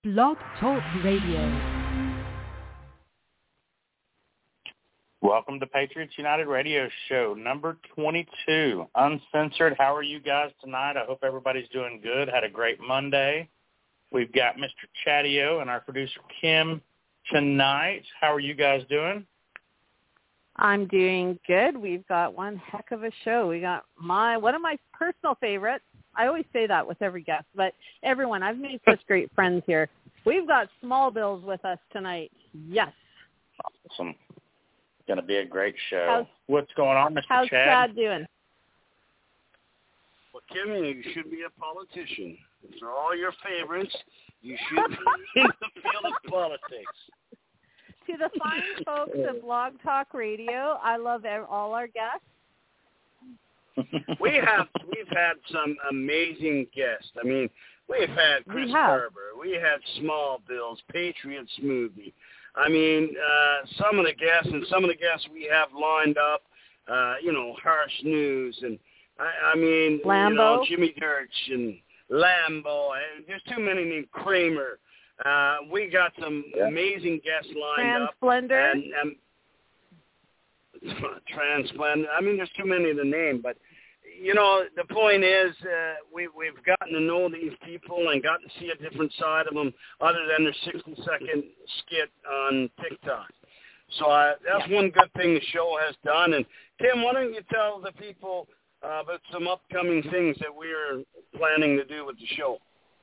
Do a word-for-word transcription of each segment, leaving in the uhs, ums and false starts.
Blog Talk Radio. Welcome to Patriots United Radio Show, number twenty-two, Uncensored. How are you guys tonight? I hope everybody's doing good. Had a great Monday. We've got Mister Chadio and our producer, Kim, tonight. How are you guys doing? I'm doing good. We've got one heck of a show. We got my one of my personal favorites. I always say that with every guest, but everyone, I've made such great friends here. We've got Small Bills with us tonight. Yes. Awesome. Going to be a great show. How's, What's going on, Mister How's Chad? Chad doing? Well, Kim, you should be a politician. These are all your favorites. You should be in the field of politics. To the fine folks of Blog Talk Radio, I love all our guests. we have we've had some amazing guests. I mean, we've had Chris we have. Barber, we had Small Bills, Patriot Smoothie. I mean, uh, some of the guests and some of the guests we have lined up. Uh, you know, Harsh News and I, I mean, Lambo. you know, Jimmy Dirch and Lambo. And there's too many named Kramer. Uh, we got some yeah. amazing guests lined Transplender. up. And, and Transplant. I mean, there's too many to name, but you know, the point is, uh, we we've gotten to know these people and gotten to see a different side of them, other than their sixty-second skit on TikTok. So uh, that's one good thing the show has done. And Tim, why don't you tell the people uh, about some upcoming things that we're planning to do with the show?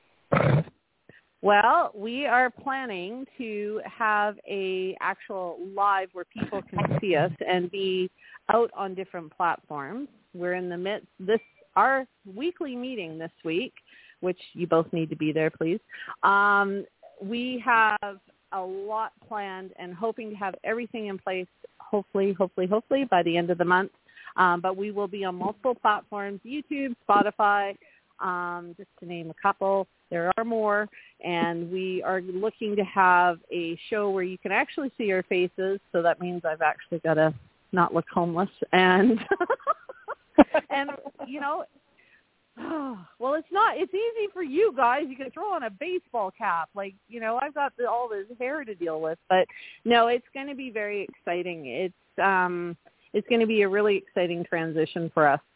Well, we are planning to have a actual live where people can see us and be out on different platforms. We're in the midst, this, our weekly meeting this week, which you both need to be there, please. Um, we have a lot planned and hoping to have everything in place, hopefully, hopefully, hopefully by the end of the month. Um, but we will be on multiple platforms, YouTube, Spotify, um, just to name a couple. There are more, and we are looking to have a show where you can actually see our faces, so that means I've actually got to not look homeless. And, and you know, well, it's not, it's easy for you guys. You can throw on a baseball cap. Like, you know, I've got the, all this hair to deal with. But, no, it's going to be very exciting. It's um, it's going to be a really exciting transition for us.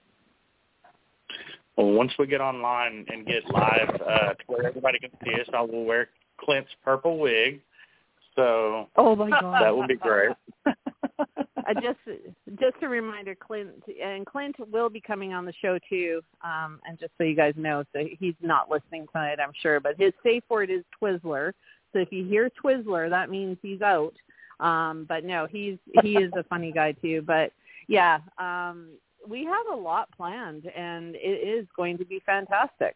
Well, once we get online and get live uh, to where everybody can see us, I will wear Clint's purple wig. So oh my God, that will be great. uh, just, just a reminder, Clint, and Clint will be coming on the show too. Um, and just so you guys know, so he's not listening tonight, I'm sure. But his safe word is Twizzler. So if you hear Twizzler, that means he's out. Um, but no, he's he is a funny guy too. But yeah. Um, we have a lot planned, and it is going to be fantastic.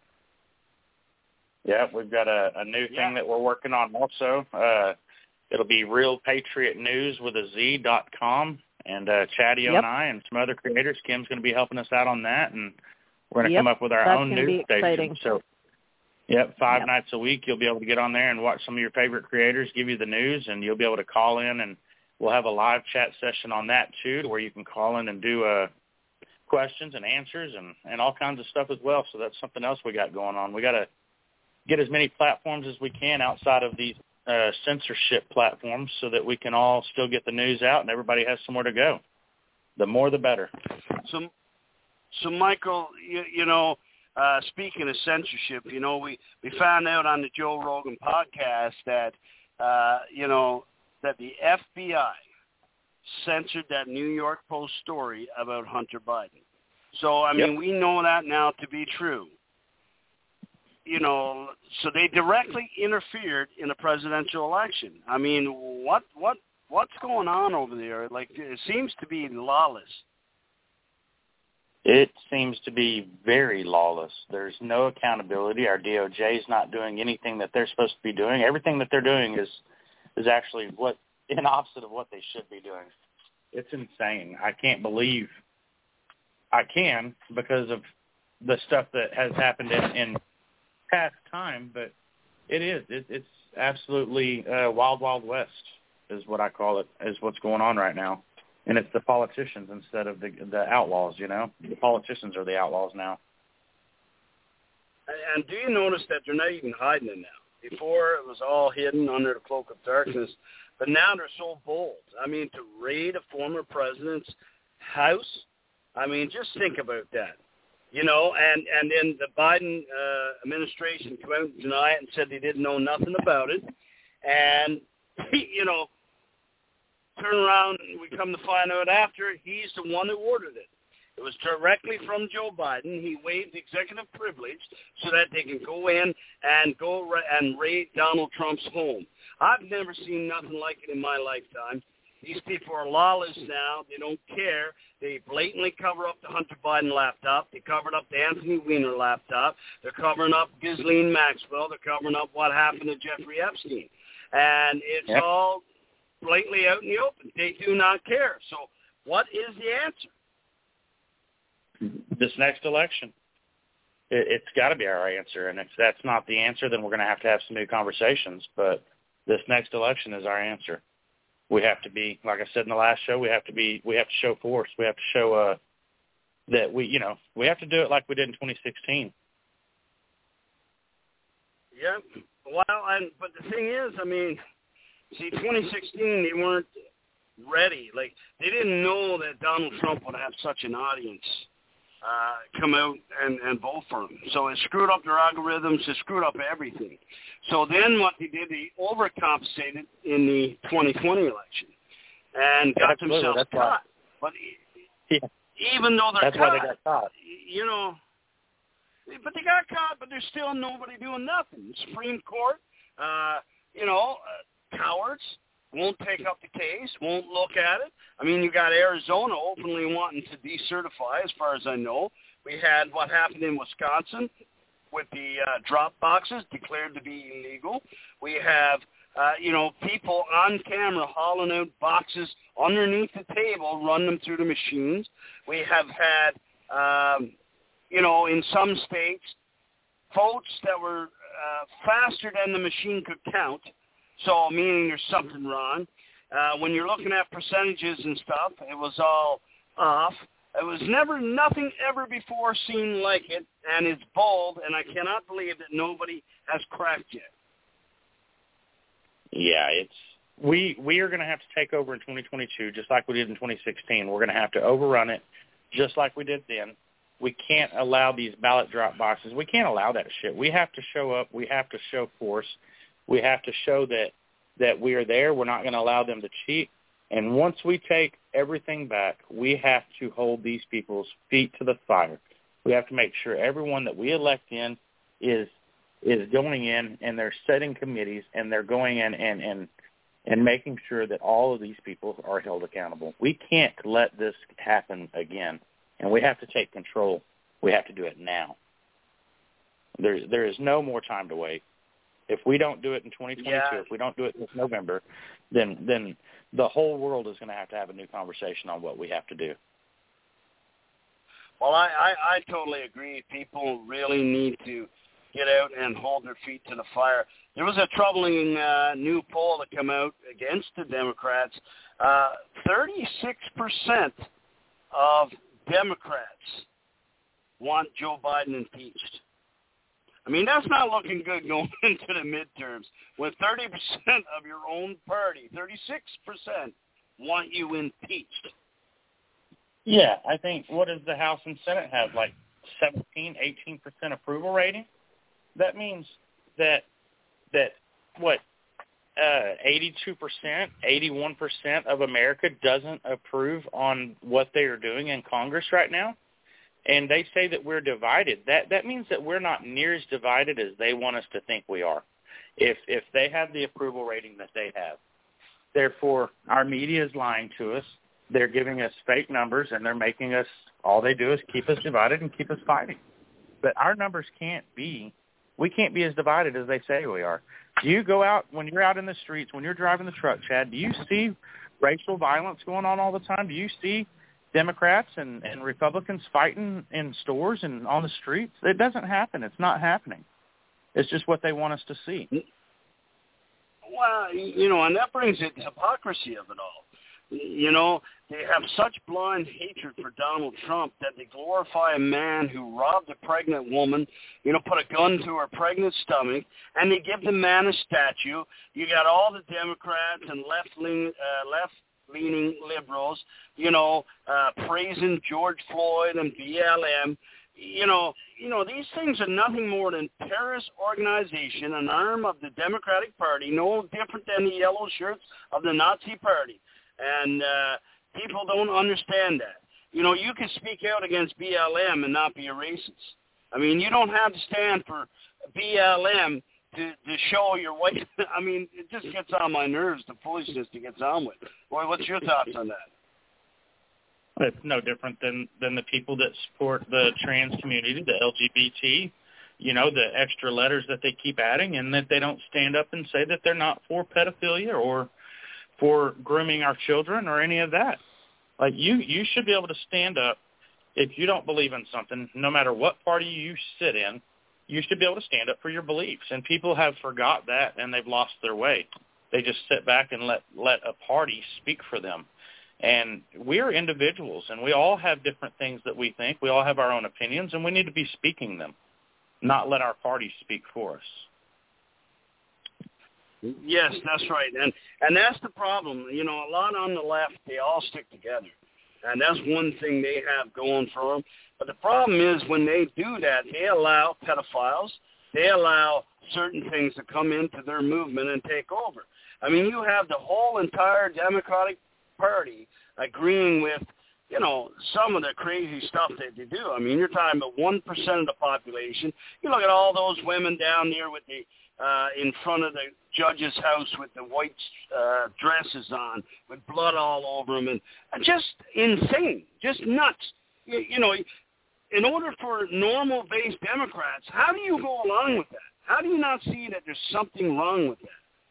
Yeah, we've got a, a new thing yeah. that we're working on also. Uh, it'll be Real Patriot News with a Z dot com, and uh, Chadio yep. and I and some other creators. Kim's going to be helping us out on that, and we're going to yep. come up with our That's own news news station. So, yep, five yep. nights a week you'll be able to get on there and watch some of your favorite creators give you the news, and you'll be able to call in, and we'll have a live chat session on that too, where you can call in and do a questions and answers and, and all kinds of stuff as well. So that's something else we got going on. We got to get as many platforms as we can outside of these uh, censorship platforms so that we can all still get the news out and everybody has somewhere to go. The more, the better. So, so Michael, you, you know, uh, speaking of censorship, you know, we, we found out on the Joe Rogan podcast that, uh, you know, that the F B I censored that New York Post story about Hunter Biden. So, I mean, yep. we know that now to be true. You know, so they directly interfered in a presidential election. I mean, what what what's going on over there? Like, it seems to be lawless. It seems to be very lawless. There's no accountability. Our D O J is not doing anything that they're supposed to be doing. Everything that they're doing is is actually what in opposite of what they should be doing. It's insane. I can't believe I can because of the stuff that has happened in, in past time, but it is. It, it's absolutely uh, wild, wild west is what I call it, is what's going on right now. And it's the politicians instead of the the outlaws, you know. The politicians are the outlaws now. And do you notice that they're not even hiding it now? Before, it was all hidden under the cloak of darkness. But now they're so bold. I mean, to raid a former president's house, I mean, just think about that. You know, and, and then the Biden uh, administration came out and denied it and said they didn't know nothing about it. And, you know, turn around and we come to find out after, he's the one who ordered it. It was directly from Joe Biden. He waived executive privilege so that they can go in and go ra- and raid Donald Trump's home. I've never seen nothing like it in my lifetime. These people are lawless now. They don't care. They blatantly cover up the Hunter Biden laptop. They covered up the Anthony Weiner laptop. They're covering up Ghislaine Maxwell. They're covering up what happened to Jeffrey Epstein. And it's yep. all blatantly out in the open. They do not care. So what is the answer? This next election. It, it's got to be our answer. And if that's not the answer, then we're going to have to have some new conversations. But this next election is our answer. We have to be, like I said in the last show, we have to be, we have to show force. We have to show uh, that we, you know, we have to do it like we did in twenty sixteen. Yeah. Well, and but the thing is, I mean, see, twenty sixteen, they weren't ready. Like, they didn't know that Donald Trump would have such an audience uh, come out and, and vote for him. So it screwed up their algorithms. It screwed up everything. So then what they did, they overcompensated in the twenty twenty election and got Absolutely. themselves That's caught. why. But yeah. even though they're That's caught, why they got caught. you know, but they got caught, but there's still nobody doing nothing. The Supreme Court, uh, you know, uh, cowards, won't take up the case, won't look at it. I mean, you got Arizona openly wanting to decertify, as far as I know. We had what happened in Wisconsin with the uh, drop boxes declared to be illegal. We have, uh, you know, people on camera hauling out boxes underneath the table, run them through the machines. We have had, um, you know, in some states, votes that were uh, faster than the machine could count. So, meaning there's something wrong. Uh, when you're looking at percentages and stuff, it was all off. It was never, nothing ever before seen like it, and it's bold, and I cannot believe that nobody has cracked yet. Yeah, it's we we are going to have to take over in twenty twenty-two, just like we did in twenty sixteen. We're going to have to overrun it, just like we did then. We can't allow these ballot drop boxes. We can't allow that shit. We have to show up. We have to show force. We have to show that, that we are there. We're not going to allow them to cheat. And once we take everything back, we have to hold these people's feet to the fire. We have to make sure everyone that we elect in is is going in and they're setting committees and they're going in and, and, and making sure that all of these people are held accountable. We can't let this happen again, and we have to take control. We have to do it now. There, there is no more time to wait. If we don't do it in twenty twenty-two, yeah. if we don't do it this November, then then the whole world is going to have to have a new conversation on what we have to do. Well, I, I, I totally agree. People really need to get out and hold their feet to the fire. There was a troubling uh, new poll that came out against the Democrats. Uh, thirty-six percent of Democrats want Joe Biden impeached. I mean, that's not looking good going into the midterms. When thirty percent of your own party, thirty-six percent, want you impeached. Yeah, I think, what does the House and Senate have, like seventeen, eighteen percent approval rating? That means that, that what, uh, eighty-two percent, eighty-one percent of America doesn't approve on what they are doing in Congress right now? And they say that we're divided. That that means that we're not near as divided as they want us to think we are, if if they have the approval rating that they have. Therefore, our media is lying to us. They're giving us fake numbers, and they're making us, all they do is keep us divided and keep us fighting. But our numbers can't be, we can't be as divided as they say we are. Do you go out, when you're out in the streets, when you're driving the truck, Chad, do you see racial violence going on all the time? Do you see Democrats and, and Republicans fighting in stores and on the streets? It doesn't happen. It's not happening. It's just what they want us to see. Well, you know, and that brings in the hypocrisy of it all. You know, they have such blind hatred for Donald Trump that they glorify a man who robbed a pregnant woman, you know, put a gun to her pregnant stomach, and they give the man a statue. You got all the Democrats and left-leaning, uh, left-leaning liberals, you know, uh, praising George Floyd and B L M. You know, you know, these things are nothing more than terrorist organization, an arm of the Democratic Party, no different than the yellow shirts of the Nazi Party. And uh, people don't understand that. You know, you can speak out against B L M and not be a racist. I mean, you don't have to stand for B L M to, to show your white. I mean, it just gets on my nerves, the foolishness it gets on with. Boy, what's your thoughts on that? It's no different than, than the people that support the trans community, the L G B T, you know, the extra letters that they keep adding, and that they don't stand up and say that they're not for pedophilia or for grooming our children or any of that. Like, you, you should be able to stand up if you don't believe in something, no matter what party you sit in, you should be able to stand up for your beliefs. And people have forgot that, and they've lost their way. They just sit back and let, let a party speak for them. And we are individuals, and we all have different things that we think. We all have our own opinions, and we need to be speaking them, not let our party speak for us. Yes, that's right. And and that's the problem. You know, a lot on the left, they all stick together. And that's one thing they have going for them. But the problem is when they do that, they allow pedophiles, they allow certain things to come into their movement and take over. I mean, you have the whole entire Democratic Party agreeing with, you know, some of the crazy stuff that they do. I mean, you're talking about one percent of the population. You look at all those women down there with the uh, in front of the judge's house with the white uh, dresses on, with blood all over them, and just insane, just nuts. You, you know, in order for normal-based Democrats, how do you go along with that? How do you not see that there's something wrong with that?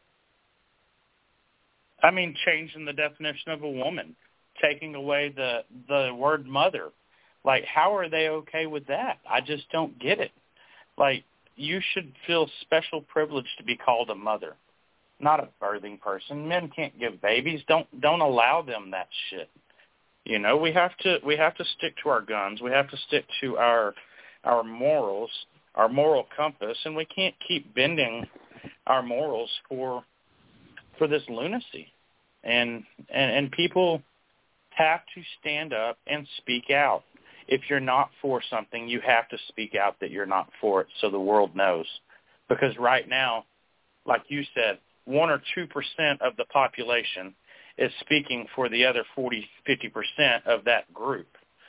I mean, changing the definition of a woman, taking away the the word mother. Like, how are they okay with that? I just don't get it. Like, you should feel special privilege to be called a mother, not a birthing person. Men can't give babies. Don't don't allow them that shit. You know, we have to we have to stick to our guns. We have to stick to our our morals, our moral compass, and we can't keep bending our morals for for this lunacy. And, and and people have to stand up and speak out. If you're not for something, you have to speak out that you're not for it so the world knows. Because right now, like you said, one or two percent of the population is speaking for the other forty, fifty percent of that group.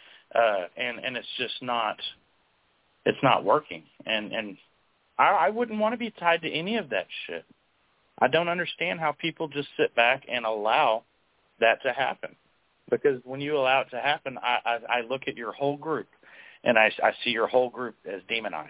Uh, and, and it's just not, it's not working. And, and I, I wouldn't want to be tied to any of that shit. I don't understand how people just sit back and allow that to happen. Because when you allow it to happen, I, I, I look at your whole group, and I, I see your whole group as demonized.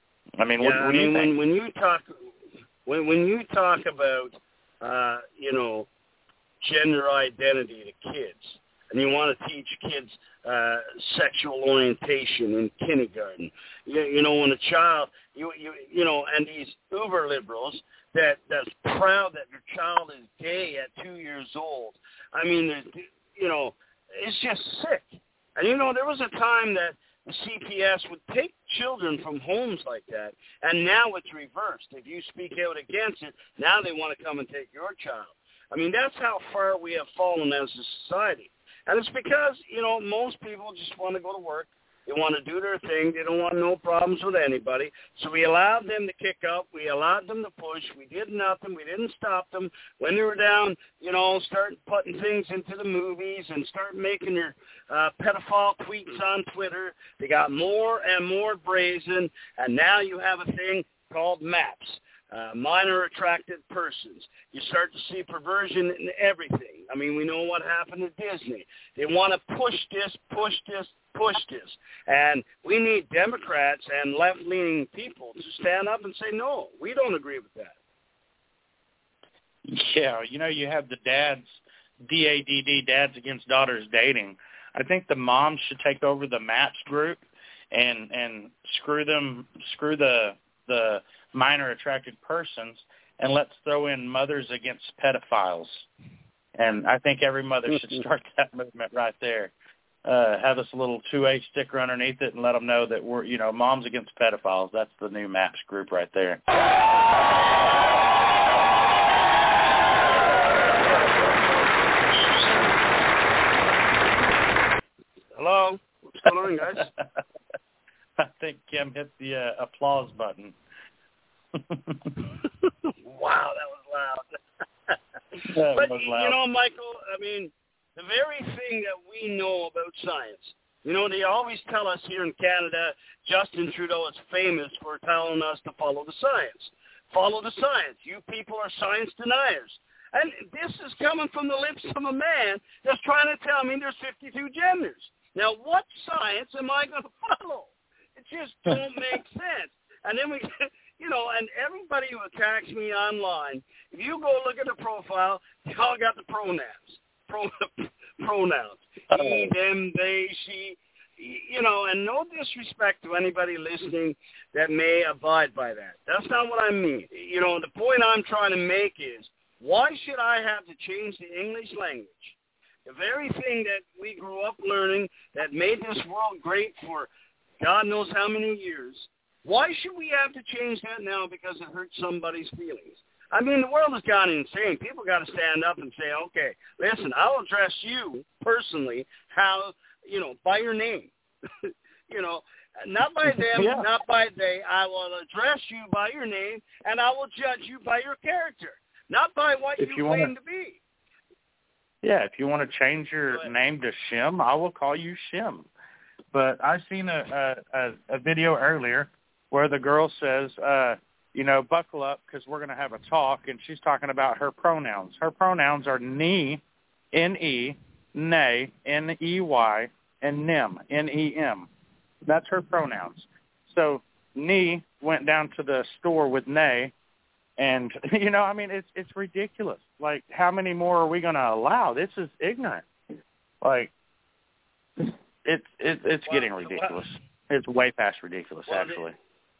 I mean, yeah, what, what I do you mean, think? When, when you talk, when when you talk about, uh, you know, gender identity to kids, and you want to teach kids uh, sexual orientation in kindergarten, you, you know, when a child, you you you know, and these uber liberals that that's proud that their child is gay at two years old. I mean, there's, you know, it's just sick. And, you know, there was a time that the C P S would take children from homes like that, and now it's reversed. If you speak out against it, now they want to come and take your child. I mean, that's how far we have fallen as a society. And it's because, you know, most people just want to go to work. They want to do their thing. They don't want no problems with anybody. So we allowed them to kick up. We allowed them to push. We did nothing. We didn't stop them. When they were down, you know, start putting things into the movies and start making their uh, pedophile tweets on Twitter, they got more and more brazen. And now you have a thing called MAPS. Uh, minor attracted persons. You start to see perversion in everything. I mean, we know what happened to Disney. They want to push this, push this, push this. And we need Democrats and left-leaning people to stand up and say, no, we don't agree with that. Yeah, you know, you have the dads, D A D D, Dads Against Daughters Dating. I think the moms should take over the MAPS group and and screw them, screw the the minor attracted persons, and let's throw in Mothers Against Pedophiles. And I think every mother should start that movement right there. Uh, have us a little two A sticker underneath it and let them know that we're, you know, Moms Against Pedophiles. That's the new MAPS group right there. Hello? What's going on, guys? I think Kim hit the uh, applause button. Wow, that was loud. that but, was loud. You know, Michael, I mean, the very thing that we know about science, you know, they always tell us here in Canada, Justin Trudeau is famous for telling us to follow the science. Follow the science. You people are science deniers. And this is coming from the lips of a man that's trying to tell me there's fifty-two genders. Now, what science am I going to follow? It just don't make sense. And then we, you know, and everybody who attacks me online, if you go look at the profile, they all got the pronouns. Pro, pronouns. He, them, they, she, you know, and no disrespect to anybody listening that may abide by that. That's not what I mean. You know, the point I'm trying to make is, why should I have to change the English language? The very thing that we grew up learning that made this world great for God knows how many years, why should we have to change that now because it hurts somebody's feelings? I mean, the world has gone insane. People got to stand up and say, okay, listen, I'll address you personally how, you know, by your name. you know, not by them, yeah. not by they. I will address you by your name, and I will judge you by your character, not by what if you, you claim wanna, to be. Yeah, if you want to change your name to Shim, I will call you Shim. But I seen a, a, a video earlier where the girl says, uh, you know, buckle up because we're going to have a talk, and she's talking about her pronouns. Her pronouns are knee, N E, nay, N E Y, and nim, N E M. That's her pronouns. So knee went down to the store with nay, and, you know, I mean, it's it's ridiculous. Like, how many more are we going to allow? This is ignorant. Like, it's it, it's well, getting ridiculous. Well, it's way past ridiculous, well, actually.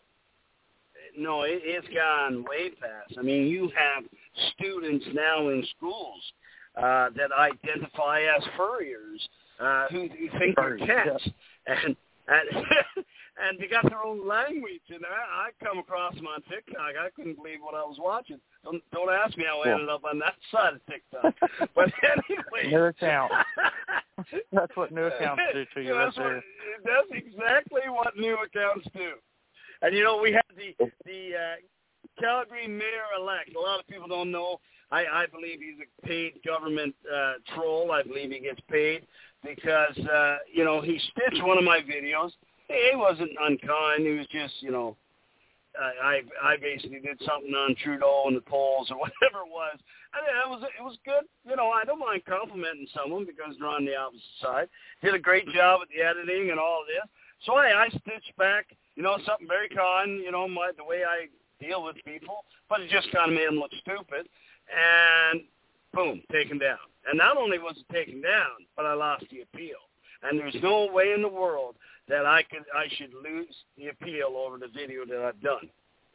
It, no, it, it's gone way past. I mean, you have students now in schools uh, that identify as furriers uh, who, who think they're cats. Yeah. And and and they got their own language. And I, I come across them on TikTok. I couldn't believe what I was watching. Don't, don't ask me how I ended up on that side of TikTok. But anyway. New account. That's what new accounts do to you. Yeah, that's, what, that's exactly what new accounts do. And, you know, we had the, the uh, Calgary mayor-elect. A lot of people don't know. I, I believe he's a paid government uh, troll. I believe he gets paid because, uh, you know, he stitched one of my videos. He wasn't unkind. He was just, you know, I I basically did something on Trudeau and the polls or whatever it was. I mean, it was it was good. You know, I don't mind complimenting someone because they're on the opposite side. Did a great job with the editing and all of this. So I, I stitched back, you know, something very kind, you know, my the way I deal with people, but it just kind of made them look stupid. And boom, taken down. And not only was it taken down, but I lost the appeal. And there's no way in the world that I could I should lose the appeal over the video that I've done.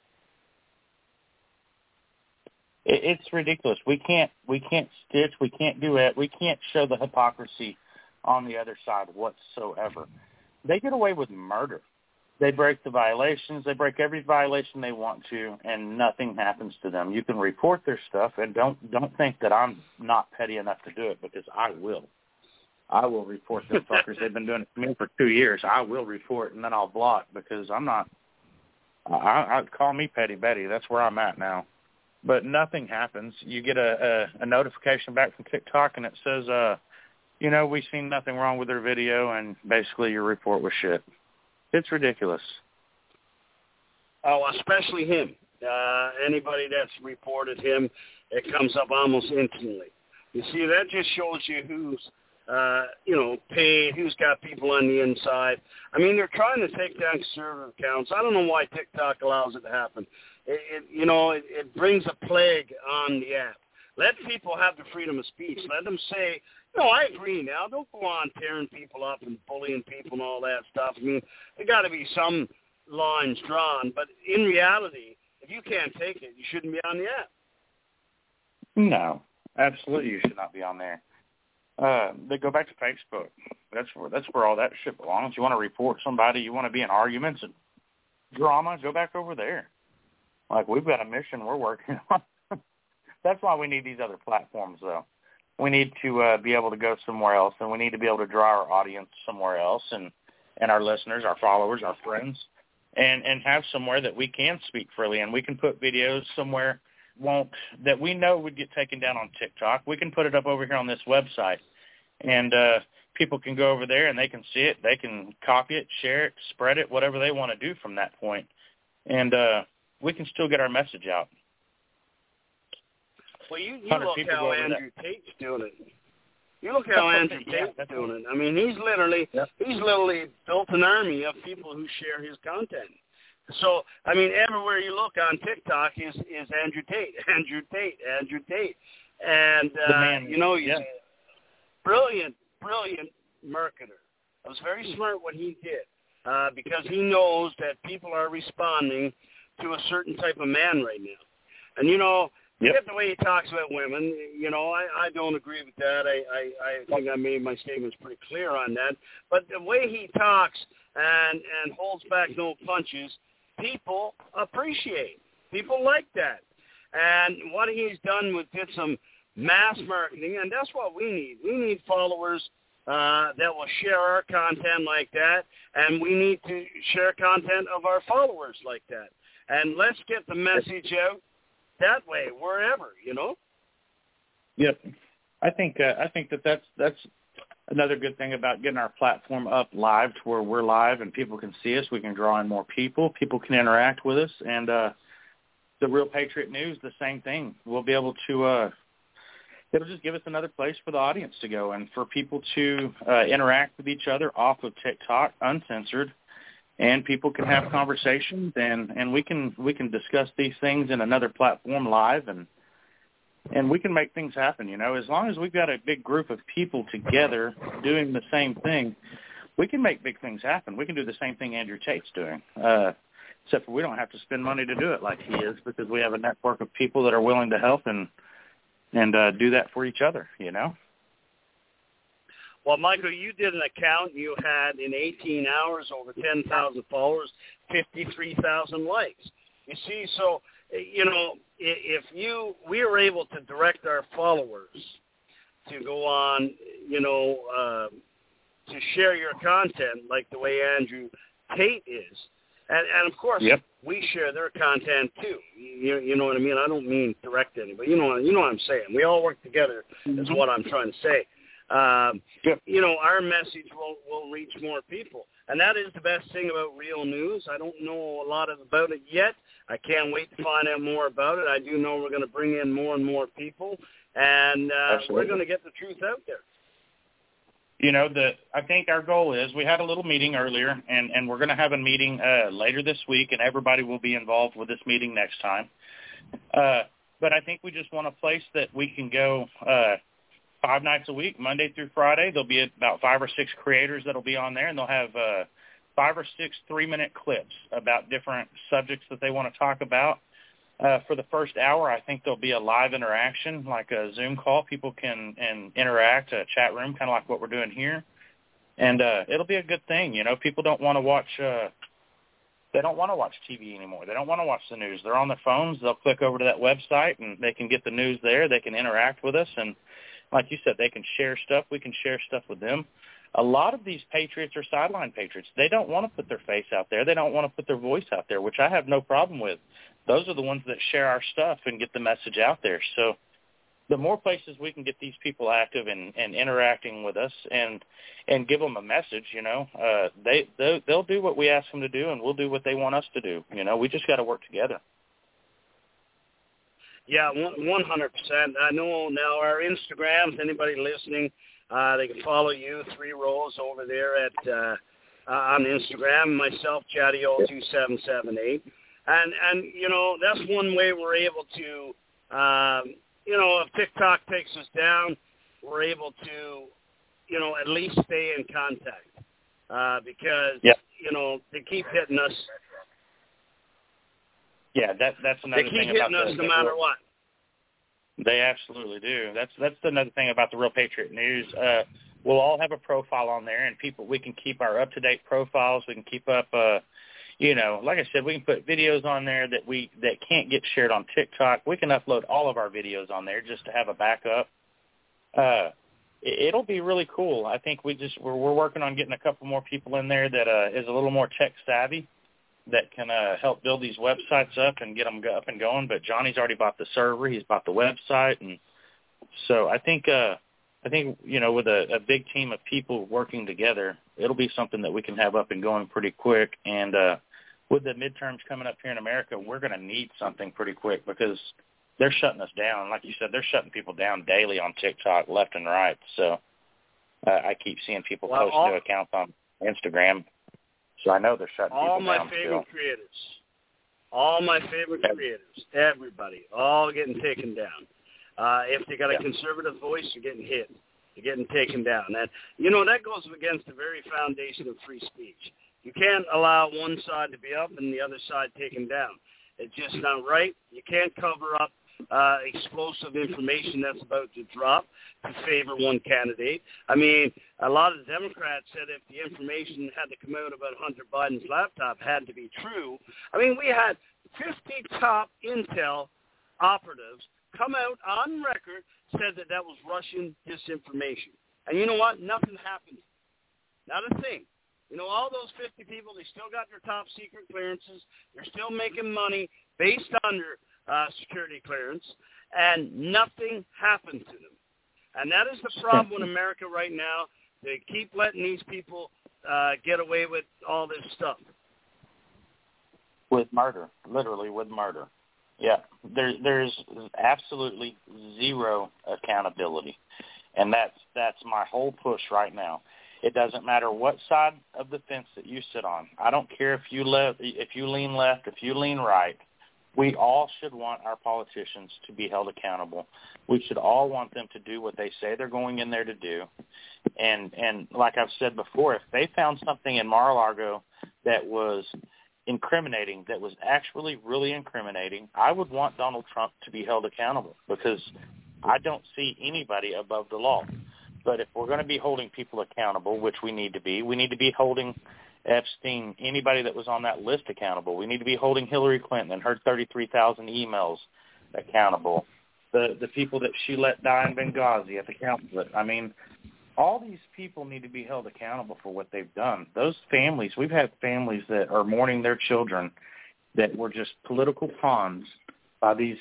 It's ridiculous. We can't we can't stitch. We can't do it. We can't show the hypocrisy on the other side whatsoever. They get away with murder. They break the violations. They break every violation they want to, and nothing happens to them. You can report their stuff, and don't don't think that I'm not petty enough to do it, because I will. I will report them fuckers. They've been doing it to me for two years. I will report, and then I'll block, because I'm not. I, I call me Petty Betty. That's where I'm at now. But nothing happens. You get a, a, a notification back from TikTok, and it says, uh, you know, we've seen nothing wrong with their video, and basically your report was shit. It's ridiculous. Oh, especially him. Uh, anybody that's reported him, it comes up almost instantly. You see, that just shows you who's, uh, you know, paid, who's got people on the inside. I mean, they're trying to take down conservative accounts. I don't know why TikTok allows it to happen. It, it you know, it, it brings a plague on the app. Let people have the freedom of speech. Let them say, no, I agree now. Don't go on tearing people up and bullying people and all that stuff. I mean, there got to be some lines drawn. But in reality, if you can't take it, you shouldn't be on the app. No. Absolutely, you should not be on there. Uh, they go back to Facebook. That's where that's where all that shit belongs. You want to report somebody, you want to be in arguments and drama, go back over there. Like, we've got a mission we're working on. That's why we need these other platforms, though. We need to uh, be able to go somewhere else, and we need to be able to draw our audience somewhere else, and, and our listeners, our followers, our friends, and, and have somewhere that we can speak freely, and we can put videos somewhere won't that we know would get taken down on TikTok. We can put it up over here on this website, and uh, people can go over there and they can see it. They can copy it, share it, spread it, whatever they want to do from that point, and uh, we can still get our message out. Well, you, you look how Andrew that. Tate's doing it. You look how Andrew yeah, Tate's doing it. I mean, he's literally yep. he's literally built an army of people who share his content. So, I mean, everywhere you look on TikTok is, is Andrew Tate, Andrew Tate, Andrew Tate. And, uh, man, you know, he's yeah. a brilliant, brilliant marketer. It was very smart what he did uh, because he knows that people are responding to a certain type of man right now. And, you know, yep. Get the way he talks about women, you know, I, I don't agree with that. I, I, I think I made my statements pretty clear on that. But the way he talks and, and holds back no punches, people appreciate. People like that. And what he's with did some mass marketing, and that's what we need. We need followers uh, that will share our content like that, and we need to share content of our followers like that. And let's get the message out that way, wherever, you know? Yep. I think uh, I think that that's, that's another good thing about getting our platform up live to where we're live and people can see us. We can draw in more people. People can interact with us. And uh, the Real Patriot News, the same thing. We'll be able to uh, – it'll just give us another place for the audience to go and for people to uh, interact with each other off of TikTok, uncensored, and people can have conversations and, and we can we can discuss these things in another platform live and And we can make things happen, you know. As long as we've got a big group of people together doing the same thing, we can make big things happen. We can do the same thing Andrew Tate's doing, uh, except for we don't have to spend money to do it like he is because we have a network of people that are willing to help and and uh, do that for each other, you know. Well, Michael, you did an account. You had, in eighteen hours, over ten thousand followers, fifty-three thousand likes. You see, so, you know, if you, we were able to direct our followers to go on, you know, uh, to share your content like the way Andrew Tate is. And, and of course, yep. we share their content too. You, you know what I mean? I don't mean direct anybody. You know, you know what I'm saying. We all work together mm-hmm. is what I'm trying to say. Um, yep. You know, our message will, will reach more people. And that is the best thing about Real News. I don't know a lot of, about it yet. I can't wait to find out more about it. I do know we're going to bring in more and more people, and uh, we're going to get the truth out there. You know, the I think our goal is, we had a little meeting earlier, and, and we're going to have a meeting uh, later this week, and everybody will be involved with this meeting next time. Uh, but I think we just want a place that we can go uh, five nights a week, Monday through Friday. There'll be about five or six creators that will be on there, and they'll have uh, five or six three-minute clips about different subjects that they want to talk about. Uh, for the first hour, I think there'll be a live interaction, like a Zoom call. People can and interact, a chat room, kind of like what we're doing here. And uh, it'll be a good thing. You know, people don't want to watch uh, – they don't want to watch T V anymore. They don't want to watch the news. They're on their phones. They'll click over to that website, and they can get the news there. They can interact with us. And like you said, they can share stuff. We can share stuff with them. A lot of these patriots are sideline patriots. They don't want to put their face out there. They don't want to put their voice out there, which I have no problem with. Those are the ones that share our stuff and get the message out there. So the more places we can get these people active and, and interacting with us and and give them a message, you know, uh, they, they, they'll do what we ask them to do, and we'll do what they want us to do. You know, we just got to work together. Yeah, one hundred percent. I know now our Instagrams, anybody listening, uh, they can follow you, Three Rows over there at uh, uh, on Instagram, myself, Chatty O two seven seven eight. And, and, you know, that's one way we're able to, um, you know, if TikTok takes us down, we're able to, you know, at least stay in contact uh, because, yep. you know, they keep hitting us. Yeah, that, that's another thing about They keep hitting us the, no matter what. They absolutely do. That's that's another thing about the Real Patriot News. Uh, we'll all have a profile on there, and people we can keep our up-to-date profiles. We can keep up, uh, you know, like I said, we can put videos on there that we that can't get shared on TikTok. We can upload all of our videos on there just to have a backup. Uh, it, it'll be really cool. I think we just we're, we're working on getting a couple more people in there that uh, is a little more tech savvy, that can uh, help build these websites up and get them up and going. But Johnny's already bought the server. He's bought the website. And so I think, uh, I think you know, with a, a big team of people working together, it'll be something that we can have up and going pretty quick. And uh, with the midterms coming up here in America, we're going to need something pretty quick because they're shutting us down. Like you said, they're shutting people down daily on TikTok left and right. So uh, I keep seeing people well, post all- new accounts on Instagram. So I know they're shutting all people my down favorite still. creators, all my favorite creators, everybody, all getting taken down. Uh, if they got a Yeah. conservative voice, you're getting hit. You're getting taken down. And, you know, that goes against the very foundation of free speech. You can't allow one side to be up and the other side taken down. It's just not right. You can't cover up uh, explosive information that's about to drop to favor one candidate. I mean, a lot of the Democrats said if the information had to come out about Hunter Biden's laptop had to be true. I mean, we had fifty top intel operatives come out on record, said that that was Russian disinformation. And you know what? Nothing happened. Not a thing. You know, all those fifty people, they still got their top secret clearances. They're still making money based on their uh, security clearance, and nothing happened to them. And that is the problem in America right now. They keep letting these people uh, get away with all this stuff. With murder, literally with murder. Yeah, there, there's absolutely zero accountability, and that's that's my whole push right now. It doesn't matter what side of the fence that you sit on. I don't care if you le- if you lean left, if you lean right. We all should want our politicians to be held accountable. We should all want them to do what they say they're going in there to do. And and like I've said before, if they found something in Mar-a-Lago that was incriminating, that was actually really incriminating, I would want Donald Trump to be held accountable because I don't see anybody above the law. But if we're going to be holding people accountable, which we need to be, we need to be holding Epstein, anybody that was on that list accountable. We need to be holding Hillary Clinton and her thirty-three thousand emails accountable. The the people that she let die in Benghazi at the consulate. I mean, all these people need to be held accountable for what they've done. Those families, we've had families that are mourning their children that were just political pawns by these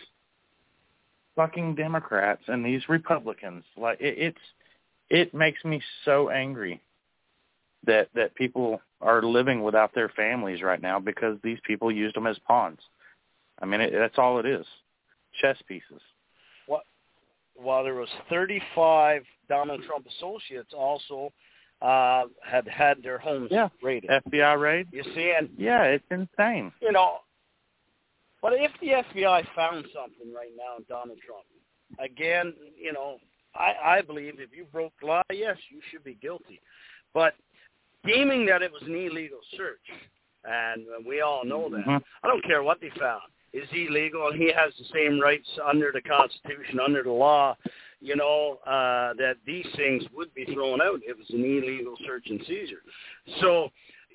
fucking Democrats and these Republicans. Like it, it's it makes me so angry that that people are living without their families right now because these people used them as pawns. I mean, it, that's all it is, chess pieces. What? While there was thirty-five Donald Trump associates also uh, had had their homes yeah. raided. F B I raid? You see, and yeah, it's insane. You know, but if the F B I found something right now in Donald Trump, again, you know, I, I believe if you broke the law, yes, you should be guilty. But deeming that it was an illegal search, and we all know that. Mm-hmm. I don't care what they found. It's illegal, and he has the same rights under the Constitution, under the law, you know, uh, that these things would be thrown out if it's an illegal search and seizure. So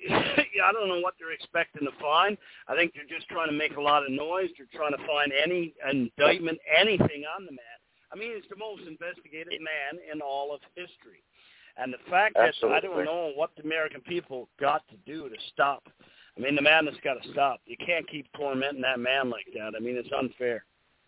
I don't know what they're expecting to find. I think they're just trying to make a lot of noise. They're trying to find any indictment, anything on the man. I mean, it's the most investigated man in all of history. And the fact Absolutely. that I don't know what the American people got to do to stop. I mean, the madness got to stop. You can't keep tormenting that man like that. I mean, it's unfair.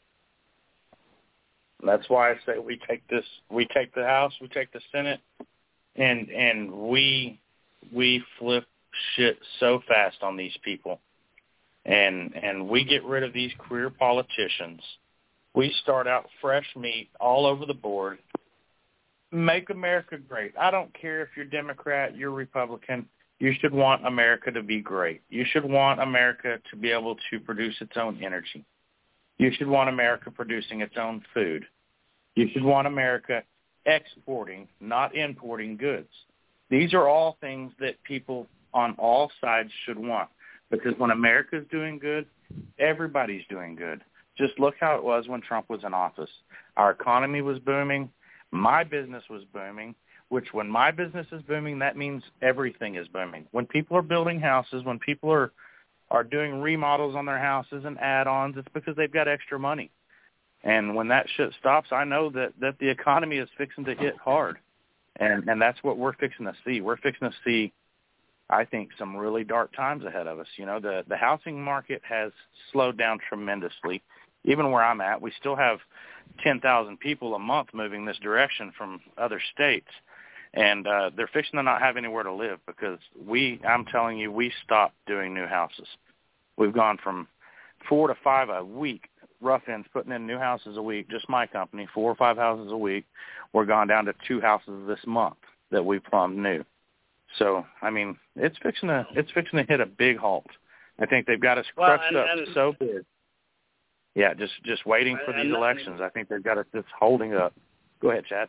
That's why I say we take this. We take the House. We take the Senate, and and we we flip shit so fast on these people, and and we get rid of these career politicians. We start out fresh meat all over the board. Make America great. I don't care if you're Democrat, you're Republican. You should want America to be great. You should want America to be able to produce its own energy. You should want America producing its own food. You should want America exporting, not importing goods. These are all things that people on all sides should want, because when America's doing good, everybody's doing good. Just look how it was when Trump was in office. Our economy was booming. My business was booming, which when my business is booming, that means everything is booming. When people are building houses, when people are, are doing remodels on their houses and add-ons, it's because they've got extra money. And when that shit stops, I know that, that the economy is fixing to hit hard. And, and that's what we're fixing to see. We're fixing to see, I think, some really dark times ahead of us. You know, the, the housing market has slowed down tremendously. Even where I'm at, we still have ten thousand people a month moving this direction from other states. And uh, they're fixing to not have anywhere to live because we, I'm telling you, we stopped doing new houses. We've gone from four to five a week, rough ends, putting in new houses a week, just my company, four or five houses a week. We're gone down to two houses this month that we plumbed new. So, I mean, it's fixing to, it's fixing to hit a big halt. I think they've got us well, crushed and, up and, so big. Yeah, just just waiting for these and, elections. I think they've got us just holding up. Go ahead, Chad.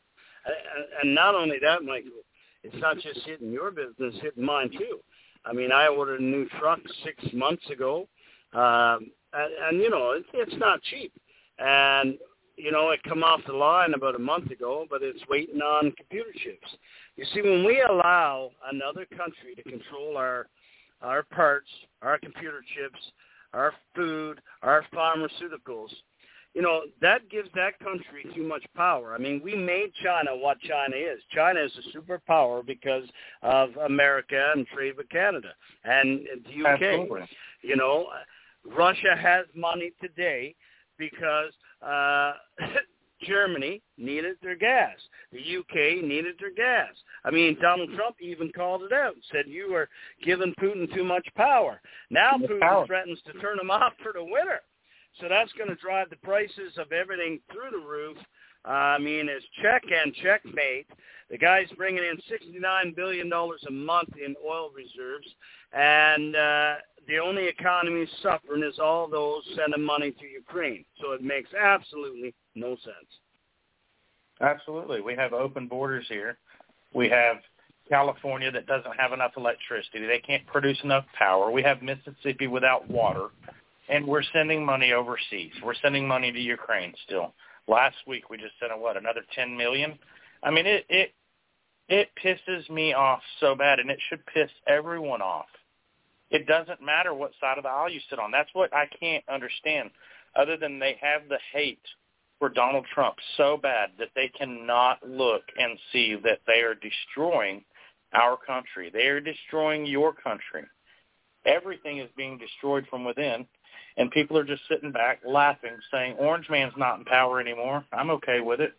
And not only that, Michael, it's not just hitting your business, hitting mine too. I mean, I ordered a new truck six months ago, um, and, and, you know, it, it's not cheap. And, you know, it come off the line about a month ago, but it's waiting on computer chips. You see, when we allow another country to control our our parts, our computer chips, our food, our pharmaceuticals, you know, that gives that country too much power. I mean, we made China what China is. China is a superpower because of America and trade with Canada and the U K. Absolutely. You know, Russia has money today because uh, Germany needed their gas. The U K needed their gas. I mean, Donald Trump even called it out, said you are giving Putin too much power. Now Putin power. threatens to turn him off for the winter. So that's going to drive the prices of everything through the roof. Uh, I mean, it's check and checkmate. The guy's bringing in sixty-nine billion dollars a month in oil reserves, and uh, the only economy suffering is all those sending money to Ukraine. So it makes absolutely no sense. Absolutely. We have open borders here. We have California that doesn't have enough electricity. They can't produce enough power. We have Mississippi without water. And we're sending money overseas. We're sending money to Ukraine still. Last week we just sent, a, what, another ten million dollars? I mean, it, it it pisses me off so bad, and it should piss everyone off. It doesn't matter what side of the aisle you sit on. That's what I can't understand, other than they have the hate for Donald Trump so bad that they cannot look and see that they are destroying our country. They are destroying your country. Everything is being destroyed from within. And people are just sitting back laughing, saying, Orange Man's not in power anymore. I'm okay with it.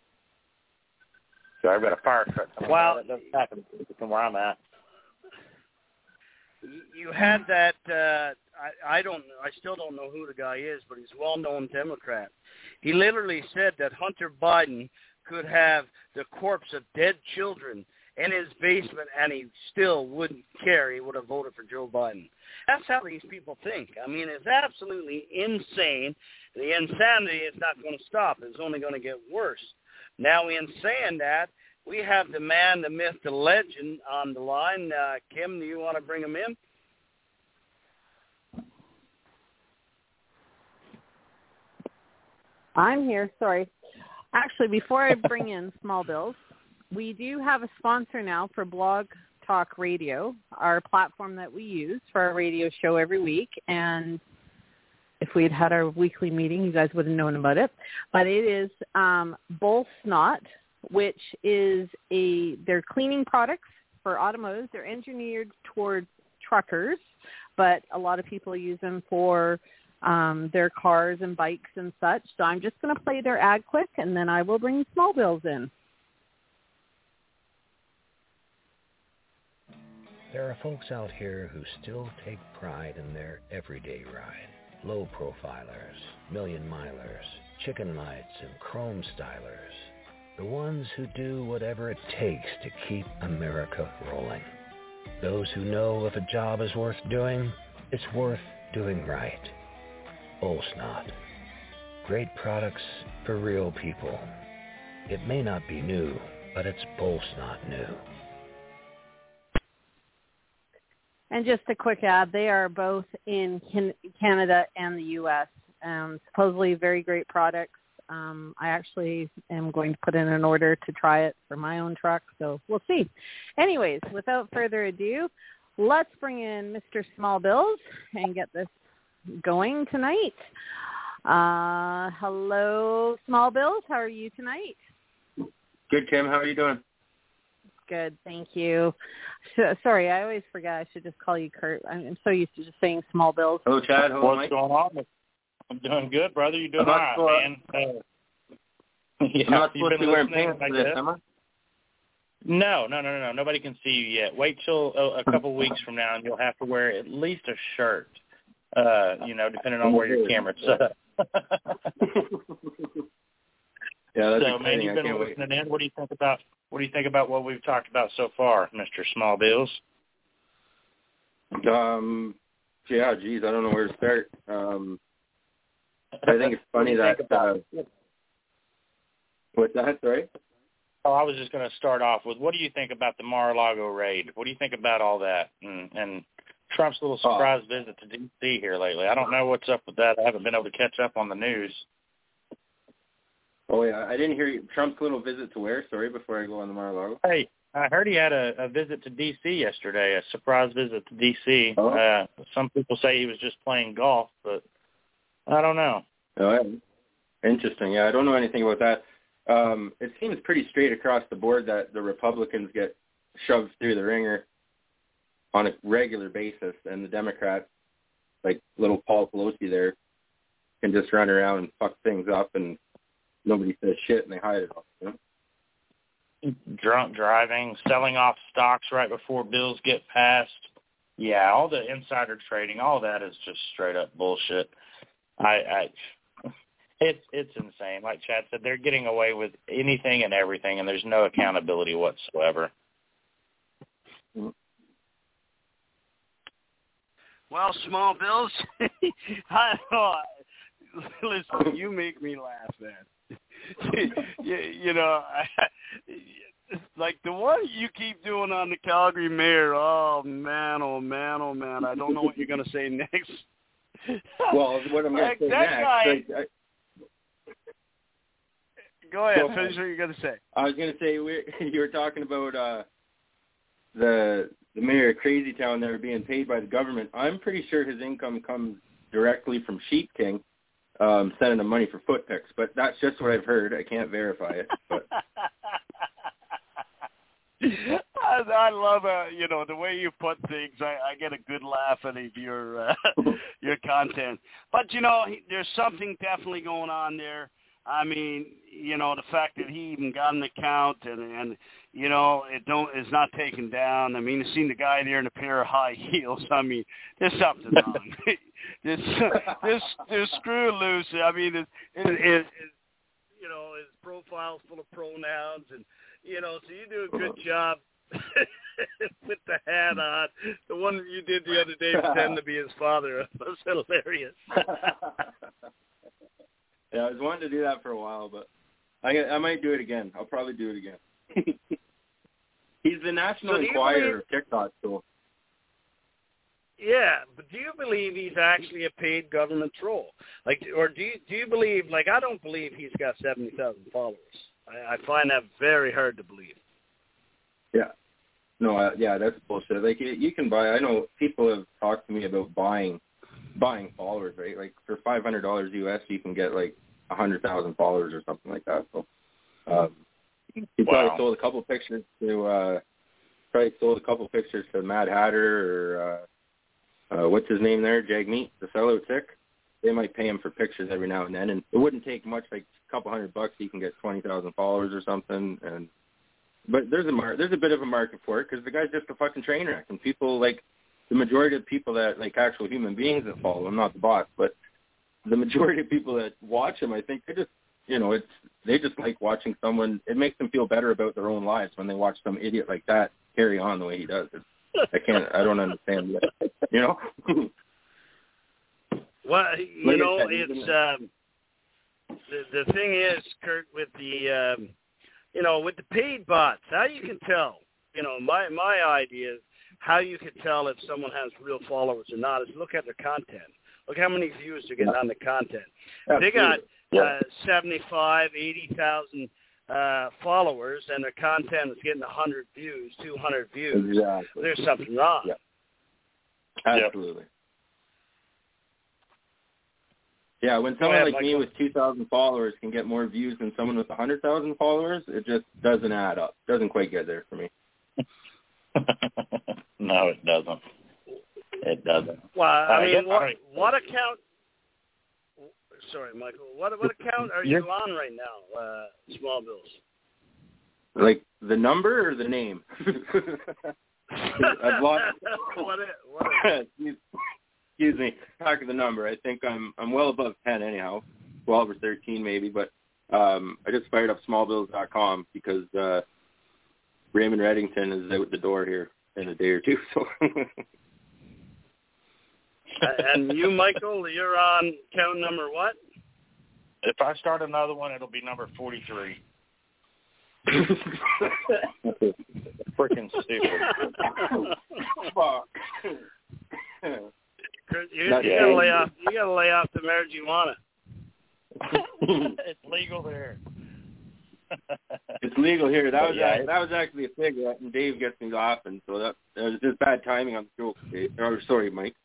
So I've got a fire truck coming well, out. That doesn't happen from where I'm at. You had that, uh, I, I don't, I still don't know who the guy is, but he's a well-known Democrat. He literally said that Hunter Biden could have the corpse of dead children in his basement, and he still wouldn't care. He would have voted for Joe Biden. That's how these people think. I mean, it's absolutely insane. The insanity is not going to stop. It's only going to get worse. Now, in saying that, we have the man, the myth, the legend on the line. Uh, Kim, do you want to bring him in? I'm here. Sorry. Actually, before I bring in Small Bills, we do have a sponsor now for Blog Talk Radio, our platform that we use for our radio show every week. And if we had had our weekly meeting, you guys would have known about it. But it is um, Bull Snot, which is a, they're cleaning products for automotives. They're engineered towards truckers, but a lot of people use them for um, their cars and bikes and such. So I'm just going to play their ad quick, and then I will bring Small Bills in. There are folks out here who still take pride in their everyday ride. Low profilers, million milers, chicken lights, and chrome stylers. The ones who do whatever it takes to keep America rolling. Those who know if a job is worth doing, it's worth doing right. Bull Snot. Great products for real people. It may not be new, but it's Bull Snot new. And just a quick ad, they are both in Canada and the U S, Um, supposedly very great products. Um, I actually am going to put in an order to try it for my own truck, so we'll see. Anyways, without further ado, let's bring in Mister Small Bills and get this going tonight. Uh, hello, Small Bills. How are you tonight? Good, Kim. How are you doing? Good, thank you. So, sorry, I always forget. I should just call you Kurt. I'm, I'm so used to just saying Small Bills. Hello, Chad. Hello, What's Mike. going on? I'm doing good, brother. You're doing all right, for, man. Uh, yeah, I'm not you've supposed to been be wearing listening, pants I for this, guess. am I? No, no, no, no, no. Nobody can see you yet. Wait till a, a couple weeks from now, and you'll have to wear at least a shirt. Uh, you know, depending on where your camera's set up. Yeah, that's so, exciting. man, you've I been can't listening wait. in. What do you think about? What do you think about what we've talked about so far, Mister Small Bills? Um, yeah, geez, I don't know where to start. Um, I think it's funny What do that. you think about Uh, what's that? Sorry. Oh, I was just going to start off with, what do you think about the Mar-a-Lago raid? What do you think about all that? And, and Trump's little surprise oh. visit to D C here lately. I don't know what's up with that. I haven't been able to catch up on the news. Oh, yeah. I didn't hear you. Trump's little visit to where? Sorry, before I go on the Mar-a-Lago. Hey, I heard he had a, a visit to D C yesterday, a surprise visit to D C. Oh. Uh, some people say he was just playing golf, but I don't know. Oh, yeah. Interesting. Yeah, I don't know anything about that. Um, it seems pretty straight across the board that the Republicans get shoved through the ringer on a regular basis, and the Democrats, like little Paul Pelosi there, can just run around and fuck things up, and nobody says shit, and they hide it all. You know? Drunk driving, selling off stocks right before bills get passed. Yeah, all the insider trading, all that is just straight up bullshit. I, I It's it's insane. Like Chad said, they're getting away with anything and everything, and there's no accountability whatsoever. Well, Small Bills, I know. Listen, you make me laugh, man. you, you know, I, like the one you keep doing on the Calgary Mayor. Oh man, oh man, oh man. I don't know what you're gonna say next. Well, what I'm gonna like say that next. Guy, like, I, Go ahead. Go ahead. Finish what you're going to say. I was going to say, we, you were talking about uh, the the mayor of Crazy Town that are being paid by the government. I'm pretty sure his income comes directly from Sheep King, um, sending him money for foot picks. But that's just what I've heard. I can't verify it. But. I, I love, uh, you know, the way you put things. I, I get a good laugh out of your uh, your content. But, you know, there's something definitely going on there. I mean, you know, the fact that he even got an account and, and you know, it don't is not taken down. I mean, I've seen the guy there in a pair of high heels. I mean, there's something wrong. this, this, this screw loose. I mean, it, it, it, it, you know, his profile's full of pronouns, and you know, so you do a good job with the hat on. The one that you did the other day, pretend to be his father, was hilarious. Yeah, I was wanting to do that for a while, but I I might do it again. I'll probably do it again. He's the National so Enquirer believe, of TikTok, so. Yeah, but do you believe he's actually a paid government troll? Like, or do you do you believe? Like, I don't believe he's got seventy thousand followers. I, I find that very hard to believe. Yeah. No, uh, yeah, that's bullshit. Like, you, you can buy. I know people have talked to me about buying, buying followers, right? Like for five hundred dollars U S, you can get like a hundred thousand followers or something like that. So, um, he probably Wow. sold a couple pictures to, uh, probably sold a couple pictures to Mad Hatter or uh, uh, what's his name there, Jagmeet, the sellout sick. They might pay him for pictures every now and then, and it wouldn't take much, like a couple hundred bucks. You can get twenty thousand followers or something, and. But there's a mar- there's a bit of a market for it because the guy's just a fucking train wreck, and people like the majority of people that like actual human beings that follow him, not the bots, but the majority of people that watch him, I think they just you know it's they just like watching someone. It makes them feel better about their own lives when they watch some idiot like that carry on the way he does. It's, I can't I don't understand that, you know. Well, you like know said, it's um, the the thing is, Kurt, with the. Um, You know, with the paid bots, how you can tell, you know, my my idea is how you can tell if someone has real followers or not is look at their content. Look how many views they're getting yeah. on the content. Absolutely. They got yeah. uh, seventy-five, eighty thousand uh, followers, and their content is getting one hundred views, two hundred views. Exactly. There's something wrong. Yeah. Absolutely. Yeah, when someone ahead, like Michael. me with two thousand followers can get more views than someone with one hundred thousand followers, it just doesn't add up. Doesn't quite get there for me. No, it doesn't. It doesn't. Well, I Uh, mean, yeah, what, right. what account? Sorry, Michael. What what account are you on right now, uh, Small Bills? Like the number or the name? I've lost. what is, what is excuse, excuse me. Talk of the number. I think I'm I'm well above ten anyhow, twelve or thirteen maybe. But um, I just fired up small bills dot com because uh, Raymond Reddington is out the door here in a day or two. So. And you, Michael, you're on count number what? If I start another one, it'll be number forty-three. Freaking stupid. Fuck. You, you gotta lay off. You gotta lay off the marijuana. It's legal there. It's legal here. That was yeah, actually, that was actually a cigarette, and Dave gets me off, and so that, that was just bad timing on the joke. Dave. Oh, sorry, Mike.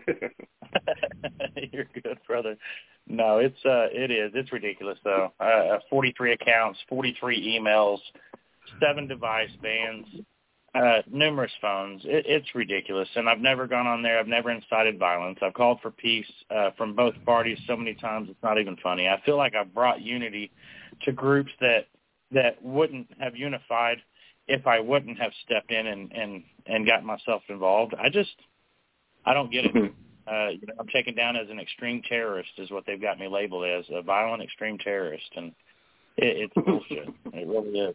You're good, brother. No, it's uh, it is. It's ridiculous though. Uh, forty-three accounts, forty-three emails, seven device bans, uh, numerous phones. It, it's ridiculous, and I've never gone on there. I've never incited violence. I've called for peace uh, from both parties so many times. It's not even funny. I feel like I've brought unity to groups that that wouldn't have unified if I wouldn't have stepped in and and and got myself involved. I just I don't get it. Uh, you know, I'm taken down as an extreme terrorist is what they've got me labeled as, a violent extreme terrorist, and it, it's bullshit. It really is.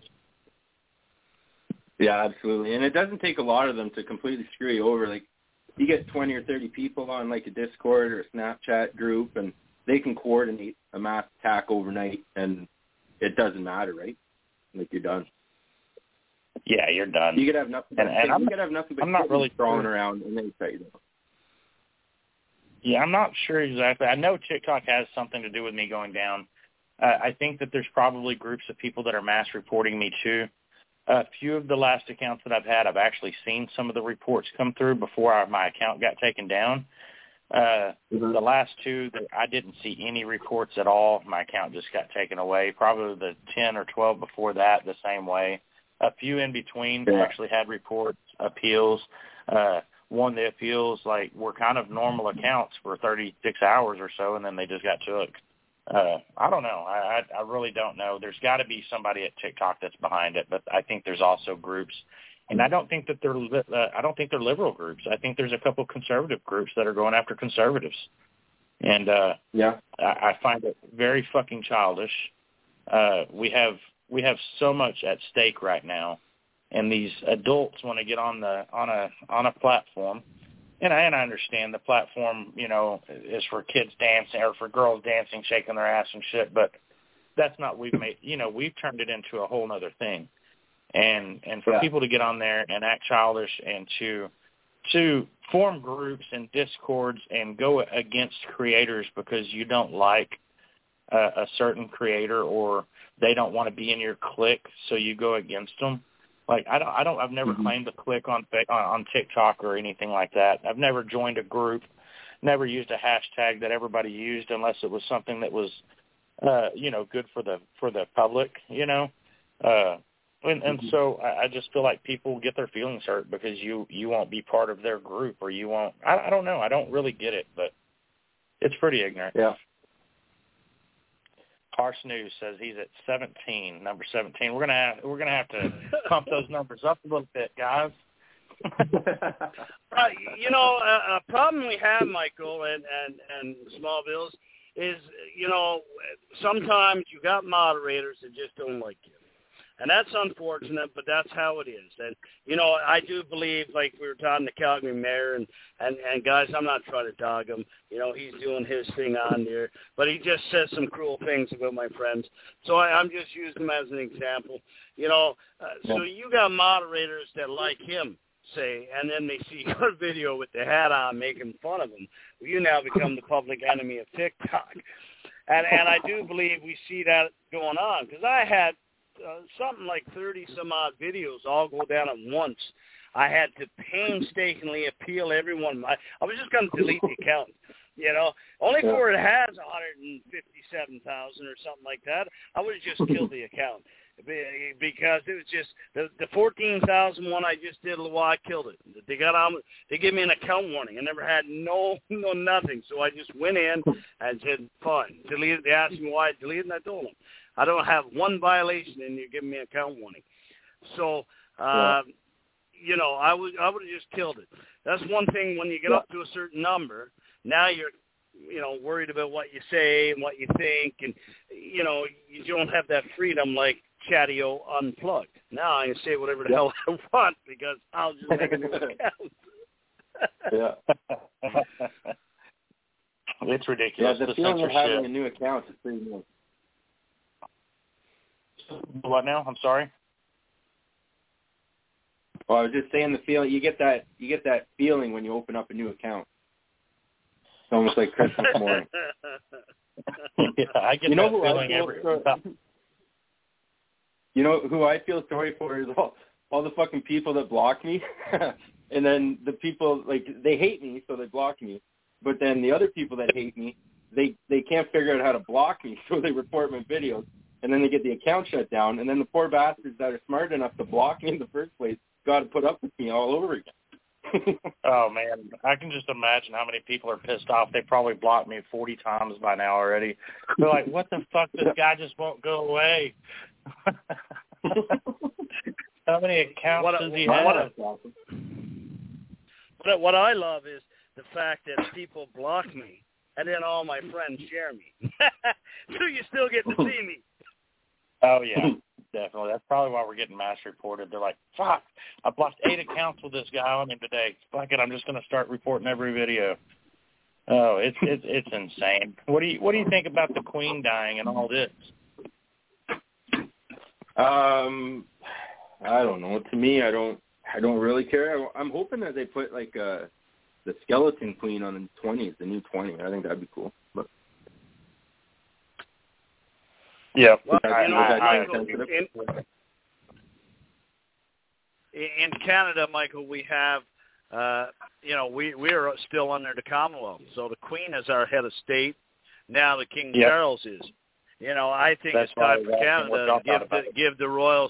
Yeah, absolutely. And it doesn't take a lot of them to completely screw you over. Like, you get twenty or thirty people on, like, a Discord or a Snapchat group, and they can coordinate a mass attack overnight, and it doesn't matter, right? Like, you're done. Yeah, you're done. You could have nothing. And, and you I'm, could have nothing but I'm not really crawling sure. around, and they cut you down. Yeah, I'm not sure exactly. I know TikTok has something to do with me going down. Uh, I think that there's probably groups of people that are mass reporting me too. A few of the last accounts that I've had, I've actually seen some of the reports come through before I, my account got taken down. Uh, mm-hmm. The last two, that I didn't see any reports at all. My account just got taken away. Probably the ten or twelve before that, the same way. A few in between yeah. actually had reports, appeals. Uh, won the appeals, like, were kind of normal accounts for thirty-six hours or so, and then they just got took. Uh, I don't know. I, I, I really don't know. There's got to be somebody at TikTok that's behind it, but I think there's also groups, and I don't think that they're uh, I don't think they're liberal groups. I think there's a couple conservative groups that are going after conservatives, and uh, yeah, I, I find it very fucking childish. Uh, we have we have so much at stake right now. And these adults want to get on the on a on a platform, and I and I understand the platform, you know, is for kids dancing or for girls dancing, shaking their ass and shit. But that's not we've made. You know, we've turned it into a whole other thing, and and for yeah. people to get on there and act childish and to to form groups and discords and go against creators because you don't like a, a certain creator or they don't want to be in your clique, so you go against them. Like, I don't, I don't, I've never mm-hmm. claimed to click on, on on TikTok or anything like that. I've never joined a group, never used a hashtag that everybody used unless it was something that was, uh, you know, good for the for the public, you know. Uh, and and mm-hmm. so I, I just feel like people get their feelings hurt because you you won't be part of their group or you won't. I, I don't know. I don't really get it, but it's pretty ignorant. Yeah. Harsh News says he's at seventeen, number seventeen. We're gonna have, we're gonna have to pump those numbers up a little bit, guys. uh, you know, a, a problem we have, Michael, and, and, and Small Bills is, you know, sometimes you got moderators that just don't like you. And that's unfortunate, but that's how it is. And, you know, I do believe, like we were talking to Calgary Mayor, and, and, and guys, I'm not trying to dog him. You know, he's doing his thing on there. But he just says some cruel things about my friends. So I, I'm just using him as an example. You know, uh, so you got moderators that like him. say, and then they see your video with the hat on making fun of them, you now become the public enemy of TikTok. And and I do believe we see that going on, because I had uh, something like thirty some odd videos all go down at once. I had to painstakingly appeal everyone. I, I was just going to delete the account, you know. Only for it has one hundred fifty-seven thousand or something like that. I would have just killed the account. Because it was just the the fourteen thousand one I just did a little while. I killed it. They got on. They gave me an account warning. I never had no no nothing. So I just went in and said, "Fine, delete it." They asked me why I deleted, and I told them I don't have one violation, and you're giving me an account warning. So, uh, yeah. you know, I would I would have just killed it. That's one thing. When you get yeah. up to a certain number, now you're you know worried about what you say and what you think, and you know you don't have that freedom like Chatio Unplugged. Now I can say whatever the hell I want because I'll just make a new account. yeah. It's ridiculous. Yeah, the, the feeling of having a new account is pretty new. What now? I'm sorry. Well, I was just saying the feeling you get that you get that feeling when you open up a new account. It's almost like Christmas morning. yeah, I get you know that feeling every time. You know who I feel sorry for is all, all the fucking people that block me. And then the people, like, they hate me, so they block me. But then the other people that hate me, they, they can't figure out how to block me, so they report my videos. And then they get the account shut down. And then the poor bastards that are smart enough to block me in the first place got to put up with me all over again. Oh, man. I can just imagine how many people are pissed off. They probably blocked me forty times by now already. They're like, what the fuck? This guy just won't go away. How many accounts what, does he what, have? What, what I love is the fact that people block me and then all my friends share me. So you still get to see me. Oh, yeah, definitely. That's probably why we're getting mass reported. They're like, fuck, I blocked eight accounts with this guy on him today. Fuck it, I'm just going to start reporting every video. Oh, it's it's it's insane. What do you what do you think about the Queen dying and all this? Um, I don't know. To me, I don't. I don't really care. I, I'm hoping that they put like uh, the skeleton queen on the twenties, the new twenty. I think that'd be cool. But yeah, well, I, you know, I, Michael, I, in, in Canada, Michael, we have, uh, you know, we we're still under the Commonwealth, so the Queen is our head of state. Now the King yep. Charles is. You know, I think That's it's time for Canada to give the, give the Royals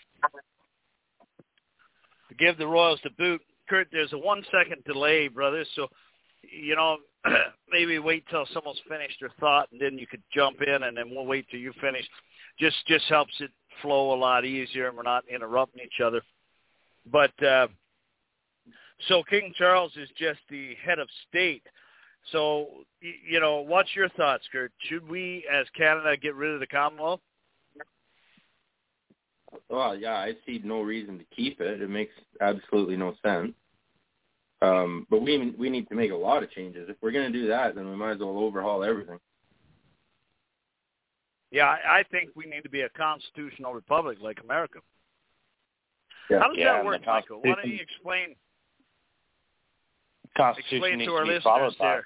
to give the Royals the boot. Kurt, there's a one-second delay, brother, so, you know, maybe wait till someone's finished their thought, and then you could jump in, and then we'll wait till you finish. Just just helps it flow a lot easier, and we're not interrupting each other. But, uh, so King Charles is just the head of state. So, you know, what's your thoughts, Kurt? Should we, as Canada, get rid of the Commonwealth? Well, yeah, I see no reason to keep it. It makes absolutely no sense. Um, but we we need to make a lot of changes. If we're going to do that, then we might as well overhaul everything. Yeah, I, I think we need to be a constitutional republic like America. Yeah. How does yeah, that work, Michael? Why don't you explain, Constitution explain needs to our to be listeners followed there?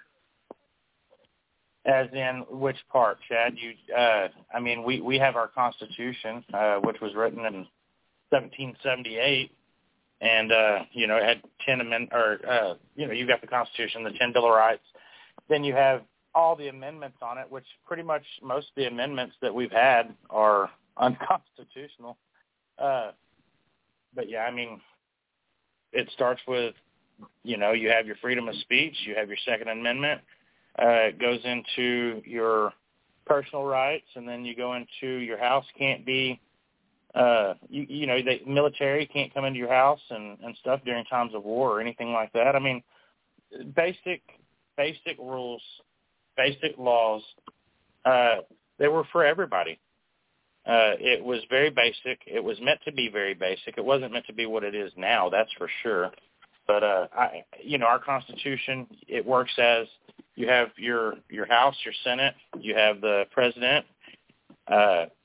As in which part, Chad? You, uh, I mean, we, we have our Constitution, uh, which was written in seventeen seventy-eight, and uh, you know, it had ten amend or uh, you know, you've got the Constitution, the ten Bill of Rights. Then you have all the amendments on it, which pretty much most of the amendments that we've had are unconstitutional. Uh, but yeah, I mean, it starts with, you know, you have your freedom of speech, you have your Second Amendment. Uh, it goes into your personal rights, and then you go into your house can't be, uh, you, you know, the military can't come into your house and, and stuff during times of war or anything like that. I mean, basic, basic rules, basic laws, uh, they were for everybody. Uh, it was very basic. It was meant to be very basic. It wasn't meant to be what it is now, that's for sure. But, uh, I, you know, our Constitution, it works as you have your, your House, your Senate, you have the President, uh,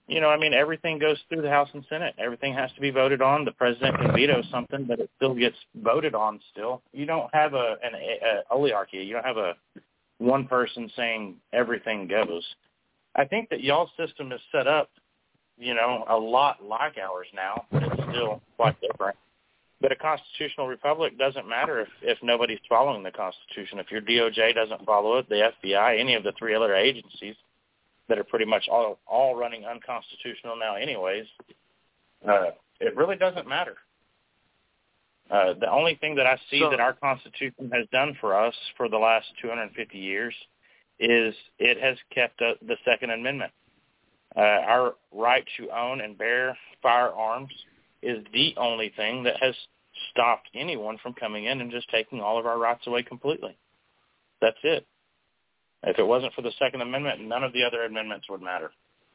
You know, I mean, everything goes through the House and Senate. Everything has to be voted on. The president can veto something, but it still gets voted on still. You don't have a an a, a oligarchy. You don't have a one person saying everything goes. I think that y'all's system is set up, you know, a lot like ours now, but it's still quite different. But a constitutional republic doesn't matter if, if nobody's following the Constitution. If your D O J doesn't follow it, the F B I, any of the three other agencies that are pretty much all all running unconstitutional now anyways, uh, it really doesn't matter. Uh, the only thing that I see so, that our Constitution has done for us for the last two hundred fifty years is it has kept uh, the Second Amendment. Uh, our right to own and bear firearms is the only thing that has stopped anyone from coming in and just taking all of our rights away completely. That's it. If it wasn't for the Second Amendment, none of the other amendments would matter.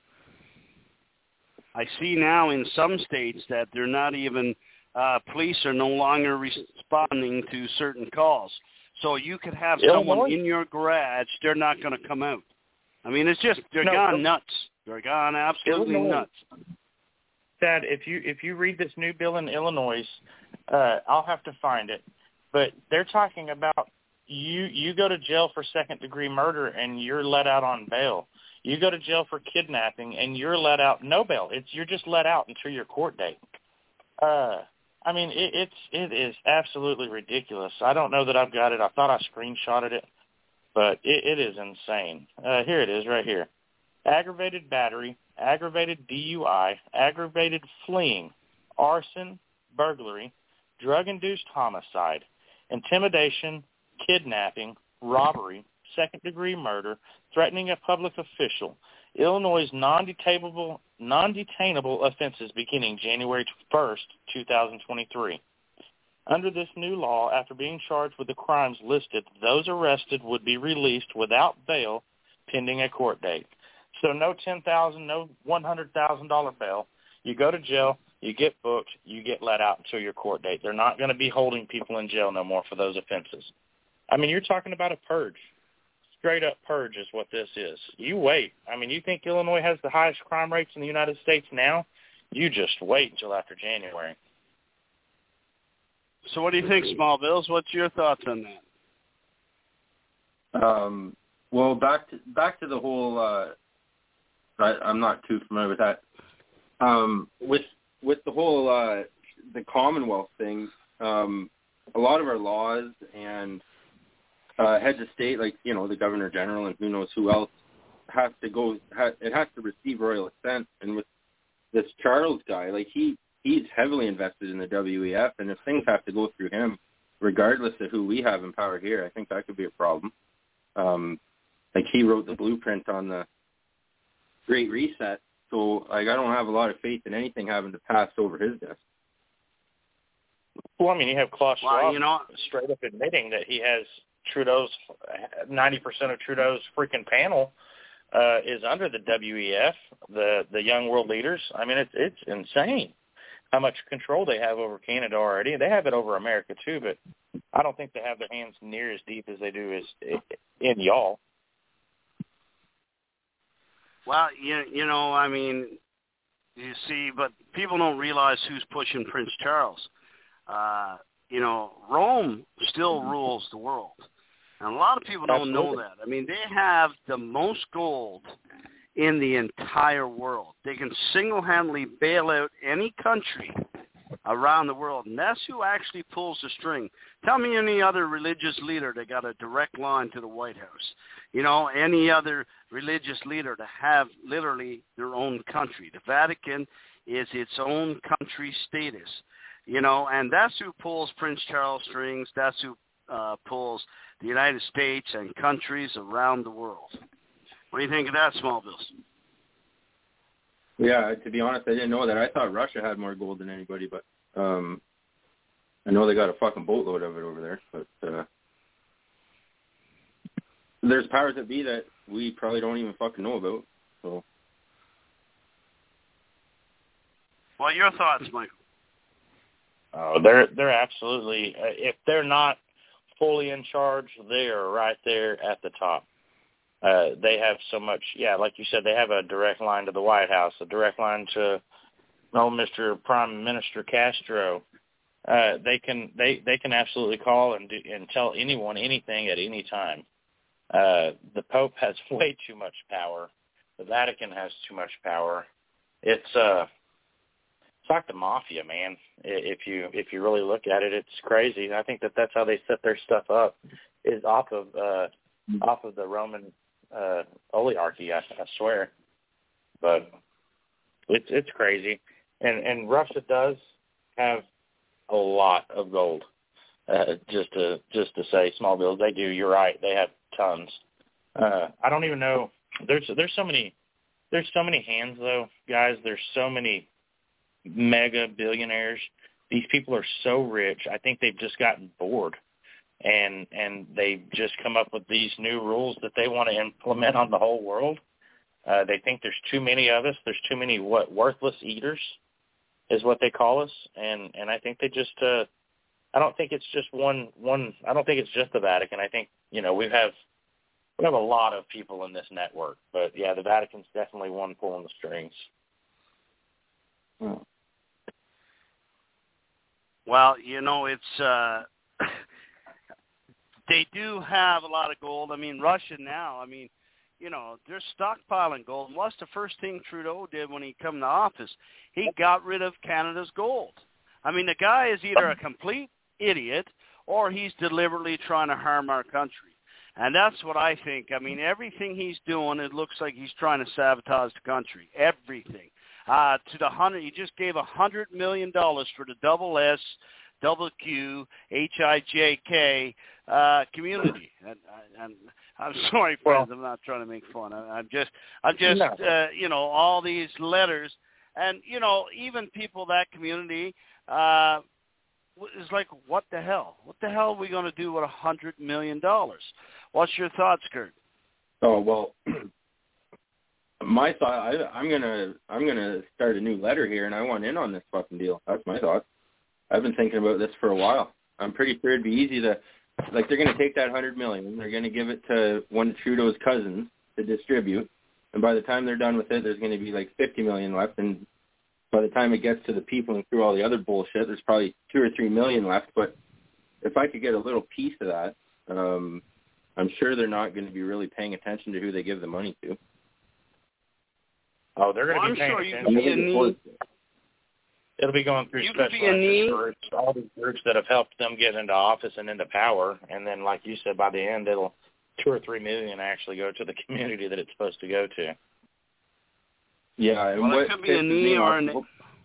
I see now in some states that they're not even, uh, police are no longer responding to certain calls. So you could have someone Illinois? in your garage, they're not going to come out. I mean, it's just, they're No, gone no. nuts. They're gone absolutely Illinois. nuts. Dad, if you if you read this new bill in Illinois, uh, I'll have to find it, but they're talking about you you go to jail for second-degree murder and you're let out on bail. You go to jail for kidnapping and you're let out no bail. It's you're just let out until your court date. Uh, I mean, it, it's it is absolutely ridiculous. I don't know that I've got it. I thought I screenshotted it, but it, it is insane. Uh, here it is, right here. Aggravated battery, aggravated D U I, aggravated fleeing, arson, burglary, drug-induced homicide, intimidation, kidnapping, robbery, second-degree murder, threatening a public official. Illinois' non-detainable, non-detainable offenses beginning January first, twenty twenty-three. Under this new law, after being charged with the crimes listed, those arrested would be released without bail pending a court date. So no ten thousand dollars, no one hundred thousand dollars bail. You go to jail, you get booked, you get let out until your court date. They're not going to be holding people in jail no more for those offenses. I mean, you're talking about a purge. Straight up purge is what this is. You wait. I mean, you think Illinois has the highest crime rates in the United States now? You just wait until after January. So what do you think, Small Bills? What's your thoughts on that? Um, well, back to back to the whole. Uh, I, I'm not too familiar with that. Um, with with the whole uh, the Commonwealth thing, um, a lot of our laws and uh, heads of state, like you know the Governor General and who knows who else, has to go. Ha, it has to receive royal assent. And with this Charles guy, like he he's heavily invested in the W E F, and if things have to go through him, regardless of who we have in power here, I think that could be a problem. Um, like he wrote the blueprint on the Great Reset, so like I don't have a lot of faith in anything having to pass over his desk. Well, I mean, you have Klaus Schwab Well, you know, straight up admitting that he has Trudeau's, ninety percent of Trudeau's freaking panel uh, is under the W E F, the the Young World Leaders. I mean, it's it's insane how much control they have over Canada already. They have it over America too, but I don't think they have their hands near as deep as they do as in y'all. Well, you, you know, I mean, you see, but people don't realize who's pushing Prince Charles. Uh, you know, Rome still rules the world. And a lot of people don't Absolutely. know that. I mean, they have the most gold in the entire world. They can single-handedly bail out any country around the world, and that's who actually pulls the string. Tell me any other religious leader that got a direct line to the White House. You know, any other religious leader to have literally their own country. The Vatican is its own country status, you know, and that's who pulls Prince Charles strings. That's who uh, pulls the United States and countries around the world. What do you think of that, Small Bills? Yeah, to be honest, I didn't know that. I thought Russia had more gold than anybody, but um, I know they got a fucking boatload of it over there. But uh, there's powers that be that we probably don't even fucking know about. So, well, your thoughts, Michael? Oh, they're they're absolutely. Uh, if they're not fully in charge, they are right there at the top. Uh, they have so much, yeah, like you said, they have a direct line to the White House, a direct line to old Mister Prime Minister Castro. Uh, they can they, they can absolutely call and do, and tell anyone anything at any time. Uh, the Pope has way too much power. The Vatican has too much power. It's uh, it's like the mafia, man. If you if you really look at it, it's crazy. I think that that's how they set their stuff up, is off of uh, off of the Roman uh, oligarchy. I, I swear, but it's it's crazy. And and Russia does have a lot of gold. Uh, just to just to say small bills, they do. You're right. They have tons. Uh, I don't even know. There's there's so many there's so many hands though, guys. There's so many mega billionaires. These people are so rich. I think they've just gotten bored, and and they've just come up with these new rules that they want to implement on the whole world. Uh, they think there's too many of us. There's too many what worthless eaters, is what they call us, and and I think they just. Uh, I don't think it's just one one. I don't think it's just the Vatican. I think you know we have we have a lot of people in this network, but yeah, the Vatican's definitely one pulling the strings. Hmm. Well, you know, it's uh, they do have a lot of gold. I mean, Russia now. I mean, you know, they're stockpiling gold. And what's the first thing Trudeau did when he came to office? He got rid of Canada's gold. I mean, the guy is either a complete idiot or he's deliberately trying to harm our country. And that's what I think. I mean, everything he's doing, it looks like he's trying to sabotage the country. Everything. Uh, to the hundred, he just gave a hundred million dollars for the double S, double Q, H I J K uh, community. And, and I'm sorry, friends, I'm not trying to make fun. I, I'm just, I'm just, uh, you know, all these letters, and you know, even people that community. Uh, It's like, what the hell? What the hell are we going to do with a hundred million dollars? What's your thoughts, Kurt? Oh well, my thought. I, I'm gonna I'm gonna start a new letter here, and I want in on this fucking deal. That's my thought. I've been thinking about this for a while. I'm pretty sure it'd be easy to, like, they're gonna take that hundred million. They're gonna give it to one of Trudeau's cousins to distribute, and by the time they're done with it, there's gonna be like fifty million left, and by the time it gets to the people and through all the other bullshit, there's probably two or three million left. But if I could get a little piece of that, um, I'm sure they're not going to be really paying attention to who they give the money to. Oh, they're going well, to be I'm paying sure attention. You could be a need. It'll be going through you special interest groups, all these groups that have helped them get into office and into power. And then, like you said, by the end, it'll two or three million actually go to the community that it's supposed to go to. Yeah, and well, what it could be a knee or an.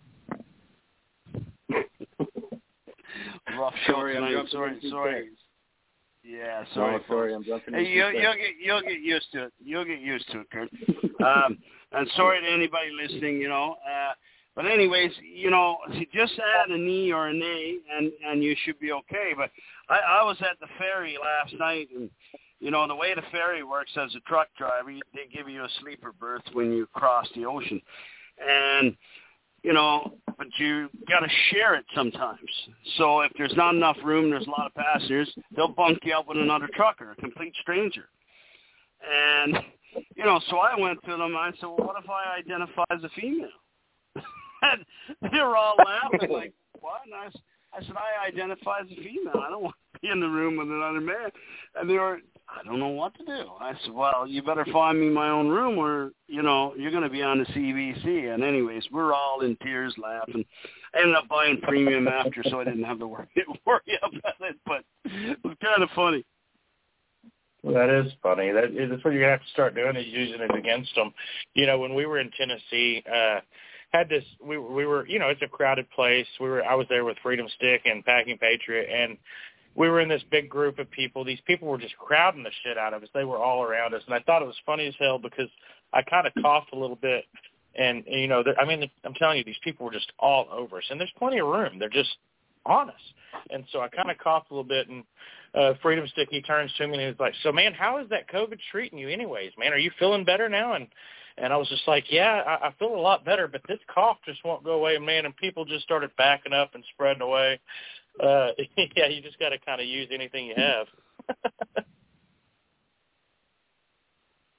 Rough sorry, show I'm tonight. Sorry, sorry. Yeah, sorry. No, sorry, I'm jumping in. Hey, you'll, you'll get you'll get used to it. You'll get used to it, Kurt. um, and sorry to anybody listening, you know. Uh, but anyways, you know, just add a knee or an A, and and you should be okay. But I, I was at the ferry last night, and you know, the way the ferry works as a truck driver, they give you a sleeper berth when you cross the ocean. And, you know, but you got to share it sometimes. So if there's not enough room, there's a lot of passengers, they'll bunk you up with another trucker, a complete stranger. And, you know, so I went to them, I said, well, what if I identify as a female? And they were all laughing, like, what? And I, I said, I identify as a female. I don't want to be in the room with another man. And they were, I don't know what to do. I said, well, you better find me my own room or, you know, you're going to be on the C B C. And anyways, we're all in tears laughing. I ended up buying premium after, so I didn't have to worry, worry about it. But it was kind of funny. Well, that is funny. That, that's what you're going to have to start doing, is using it against them. You know, when we were in Tennessee, uh, had this, we, we were, you know, it's a crowded place. We were, I was there with Freedom Stick and Packing Patriot, and we were in this big group of people. These people were just crowding the shit out of us. They were all around us, and I thought it was funny as hell because I kind of coughed a little bit, and, and you know, I mean, I'm telling you, these people were just all over us, and there's plenty of room. They're just on us. And so I kind of coughed a little bit, and uh, Freedom Stick, he turns to me and he's like, so, man, how is that COVID treating you anyways, man? Are you feeling better now? And And I was just like, yeah, I, I feel a lot better, but this cough just won't go away, man. And people just started backing up and spreading away. Uh, yeah, you just got to kind of use anything you have.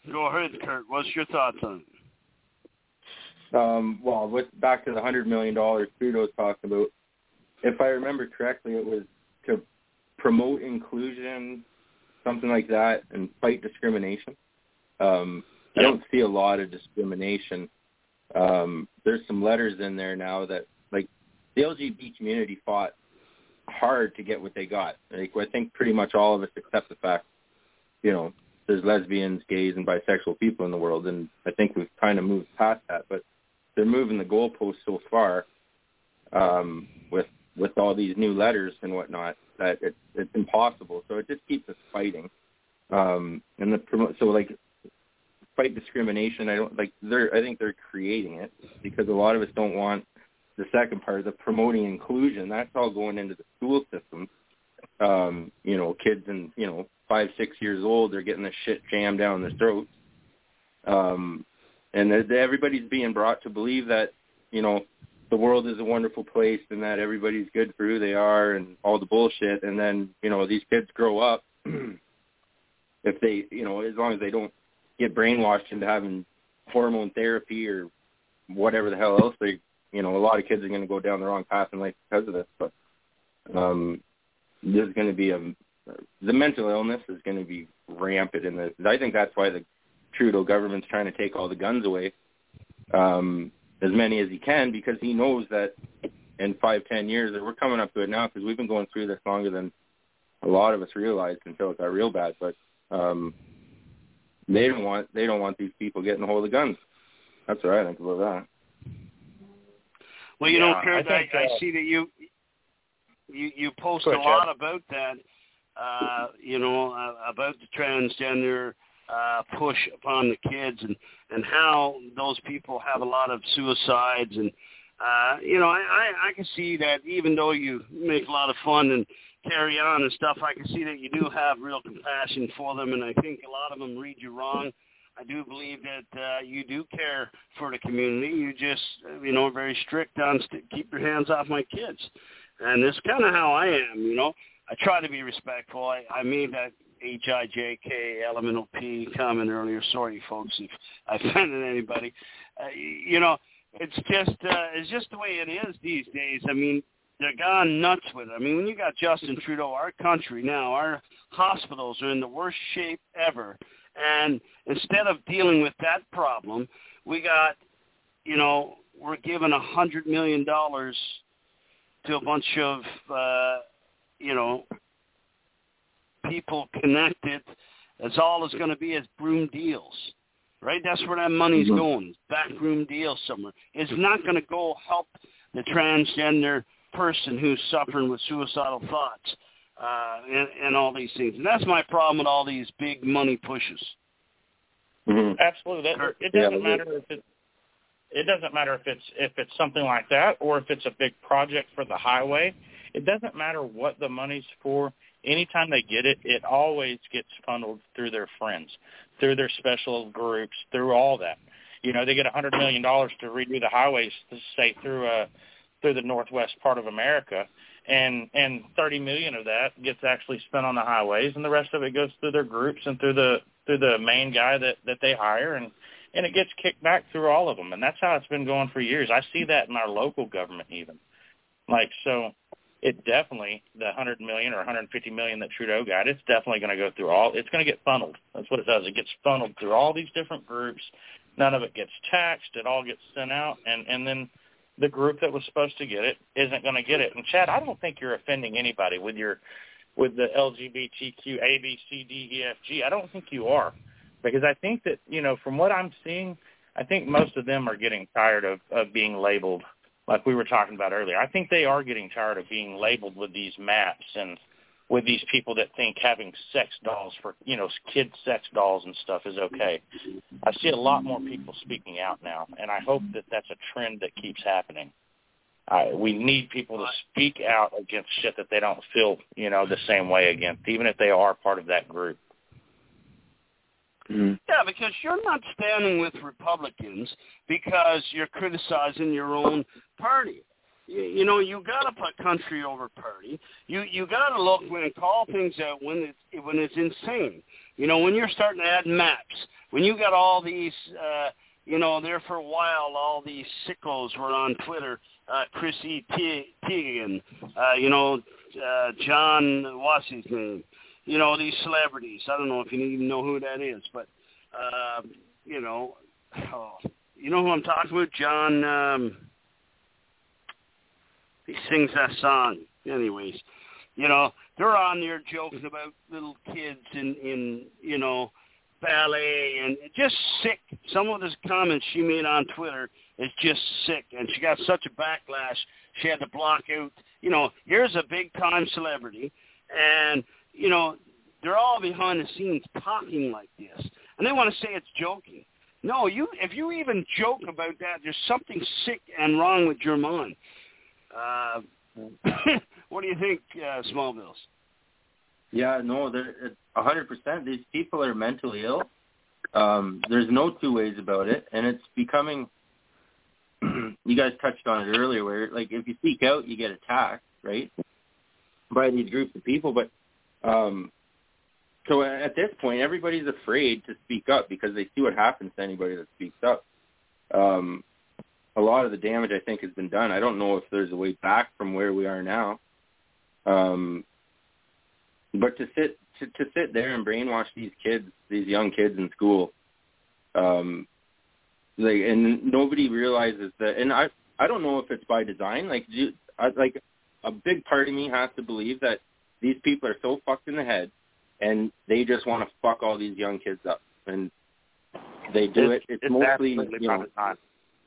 Go ahead, Kurt. What's your thoughts on it? Um, well, with, back to the one hundred million dollars Trudeau's talked about, if I remember correctly, it was to promote inclusion, something like that, and fight discrimination. Um, I don't see a lot of discrimination. Um, there's some letters in there now that, like, the L G B T community fought hard to get what they got. Like, I think pretty much all of us accept the fact, you know, there's lesbians, gays, and bisexual people in the world, and I think we've kind of moved past that. But they're moving the goalposts so far um, with with all these new letters and whatnot that it's it's impossible. So it just keeps us fighting. Um, and the so like fight discrimination. I don't like they're. I think they're creating it because a lot of us don't want the second part, the promoting inclusion. That's all going into the school system. Um, you know, kids and you know five, six years old, they're getting the shit jammed down their throats. Um, and everybody's being brought to believe that, you know, the world is a wonderful place and that everybody's good for who they are and all the bullshit. And then, you know, these kids grow up, if they, you know, as long as they don't get brainwashed into having hormone therapy or whatever the hell else they, you know, a lot of kids are going to go down the wrong path in life because of this. But um, there's going to be a, the mental illness is going to be rampant in this. I think that's why the Trudeau government's trying to take all the guns away, um, as many as he can, because he knows that in five, ten years, that we're coming up to it now because we've been going through this longer than a lot of us realized until it got real bad. But um, they don't want they don't want these people getting a hold of guns. That's what I think about that. Well, you yeah, know, Kurt, I, I, think, I, uh, I see that you you you post ahead, a lot about that. Uh, you know, uh, about the transgender uh, push upon the kids and, and how those people have a lot of suicides. And, uh, you know, I, I, I can see that even though you make a lot of fun and carry on and stuff, I can see that you do have real compassion for them. And I think a lot of them read you wrong. I do believe that uh, you do care for the community. You just, you know, very strict on st- keep your hands off my kids. And it's kind of how I am, you know. I try to be respectful. I, I made that H I J K elemental P comment earlier. Sorry, folks, if I offended anybody. Uh, you know, it's just uh, it's just the way it is these days. I mean, they're gone nuts with it. I mean, when you got Justin Trudeau, our country now, our hospitals are in the worst shape ever. And instead of dealing with that problem, we got, you know, we're giving a hundred million dollars to a bunch of uh, you know, people connected. That's all it's going to be is broom deals, right? That's where that money's mm-hmm. going, backroom deals somewhere. It's not going to go help the transgender person who's suffering with suicidal thoughts uh, and, and all these things. And that's my problem with all these big money pushes. Mm-hmm. Absolutely. That, it doesn't yeah, matter if it's it doesn't matter if it's if it's something like that or if it's a big project for the highway. It doesn't matter what the money's for. Anytime they get it, it always gets funneled through their friends, through their special groups, through all that. You know, they get one hundred million dollars to redo the highways, say, through uh, through the northwest part of America, and and thirty million dollars of that gets actually spent on the highways, and the rest of it goes through their groups and through the through the main guy that, that they hire, and, and it gets kicked back through all of them. And that's how it's been going for years. I see that in our local government even. Like, so... It definitely, the one hundred million dollars or one hundred fifty million dollars that Trudeau got, it's definitely going to go through all, it's going to get funneled. That's what it does. It gets funneled through all these different groups. None of it gets taxed. It all gets sent out. And, and then the group that was supposed to get it isn't going to get it. And, Chad, I don't think you're offending anybody with your, with the L G B T Q, A, B, C, D, E, F, G. I don't think you are. Because I think that, you know, from what I'm seeing, I think most of them are getting tired of, of being labeled like we were talking about earlier. I think they are getting tired of being labeled with these maps and with these people that think having sex dolls for, you know, kid sex dolls and stuff is okay. I see a lot more people speaking out now, and I hope that that's a trend that keeps happening. Uh, we need people to speak out against shit that they don't feel, you know, the same way against, even if they are part of that group. Mm-hmm. Yeah, because you're not standing with Republicans because you're criticizing your own party. You, you know, you got to put country over party. You you got to look when and call things out when it's when it's insane. You know, when you're starting to add maps, when you got all these, uh, you know, there for a while, all these sickos were on Twitter, uh, Chrissy Teigen, uh, you know, uh, John, what's his name? You know, these celebrities. I don't know if you even know who that is, but, uh, you know, oh, you know who I'm talking about? John, um, he sings that song. Anyways, you know, they're on there joking about little kids in, in you know, ballet and just sick. Some of the comments she made on Twitter is just sick, and she got such a backlash she had to block out. You know, here's a big-time celebrity, and, you know, they're all behind the scenes talking like this, and they want to say it's joking. No, you. If you even joke about that, there's something sick and wrong with your mind. Uh, what do you think, uh, Smallbills? Yeah, no, they're a hundred percent. These people are mentally ill. Um, there's no two ways about it, and it's becoming. You guys touched on it earlier, where like if you speak out, you get attacked, right, by these groups of people. But um, so at this point, everybody's afraid to speak up because they see what happens to anybody that speaks up. Um, a lot of the damage, I think, has been done. I don't know if there's a way back from where we are now. Um, but to sit to, to sit there and brainwash these kids, these young kids in school, um, like, and nobody realizes that. And I, I don't know if it's by design. Like, do, I, like a big part of me has to believe that these people are so fucked in the head, and they just want to fuck all these young kids up, and they do it's, it. It's, it's mostly, absolutely you by know, design.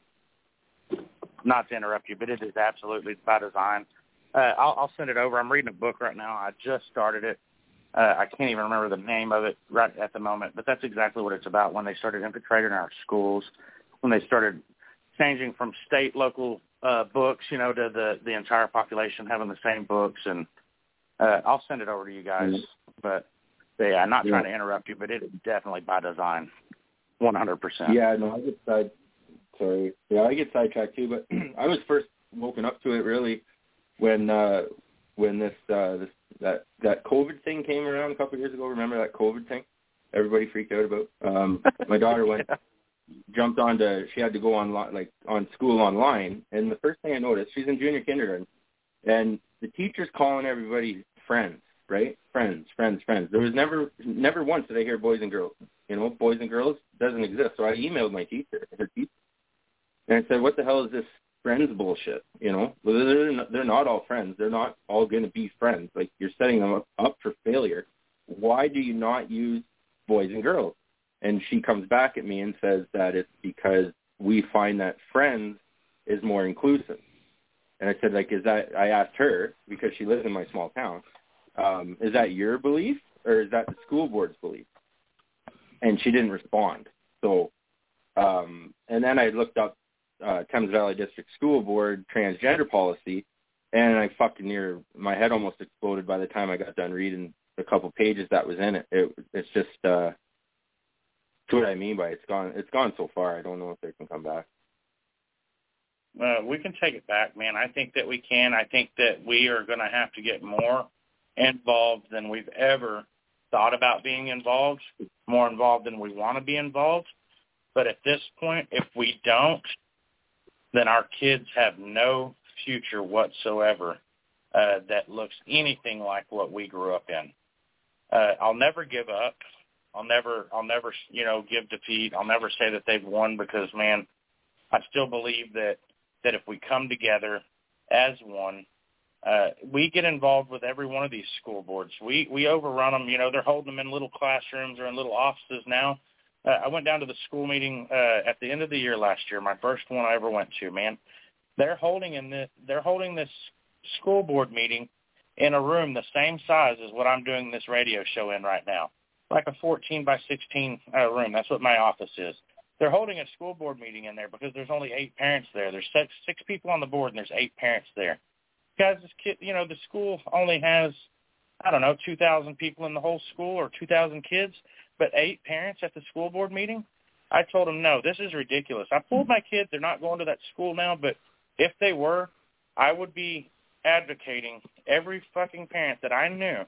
Not to interrupt you, but it is absolutely by design. Uh, I'll, I'll send it over. I'm reading a book right now. I just started it. Uh, I can't even remember the name of it right at the moment, but that's exactly what it's about. When they started infiltrating our schools, when they started changing from state, local uh, books, you know, to the, the entire population having the same books. And uh, I'll send it over to you guys. Mm-hmm. But, yeah, I'm not yeah. trying to interrupt you, but it is definitely by design, one hundred percent. Yeah, no, I get side. Sorry. Yeah, I get sidetracked too, but I was first woken up to it really when uh, when this uh, this that that COVID thing came around a couple of years ago. Remember that COVID thing? Everybody freaked out about. Um, my daughter went yeah. jumped on to. She had to go on like on school online, and the first thing I noticed, she's in junior kindergarten, and the teacher's calling everybody friends, right? Friends, friends, friends. There was never never once did I hear boys and girls. You know, boys and girls doesn't exist. So I emailed my teacher, her teacher. And I said, what the hell is this friends bullshit? You know, they're not, they're not all friends. They're not all going to be friends. Like, you're setting them up, up for failure. Why do you not use boys and girls? And she comes back at me and says that it's because we find that friends is more inclusive. And I said, like, is that, I asked her, because she lives in my small town, um, is that your belief or is that the school board's belief? And she didn't respond. So, um, and then I looked up Uh, Thames Valley District School Board transgender policy, and I fucking near my head almost exploded by the time I got done reading the couple pages that was in it. It it's just uh, that's what I mean by it's gone. It's gone so far. I don't know if they can come back. Uh, we can take it back, man. I think that we can. I think that we are going to have to get more involved than we've ever thought about being involved. More involved than we want to be involved. But at this point, if we don't, then our kids have no future whatsoever uh, that looks anything like what we grew up in. Uh, I'll never give up. I'll never, I'll never, you know, give defeat. I'll never say that they've won because, man, I still believe that, that if we come together as one, uh, we get involved with every one of these school boards. We we overrun them. You know, they're holding them in little classrooms or in little offices now. Uh, I went down to the school meeting uh, at the end of the year last year, my first one I ever went to, man. They're holding in the, they're holding this school board meeting in a room the same size as what I'm doing this radio show in right now, like a fourteen by sixteen uh, room. That's what my office is. They're holding a school board meeting in there because there's only eight parents there. There's six, six people on the board, and there's eight parents there. Guys, this kid, you know, the school only has, I don't know, two thousand people in the whole school or two thousand kids. But eight parents at the school board meeting, I told them, no, this is ridiculous. I pulled my kids. They're not going to that school now, but if they were, I would be advocating every fucking parent that I knew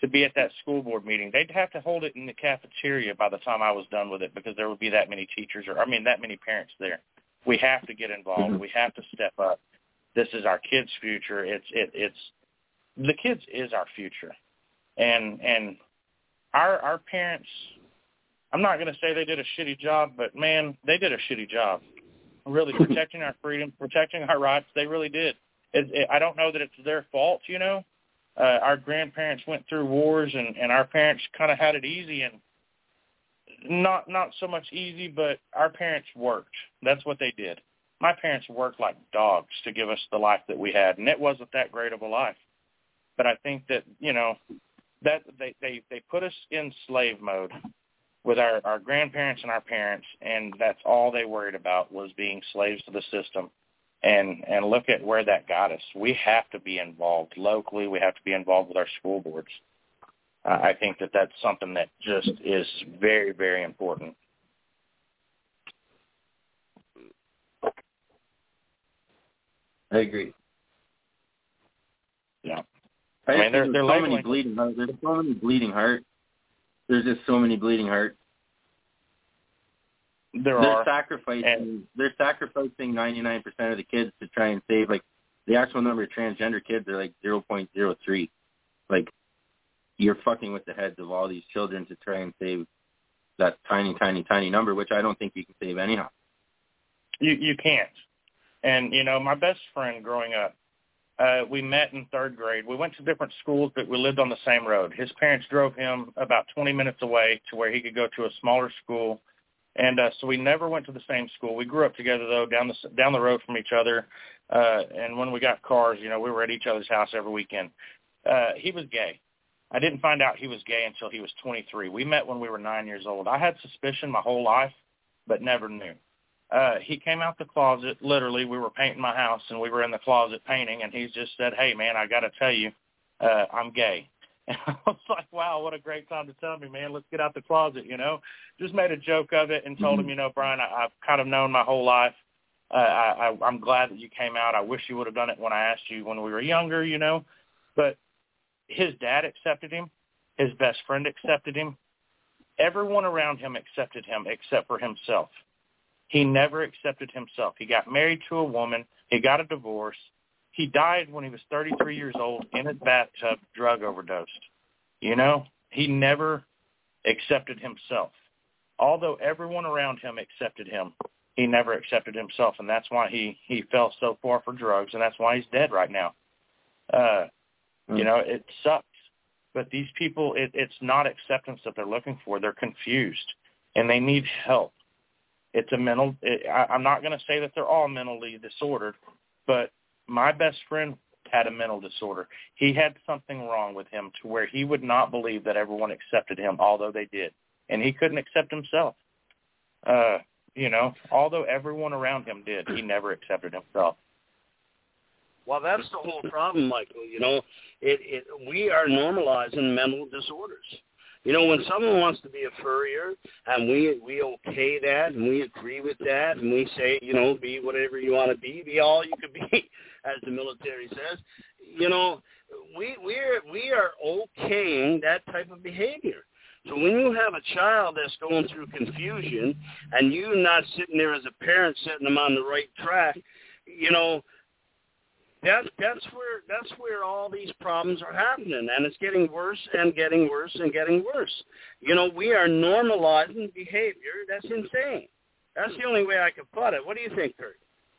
to be at that school board meeting. They'd have to hold it in the cafeteria by the time I was done with it because there would be that many teachers or, I mean, that many parents there. We have to get involved. We have to step up. This is our kids' future. It's, it, it's, the kids is our future. And, and our, our parents, I'm not going to say they did a shitty job, but man, they did a shitty job. Really protecting our freedom, protecting our rights. They really did. It, it, I don't know that it's their fault, you know. Uh, our grandparents went through wars, and, and our parents kind of had it easy, and not not so much easy, but our parents worked. That's what they did. My parents worked like dogs to give us the life that we had, and it wasn't that great of a life. But I think that, you know, that they, they, they put us in slave mode with our, our grandparents and our parents, and that's all they worried about was being slaves to the system. And and look at where that got us. We have to be involved locally. We have to be involved with our school boards. Uh, I think that that's something that just is very, very important. I agree. Yeah. I, I mean, they're, there's they're so labeling. many bleeding hearts. There's so many bleeding hearts. There's just so many bleeding hearts. There they're are. sacrificing. And, they're sacrificing ninety-nine percent of the kids to try and save. Like the actual number of transgender kids are like zero point zero three. Like you're fucking with the heads of all these children to try and save that tiny, tiny, tiny number, which I don't think you can save anyhow. You you can't. And you know, my best friend growing up, uh, we met in third grade. We went to different schools, but we lived on the same road. His parents drove him about twenty minutes away to where he could go to a smaller school. And uh, so we never went to the same school. We grew up together, though, down the down the road from each other. Uh, and when we got cars, you know, we were at each other's house every weekend. Uh, he was gay. I didn't find out he was gay until he was twenty-three. We met when we were nine years old. I had suspicion my whole life, but never knew. Uh, he came out the closet, literally. We were painting my house, and we were in the closet painting, and he just said, hey, man, I got to tell you, uh, I'm gay. And I was like, wow, what a great time to tell me, man. Let's get out the closet, you know. Just made a joke of it and told him, you know, Brian, I, I've kind of known my whole life. Uh, I, I, I'm glad that you came out. I wish you would have done it when I asked you when we were younger, you know. But his dad accepted him. His best friend accepted him. Everyone around him accepted him except for himself. He never accepted himself. He got married to a woman. He got a divorce. He died when he was thirty-three years old in his bathtub, drug overdosed. You know, he never accepted himself. Although everyone around him accepted him, he never accepted himself, and that's why he, he fell so far for drugs, and that's why he's dead right now. Uh, you know, it sucks. But these people, it, it's not acceptance that they're looking for. They're confused, and they need help. It's a mental it, I, I'm not going to say that they're all mentally disordered, but my best friend had a mental disorder. He had something wrong with him to where he would not believe that everyone accepted him, although they did. And he couldn't accept himself. Uh, you know, although everyone around him did, he never accepted himself. Well, that's the whole problem, Michael. You know, it, it we are normalizing mental disorders. You know, when someone wants to be a furrier, and we we okay that, and we agree with that, and we say, you know, be whatever you want to be, be all you could be, as the military says. You know, we we're we are okaying that type of behavior. So when you have a child that's going through confusion, and you not sitting there as a parent setting them on the right track, you know. That's that's where that's where all these problems are happening, and it's getting worse and getting worse and getting worse. You know, we are normalizing behavior that's insane. That's the only way I could put it. What do you think, Kurt?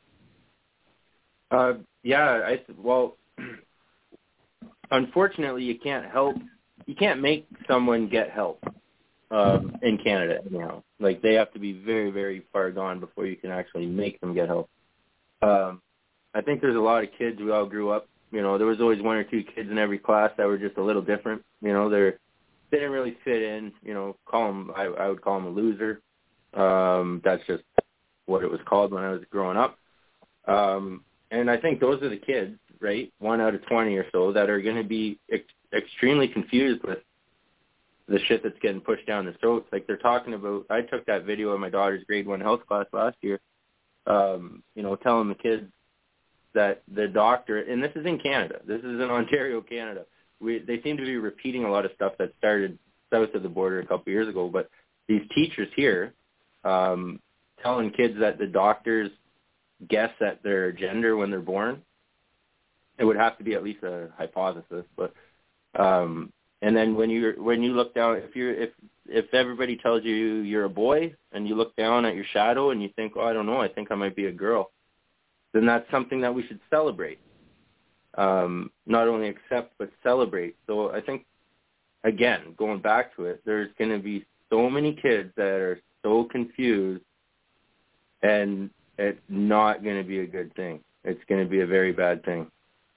Uh, yeah, I well, unfortunately, you can't help. You can't make someone get help um, in Canada anyhow. Like they have to be very, very far gone before you can actually make them get help. Um, I think there's a lot of kids. We all grew up, you know, there was always one or two kids in every class that were just a little different. You know, they're, they didn't really fit in, you know, call them, I, I would call them a loser. Um, that's just what it was called when I was growing up. Um, and I think those are the kids, right, one out of twenty or so that are going to be ex- extremely confused with the shit that's getting pushed down their throats. Like they're talking about, I took that video of my daughter's grade one health class last year, um, you know, telling the kids, that the doctor, and this is in Canada, this is in Ontario, Canada, we, they seem to be repeating a lot of stuff that started south of the border a couple years ago. But these teachers here um, telling kids that the doctors guess at their gender when they're born, it would have to be at least a hypothesis. But um, and then when you when you look down, if you if if everybody tells you you're a boy and you look down at your shadow and you think, oh, I don't know, I think I might be a girl, then that's something that we should celebrate. Um, not only accept, but celebrate. So I think, again, going back to it, there's going to be so many kids that are so confused, and it's not going to be a good thing. It's going to be a very bad thing.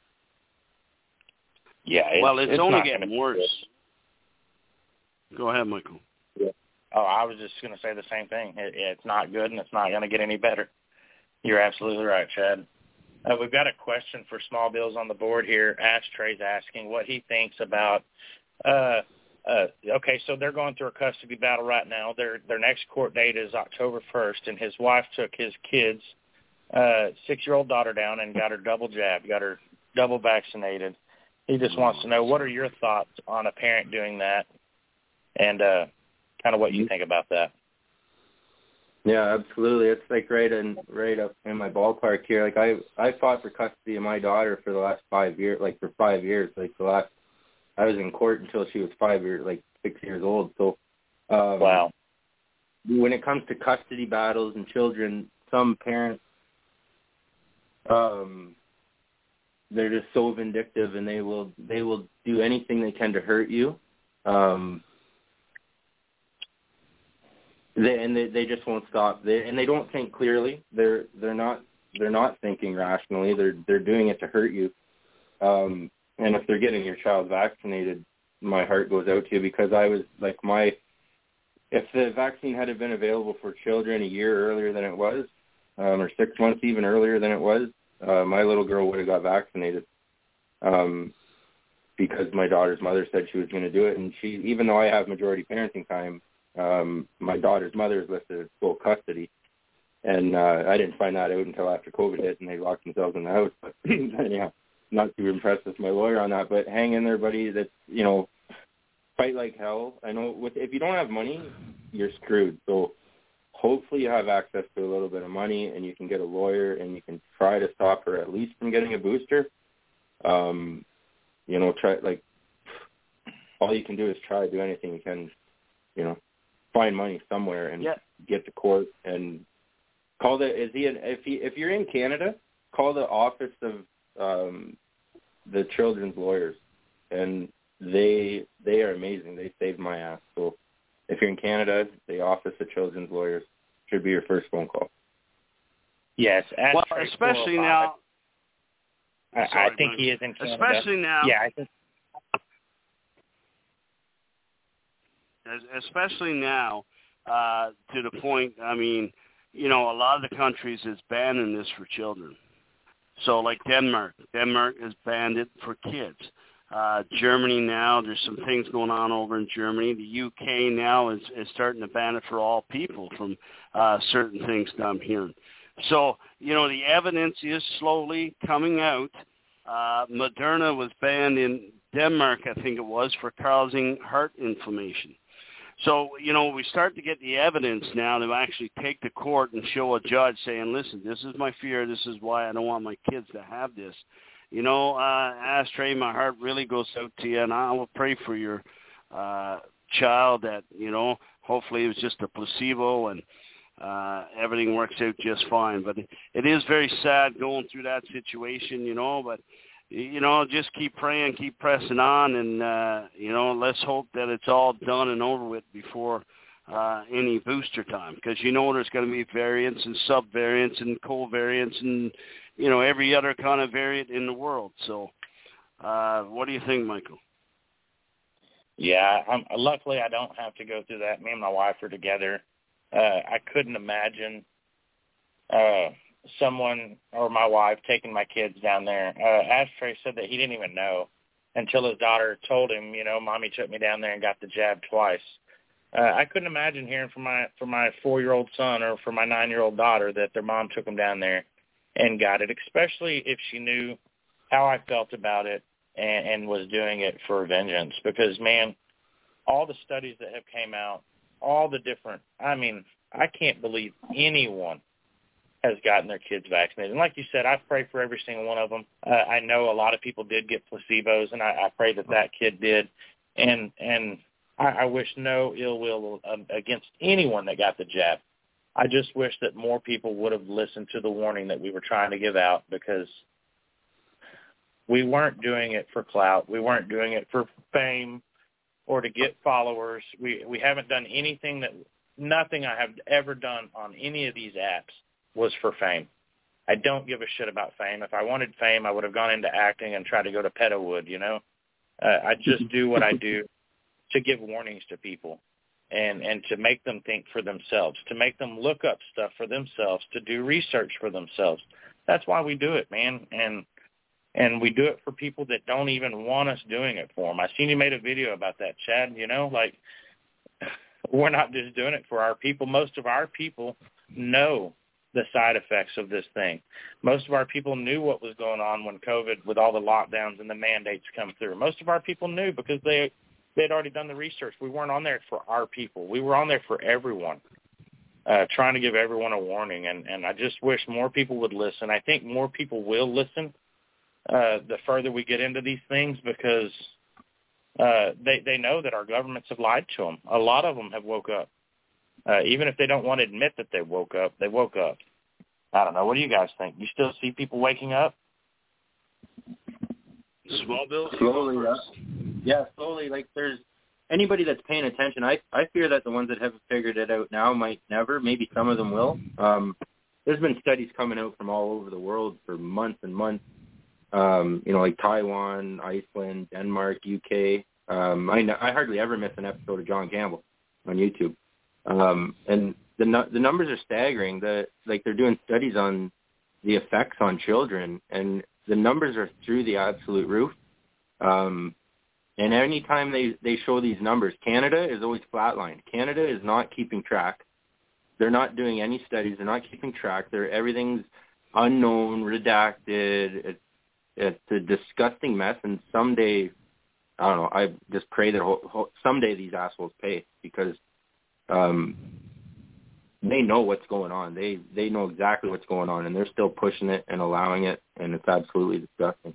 Yeah. It's, well, it's, it's only not getting worse. Go ahead, Michael. Yeah. Oh, I was just going to say the same thing. It, it's not good, and it's not going to get any better. You're absolutely right, Chad. Uh, we've got a question for Small Bills on the board here. Ashtray's asking what he thinks about uh, uh, okay, so they're going through a custody battle right now. Their their next court date is October first, and his wife took his kid's uh, six-year-old daughter down and got her double jabbed, got her double vaccinated. He just wants to know, what are your thoughts on a parent doing that, and uh, kind of what you think about that? Yeah, absolutely. It's like right in right up in my ballpark here. Like I I fought for custody of my daughter for the last five years, like for five years. Like the last, I was in court until she was five years, like six years old. So, um, wow. When it comes to custody battles and children, some parents, um, they're just so vindictive, and they will they will do anything they can to hurt you. Um, They, and they, they just won't stop. They, and they don't think clearly. They're they're not they're not thinking rationally. They're they're doing it to hurt you. Um, and if they're getting your child vaccinated, my heart goes out to you, because I was like my if the vaccine had been available for children a year earlier than it was, um, or six months even earlier than it was, uh, my little girl would have got vaccinated. Um, because my daughter's mother said she was going to do it, and she, even though I have majority parenting time, Um, my daughter's mother is listed as full custody, and uh, I didn't find that out until after COVID hit and they locked themselves in the house. But yeah, not too impressed with my lawyer on that. But hang in there, buddy. That's, you know, fight like hell. I know with if you don't have money, you're screwed. So hopefully you have access to a little bit of money and you can get a lawyer and you can try to stop her at least from getting a booster. Um, you know, try like all you can do is try to do anything you can, you know. Find money somewhere and yeah. get to court and call the is he an, if he if you're in Canada, call the office of um, the children's lawyers, and they they are amazing. They saved my ass. So if you're in Canada, the office of children's lawyers should be your first phone call. Yes, well, especially now. I, Sorry, I think he is in Canada. Especially now. Yeah, I think. Especially now, uh, to the point, I mean, you know, a lot of the countries is banning this for children. So like Denmark, Denmark has banned it for kids. Uh, Germany now, there's some things going on over in Germany. The U K now is, is starting to ban it for all people from uh, certain things that I'm hearing. So, you know, the evidence is slowly coming out. Uh, Moderna was banned in Denmark, I think it was, for causing heart inflammation. So, you know, we start to get the evidence now to actually take to court and show a judge saying, listen, this is my fear. This is why I don't want my kids to have this. You know, uh, Astray, my heart really goes out to you, and I will pray for your uh, child that, you know, hopefully it was just a placebo and uh, everything works out just fine. But it, it is very sad going through that situation, you know, but you know, just keep praying, keep pressing on, and, uh, you know, let's hope that it's all done and over with before uh, any booster time, because you know there's going to be variants and sub-variants and covariants and, you know, every other kind of variant in the world. So uh, what do you think, Michael? Yeah, I'm, luckily I don't have to go through that. Me and my wife are together. Uh, I couldn't imagine uh, – someone or my wife taking my kids down there. Uh, Ashtray said that he didn't even know until his daughter told him, you know, Mommy took me down there and got the jab twice. Uh, I couldn't imagine hearing from my from my four-year-old son or from my nine-year-old daughter that their mom took them down there and got it, especially if she knew how I felt about it and, and was doing it for vengeance. Because, man, all the studies that have came out, all the different, I mean, I can't believe anyone has gotten their kids vaccinated. And like you said, I pray for every single one of them. Uh, I know a lot of people did get placebos, and I, I pray that that kid did. And and I, I wish no ill will um, against anyone that got the jab. I just wish that more people would have listened to the warning that we were trying to give out, because we weren't doing it for clout. We weren't doing it for fame or to get followers. We we haven't done anything that, nothing I have ever done on any of these apps was for fame. I don't give a shit about fame. If I wanted fame, I would have gone into acting and tried to go to Pedowood, you know. Uh, I just do what I do to give warnings to people and, and to make them think for themselves, to make them look up stuff for themselves, to do research for themselves. That's why we do it, man. And and we do it for people that don't even want us doing it for them. I seen you made a video about that, Chad, you know, like we're not just doing it for our people. Most of our people know the side effects of this thing. Most of our people knew what was going on when COVID, with all the lockdowns and the mandates come through. Most of our people knew because they they had already done the research. We weren't on there for our people. We were on there for everyone, uh, trying to give everyone a warning. And, and I just wish more people would listen. I think more people will listen uh, the further we get into these things, because uh, they, they know that our governments have lied to them. A lot of them have woke up. Uh, even if they don't want to admit that they woke up, they woke up. I don't know. What do you guys think? You still see people waking up? Small Bill? Slowly, yeah. Yeah, slowly. Like, there's anybody that's paying attention. I, I fear that the ones that haven't figured it out now might never. Maybe some of them will. Um, there's been studies coming out from all over the world for months and months. Um, you know, like Taiwan, Iceland, Denmark, U K. Um, I, I hardly ever miss an episode of John Campbell on YouTube. Um, and the the numbers are staggering. The like they're doing studies on the effects on children, and the numbers are through the absolute roof. Um, and any time they, they show these numbers, Canada is always flatlined. Canada is not keeping track. They're not doing any studies. They're not keeping track. They're everything's unknown, redacted. It's it's a disgusting mess. And someday, I don't know. I just pray that ho- ho- someday these assholes pay, because Um, they know what's going on. They they know exactly what's going on, and they're still pushing it and allowing it, and it's absolutely disgusting.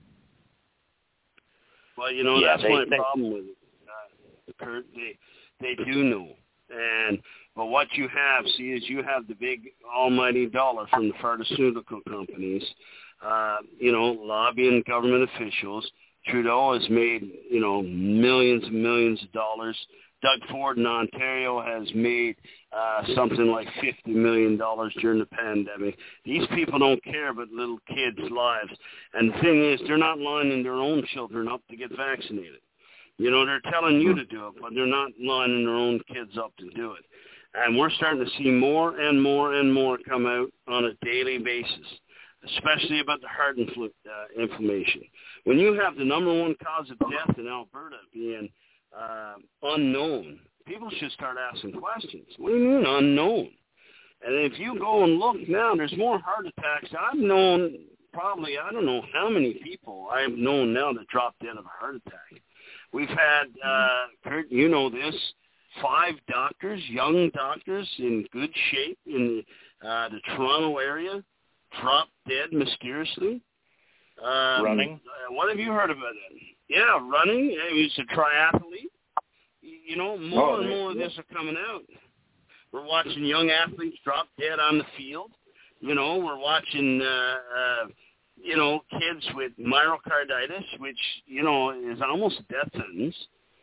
Well, you know, yeah, that's they, my they, problem with it, uh, Kurt. They they do know, and but what you have, see, is you have the big almighty dollar from the pharmaceutical companies, uh, you know, lobbying government officials. Trudeau has made, you know, millions and millions of dollars. Doug Ford in Ontario has made uh, something like fifty million dollars during the pandemic. These people don't care about little kids' lives. And the thing is, they're not lining their own children up to get vaccinated. You know, they're telling you to do it, but they're not lining their own kids up to do it. And we're starting to see more and more and more come out on a daily basis, especially about the heart infl- uh, inflammation. When you have the number one cause of death in Alberta being Uh, unknown, people should start asking questions. What do you mean unknown? And if you go and look now, there's more heart attacks. I've known probably, I don't know how many people I've known now that dropped dead of a heart attack. We've had, uh, Kurt, you know this, five doctors, young doctors in good shape in uh, the Toronto area, dropped dead mysteriously. Um, running? Uh, what have you heard about it? Yeah, running. He was a triathlete. You know, more oh, and more of this are coming out. We're watching young athletes drop dead on the field. You know, we're watching, uh, uh, you know, kids with myocarditis, which, you know, is almost a death sentence.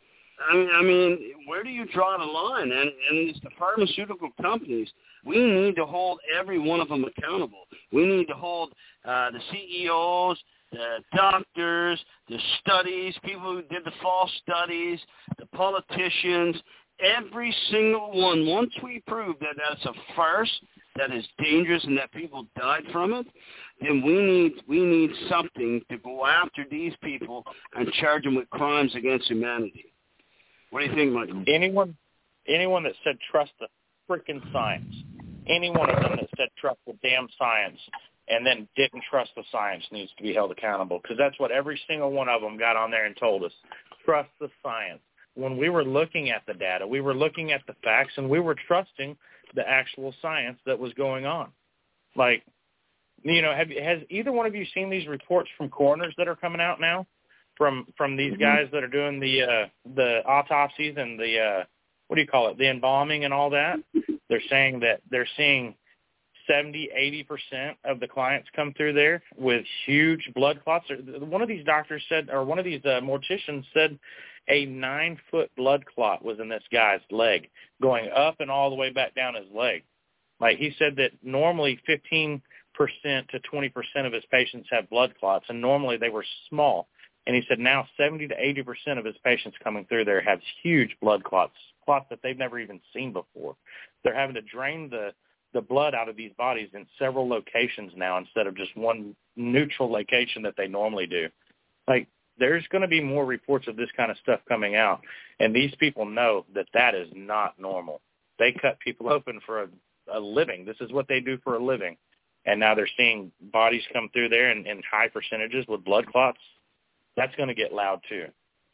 I mean, I mean, where do you draw the line? And, and it's the pharmaceutical companies. We need to hold every one of them accountable. We need to hold uh, the C E Os, the doctors, the studies, people who did the false studies, the politicians, every single one. Once we prove that that's a farce, that is dangerous, and that people died from it, then we need we need something to go after these people and charge them with crimes against humanity. What do you think, Michael? Anyone, anyone that said trust the freaking science, any one of them that said trust the damn science, and then didn't trust the science needs to be held accountable, because that's what every single one of them got on there and told us. Trust the science. When we were looking at the data, we were looking at the facts, and we were trusting the actual science that was going on. Like, you know, have has either one of you seen these reports from coroners that are coming out now from from these Mm-hmm. guys that are doing the uh, the autopsies and the, uh, what do you call it, the embalming and all that? They're saying that they're seeing seventy, eighty percent of the clients come through there with huge blood clots. One of these doctors said, or one of these uh, morticians said, a nine-foot blood clot was in this guy's leg, going up and all the way back down his leg. Like, he said that normally fifteen percent to twenty percent of his patients have blood clots, and normally they were small. And he said now seventy to eighty percent of his patients coming through there have huge blood clots, clots that they've never even seen before. They're having to drain the, the blood out of these bodies in several locations now instead of just one neutral location that they normally do. Like, there's going to be more reports of this kind of stuff coming out, and these people know that that is not normal. They cut people open for a, a living. This is what they do for a living. And now they're seeing bodies come through there in, in high percentages with blood clots. That's going to get loud too.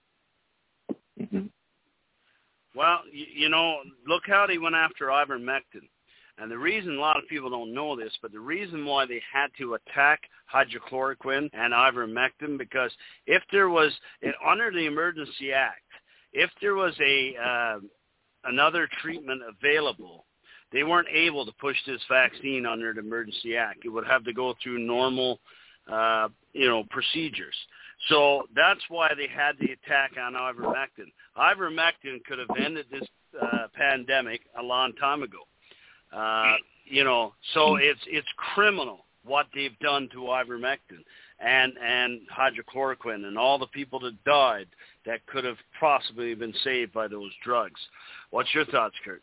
Mm-hmm. Well, you, you know, look how they went after ivermectin. And the reason, a lot of people don't know this, but the reason why they had to attack hydrochloroquine and ivermectin, because if there was, under the Emergency Act, if there was a uh, another treatment available, they weren't able to push this vaccine under the Emergency Act. It would have to go through normal, uh, you know, procedures. So that's why they had the attack on ivermectin. Ivermectin could have ended this uh, pandemic a long time ago. Uh, you know, so it's it's criminal what they've done to ivermectin and, and hydrochloroquine and all the people that died that could have possibly been saved by those drugs. What's your thoughts, Kurt?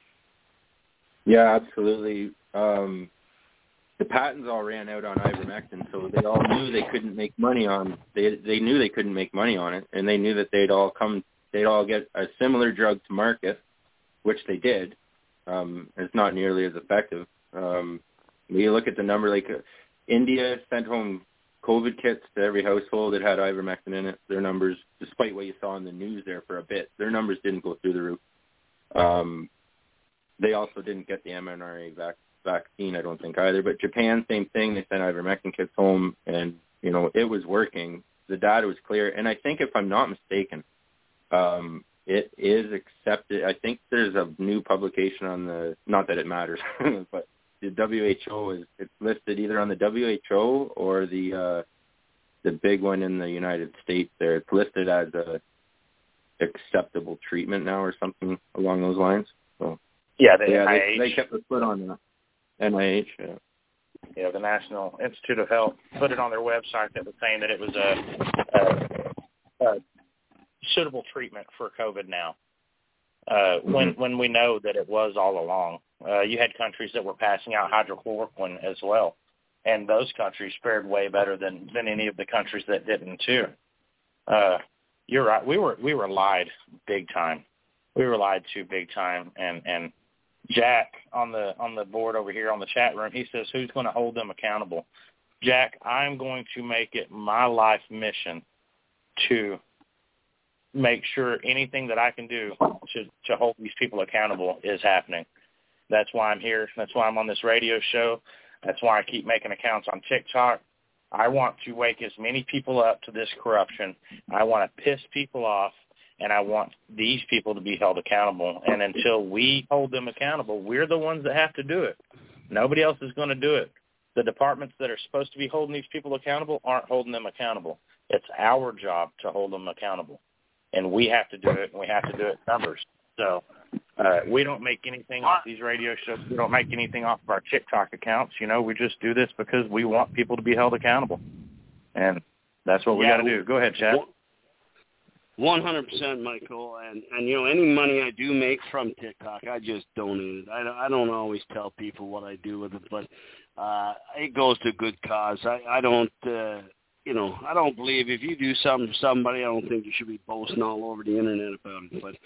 Yeah, absolutely. Um, the patents all ran out on ivermectin, so they all knew they couldn't make money on. They they knew they couldn't make money on it, and they knew that they'd all come. They'd all get a similar drug to market, which they did. Um, it's not nearly as effective. Um, when you look at the number, like uh, India sent home COVID kits to every household that had ivermectin in it. Their numbers, despite what you saw in the news there for a bit, their numbers didn't go through the roof. Um, they also didn't get the M R N A vac- vaccine, I don't think, either. But Japan, same thing. They sent ivermectin kits home, and, you know, it was working. The data was clear. And I think, if I'm not mistaken, um, it is accepted. I think there's a new publication on the, not that it matters, but the W H O is, it's listed either on the W H O or the uh, the big one in the United States there. It's listed as a acceptable treatment now or something along those lines. So Yeah, the yeah, N I H. they, they kept a foot on that. N I H, yeah. Yeah, the National Institute of Health put it on their website that was saying that it was a, a, a suitable treatment for COVID now. Uh, mm-hmm. When when we know that it was all along. Uh, you had countries that were passing out hydrochloroquine as well, and those countries fared way better than, than any of the countries that didn't too. Uh, you're right. We were we were lied big time. We were lied to big time. And, and Jack on the on the board over here on the chat room, he says, who's going to hold them accountable? Jack, I'm going to make it my life mission to make sure anything that I can do to, to hold these people accountable is happening. That's why I'm here. That's why I'm on this radio show. That's why I keep making accounts on TikTok. I want to wake as many people up to this corruption. I want to piss people off, and I want these people to be held accountable. And until we hold them accountable, we're the ones that have to do it. Nobody else is going to do it. The departments that are supposed to be holding these people accountable aren't holding them accountable. It's our job to hold them accountable. And we have to do it, and we have to do it in numbers. So uh, we don't make anything off these radio shows. We don't make anything off of our TikTok accounts. You know, we just do this because we want people to be held accountable. And that's what we yeah, got to do. Go ahead, Chad. one hundred percent, Michael. And, and, you know, any money I do make from TikTok, I just donate it. I, I don't always tell people what I do with it, but uh, it goes to good cause. I, I don't... Uh, You know, I don't believe if you do something for somebody, I don't think you should be boasting all over the internet about it. But,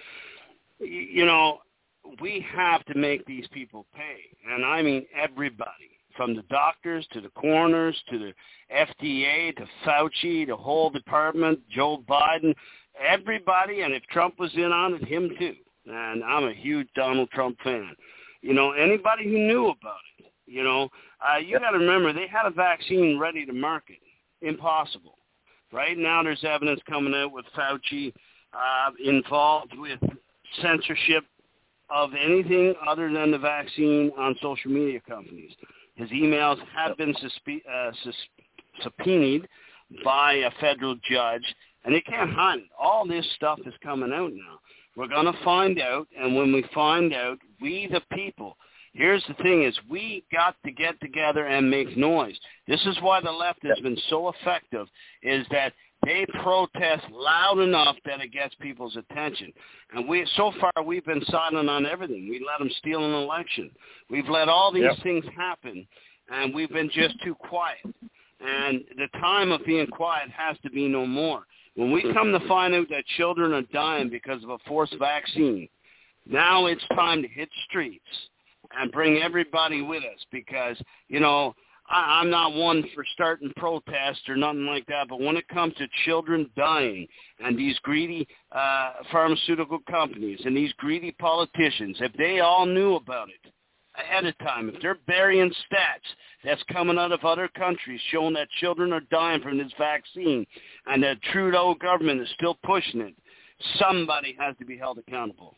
you know, we have to make these people pay. And I mean everybody, from the doctors to the coroners to the F D A to Fauci, the whole department, Joe Biden, everybody, and if Trump was in on it, him too. And I'm a huge Donald Trump fan. You know, anybody who knew about it, you know, uh, you got to remember they had a vaccine ready to market. Impossible. Right now there's evidence coming out with Fauci uh, involved with censorship of anything other than the vaccine on social media companies. His emails have been suspe- uh, sus- subpoenaed by a federal judge, and they can't hide it. All this stuff is coming out now. We're going to find out, and when we find out, we the people, here's the thing is we got to get together and make noise. This is why the left has been so effective, is that they protest loud enough that it gets people's attention. And we, so far, we've been silent on everything. We let them steal an election. We've let all these yep. things happen, and we've been just too quiet. And the time of being quiet has to be no more. When we come to find out that children are dying because of a forced vaccine, now it's time to hit streets and bring everybody with us because, you know, I, I'm not one for starting protests or nothing like that, but when it comes to children dying and these greedy uh, pharmaceutical companies and these greedy politicians, if they all knew about it ahead of time, if they're burying stats that's coming out of other countries showing that children are dying from this vaccine and the Trudeau government is still pushing it, somebody has to be held accountable.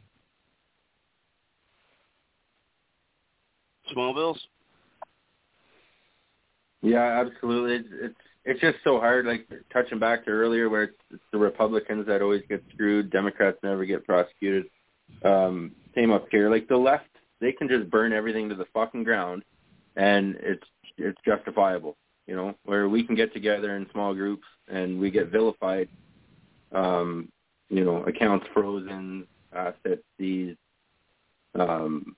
Small bills? Yeah, absolutely. It's, it's it's just so hard. Like touching back to earlier, where it's, it's the Republicans that always get screwed. Democrats never get prosecuted. Um, same up here. Like the left, they can just burn everything to the fucking ground, and it's it's justifiable. You know, where we can get together in small groups and we get vilified. Um, you know, accounts frozen, assets seized. Um,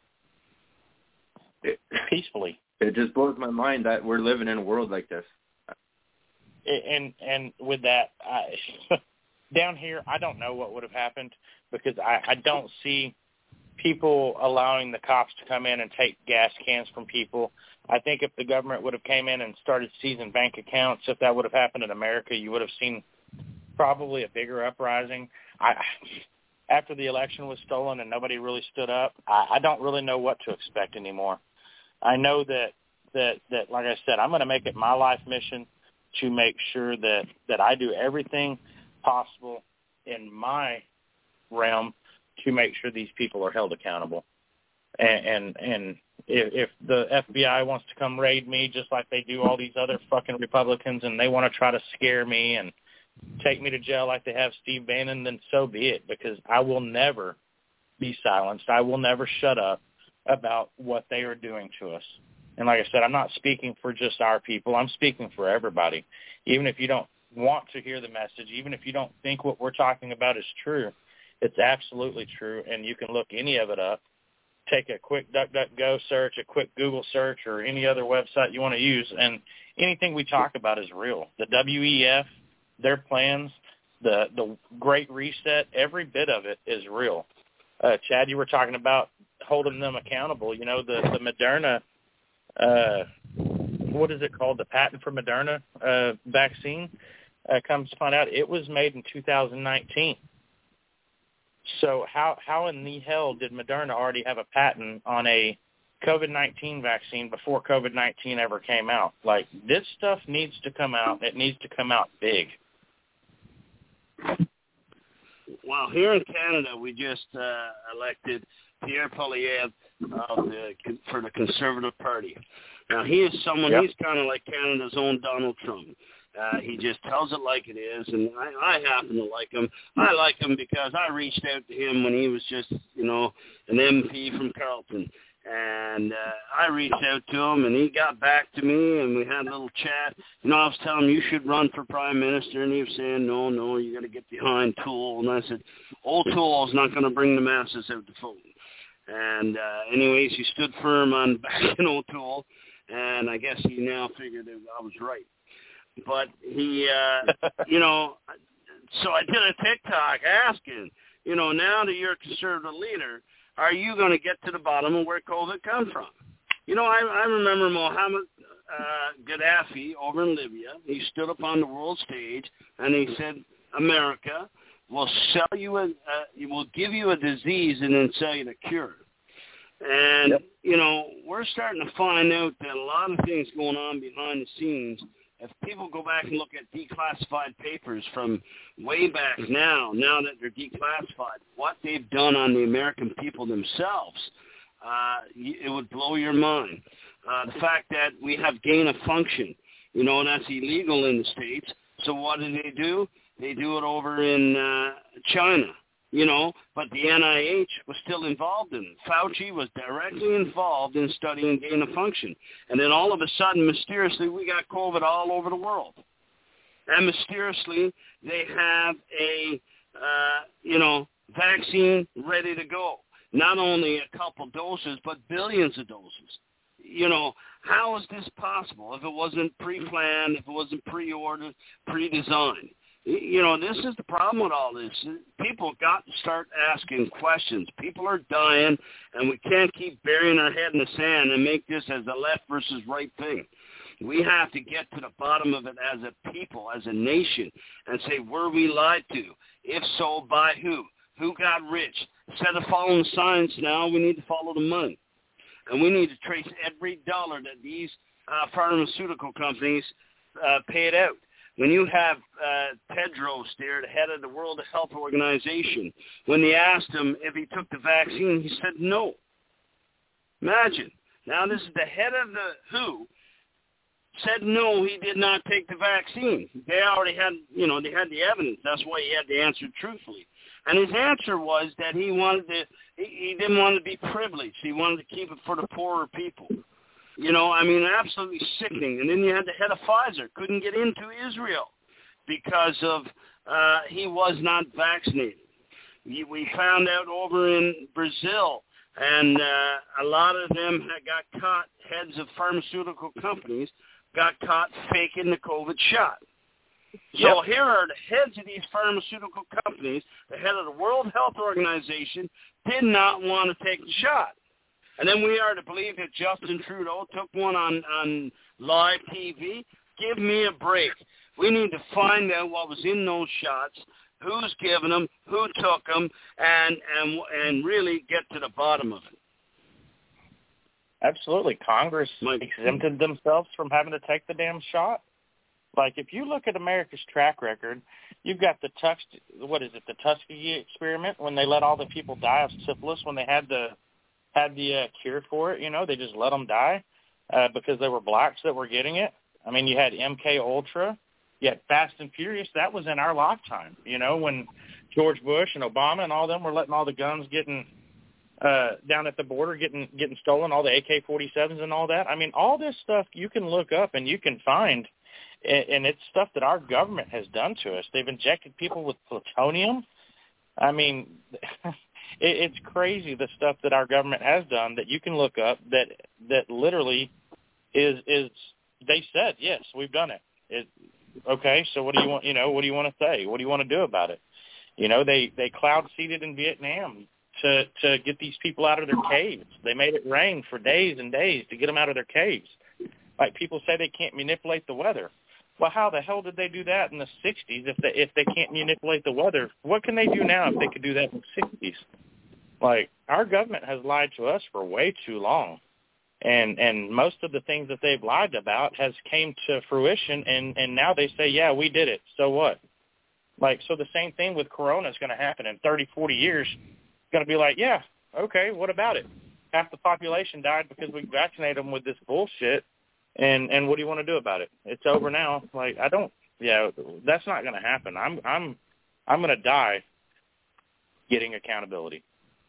it, peacefully. It just blows my mind that we're living in a world like this. And and with that, I, down here, I don't know what would have happened because I, I don't see people allowing the cops to come in and take gas cans from people. I think if the government would have came in and started seizing bank accounts, if that would have happened in America, you would have seen probably a bigger uprising. I, after the election was stolen and nobody really stood up, I, I don't really know what to expect anymore. I know that, that, that, like I said, I'm going to make it my life mission to make sure that, that I do everything possible in my realm to make sure these people are held accountable. And and, and if, if the F B I wants to come raid me just like they do all these other fucking Republicans and they want to try to scare me and take me to jail like they have Steve Bannon, then so be it, because I will never be silenced. I will never shut up about what they are doing to us. And like I said, I'm not speaking for just our people. I'm speaking for everybody. Even if you don't want to hear the message, even if you don't think what we're talking about is true, it's absolutely true, and you can look any of it up. Take a quick DuckDuckGo search, a quick Google search, or any other website you want to use, and anything we talk about is real. The W E F, their plans, the the Great Reset, every bit of it is real. Uh, Chad, you were talking about holding them accountable. You know, the, the Moderna, uh, what is it called, the patent for Moderna uh, vaccine, uh, comes to find out it was made in two thousand nineteen. So how how in the hell did Moderna already have a patent on a COVID nineteen vaccine before COVID nineteen ever came out? Like, this stuff needs to come out. It needs to come out big. Well, here in Canada, we just uh, elected Pierre Poilievre of the, for the Conservative Party. Now, he is someone, yep. he's kind of like Canada's own Donald Trump. Uh, he just tells it like it is, and I, I happen to like him. I like him because I reached out to him when he was just, you know, an M P from Carleton. And uh, I reached out to him, and he got back to me, and we had a little chat. You know, I was telling him, you should run for prime minister, and he was saying, no, no, you got to get behind Toole. And I said, old Toole is not going to bring the masses out to vote. And uh, anyways, he stood firm on backing O'Toole, and I guess he now figured that I was right. But he, uh, you know, so I did a TikTok asking, you know, now that you're a conservative leader, are you going to get to the bottom of where COVID comes from? You know, I, I remember Mohammed uh, Gaddafi over in Libya. He stood up on the world stage and he said, America will sell you a, uh, will give you a disease and then sell you the cure. And, yep. you know, we're starting to find out that a lot of things going on behind the scenes. If people go back and look at declassified papers from way back now, now that they're declassified, what they've done on the American people themselves, uh, it would blow your mind. Uh, the fact that we have gain of function, you know, that's illegal in the States. So what do they do? They do it over in uh, China, you know, but the N I H was still involved in it. Fauci was directly involved in studying gain of function. And then all of a sudden, mysteriously, we got COVID all over the world. And mysteriously, they have a, uh, you know, vaccine ready to go. Not only a couple doses, but billions of doses. You know, how is this possible if it wasn't pre-planned, if it wasn't pre-ordered, pre-designed? You know, this is the problem with all this. People got to start asking questions. People are dying, and we can't keep burying our head in the sand and make this as a left versus right thing. We have to get to the bottom of it as a people, as a nation, and say, were we lied to? If so, by who? Who got rich? Instead of following the science now, we need to follow the money. And we need to trace every dollar that these uh, pharmaceutical companies uh, paid out. When you have uh, Tedros there, the head of the World Health Organization, when they asked him if he took the vaccine, he said no. Imagine. Now this is the head of the W H O said no, he did not take the vaccine. They already had, you know, they had the evidence. That's why he had to answer truthfully. And his answer was that he wanted to, he, he didn't want to be privileged. He wanted to keep it for the poorer people. You know, I mean, absolutely sickening. And then you had the head of Pfizer, couldn't get into Israel because of uh, he was not vaccinated. We, we found out over in Brazil, and uh, a lot of them had got caught, heads of pharmaceutical companies, got caught faking the COVID shot. So yep. Here are the heads of these pharmaceutical companies, the head of the World Health Organization, did not want to take the shot. And then we are to believe that Justin Trudeau took one on, on live T V. Give me a break. We need to find out what was in those shots, who's giving them, who took them, and, and, and really get to the bottom of it. Absolutely. Congress Mike. exempted themselves from having to take the damn shot. Like, if you look at America's track record, you've got the Tux, what is it, the Tuskegee experiment, when they let all the people die of syphilis, when they had the had the uh, cure for it, you know, they just let them die uh, because they were blacks that were getting it. I mean, you had M K Ultra, you had Fast and Furious. That was in our lifetime, you know, when George Bush and Obama and all them were letting all the guns getting uh, down at the border, getting getting stolen, all the A K forty-sevens and all that. I mean, all this stuff you can look up and you can find. And it's stuff that our government has done to us. They've injected people with plutonium. I mean, it's crazy the stuff that our government has done that you can look up that that literally is is they said, yes, we've done it. it. Okay, so what do you want? You know, what do you want to say? What do you want to do about it? You know, they they cloud seeded in Vietnam to to get these people out of their caves. They made it rain for days and days to get them out of their caves. Like people say, they can't manipulate the weather. Well, how the hell did they do that in the sixties if they if they can't manipulate the weather? What can they do now if they could do that in the sixties? Like, our government has lied to us for way too long. And and most of the things that they've lied about has came to fruition, and, and now they say, yeah, we did it. So what? Like, so the same thing with Corona is going to happen in thirty, forty years. It's going to be like, yeah, okay, what about it? Half the population died because we vaccinated them with this bullshit. And and what do you want to do about it? It's over now. Like, I don't. Yeah, that's not going to happen. I'm I'm I'm going to die getting accountability.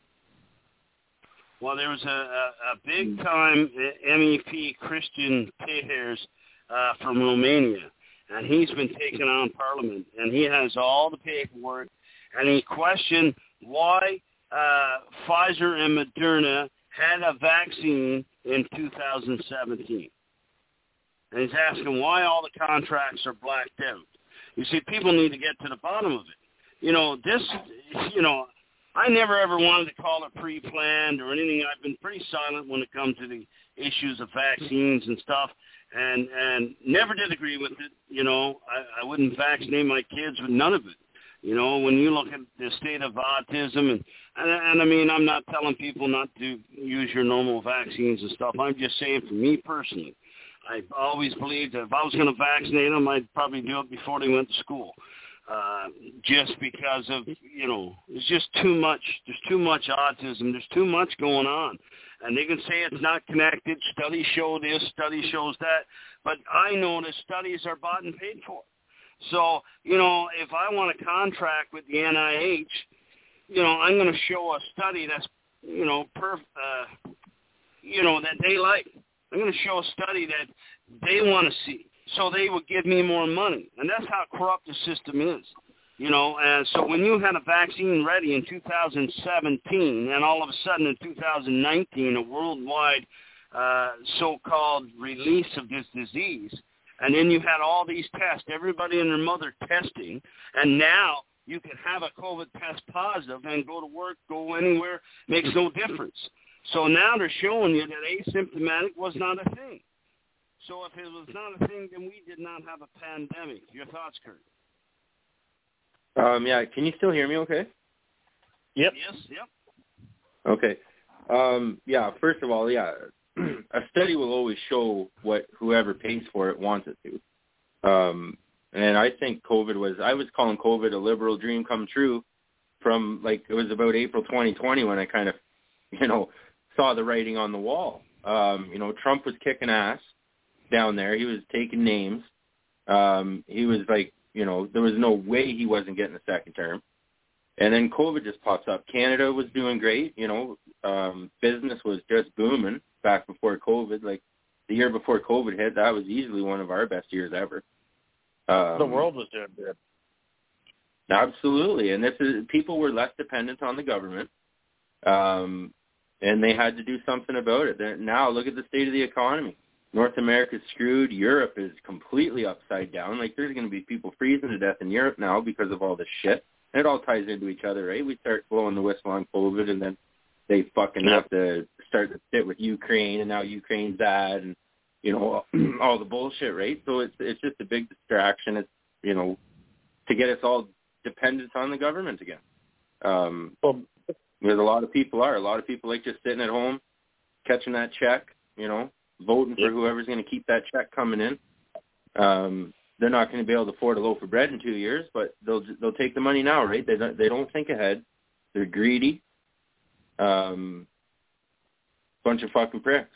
Well, there was a, a, a big time M E P Christian Pehers uh, from Romania, and he's been taking on Parliament, and he has all the paperwork, and he questioned why uh, Pfizer and Moderna had a vaccine in two thousand seventeen. And he's asking why all the contracts are blacked out. You see, people need to get to the bottom of it. You know, this, you know, I never ever wanted to call it pre-planned or anything. I've been pretty silent when it comes to the issues of vaccines and stuff, and and never did agree with it. You know, I, I wouldn't vaccinate my kids with none of it. You know, when you look at the state of autism, and, and and I mean, I'm not telling people not to use your normal vaccines and stuff. I'm just saying, for me personally, I always believed that if I was going to vaccinate them, I'd probably do it before they went to school. Uh, just because of, you know, it's just too much. There's too much autism. There's too much going on. And they can say it's not connected. Studies show this, study shows that. But I know that studies are bought and paid for. So, you know, if I want to contract with the N I H, you know, I'm going to show a study that's, you know, perf, uh, you know, that they like. I'm going to show a study that they want to see. So they would give me more money. And that's how corrupt the system is. You know, and so when you had a vaccine ready in two thousand seventeen, and all of a sudden in two thousand nineteen, a worldwide uh, so-called release of this disease, and then you had all these tests, everybody and their mother testing, and now you can have a COVID test positive and go to work, go anywhere, makes no difference. So now they're showing you that asymptomatic was not a thing. So if it was not a thing, then we did not have a pandemic. Your thoughts, Kurt? Um, yeah, can you still hear me okay? Yep. Yes, yep. Okay. Um, yeah, first of all, yeah, a study will always show what whoever pays for it wants it to. Um, and I think COVID was, I was calling COVID a liberal dream come true from, like, it was about April twenty twenty when I kind of, you know, saw the writing on the wall. Um, you know, Trump was kicking ass down there. He was taking names. Um, he was like, you know, there was no way he wasn't getting a second term. And then COVID just pops up. Canada was doing great. You know, um, business was just booming back before COVID. Like the year before COVID hit, that was easily one of our best years ever. Um, the world was doing good. Absolutely. And this is, people were less dependent on the government. Um, and they had to do something about it. They're, now look at the state of the economy. North America's screwed. Europe is completely upside down. Like, there's going to be people freezing to death in Europe now because of all this shit. And it all ties into each other, right? We start blowing the whistle on COVID, and then they fucking yep. have to start to sit with Ukraine, and now Ukraine's that, and, you know, all the bullshit, right? So it's it's just a big distraction. It's, you know, to get us all dependent on the government again. Um, well, because a lot of people are. A lot of people like just sitting at home, catching that check, you know, voting for whoever's going to keep that check coming in. Um, they're not going to be able to afford a loaf of bread in two years, but they'll they'll take the money now, right? They don't, they don't think ahead. They're greedy. Um, bunch of fucking pricks.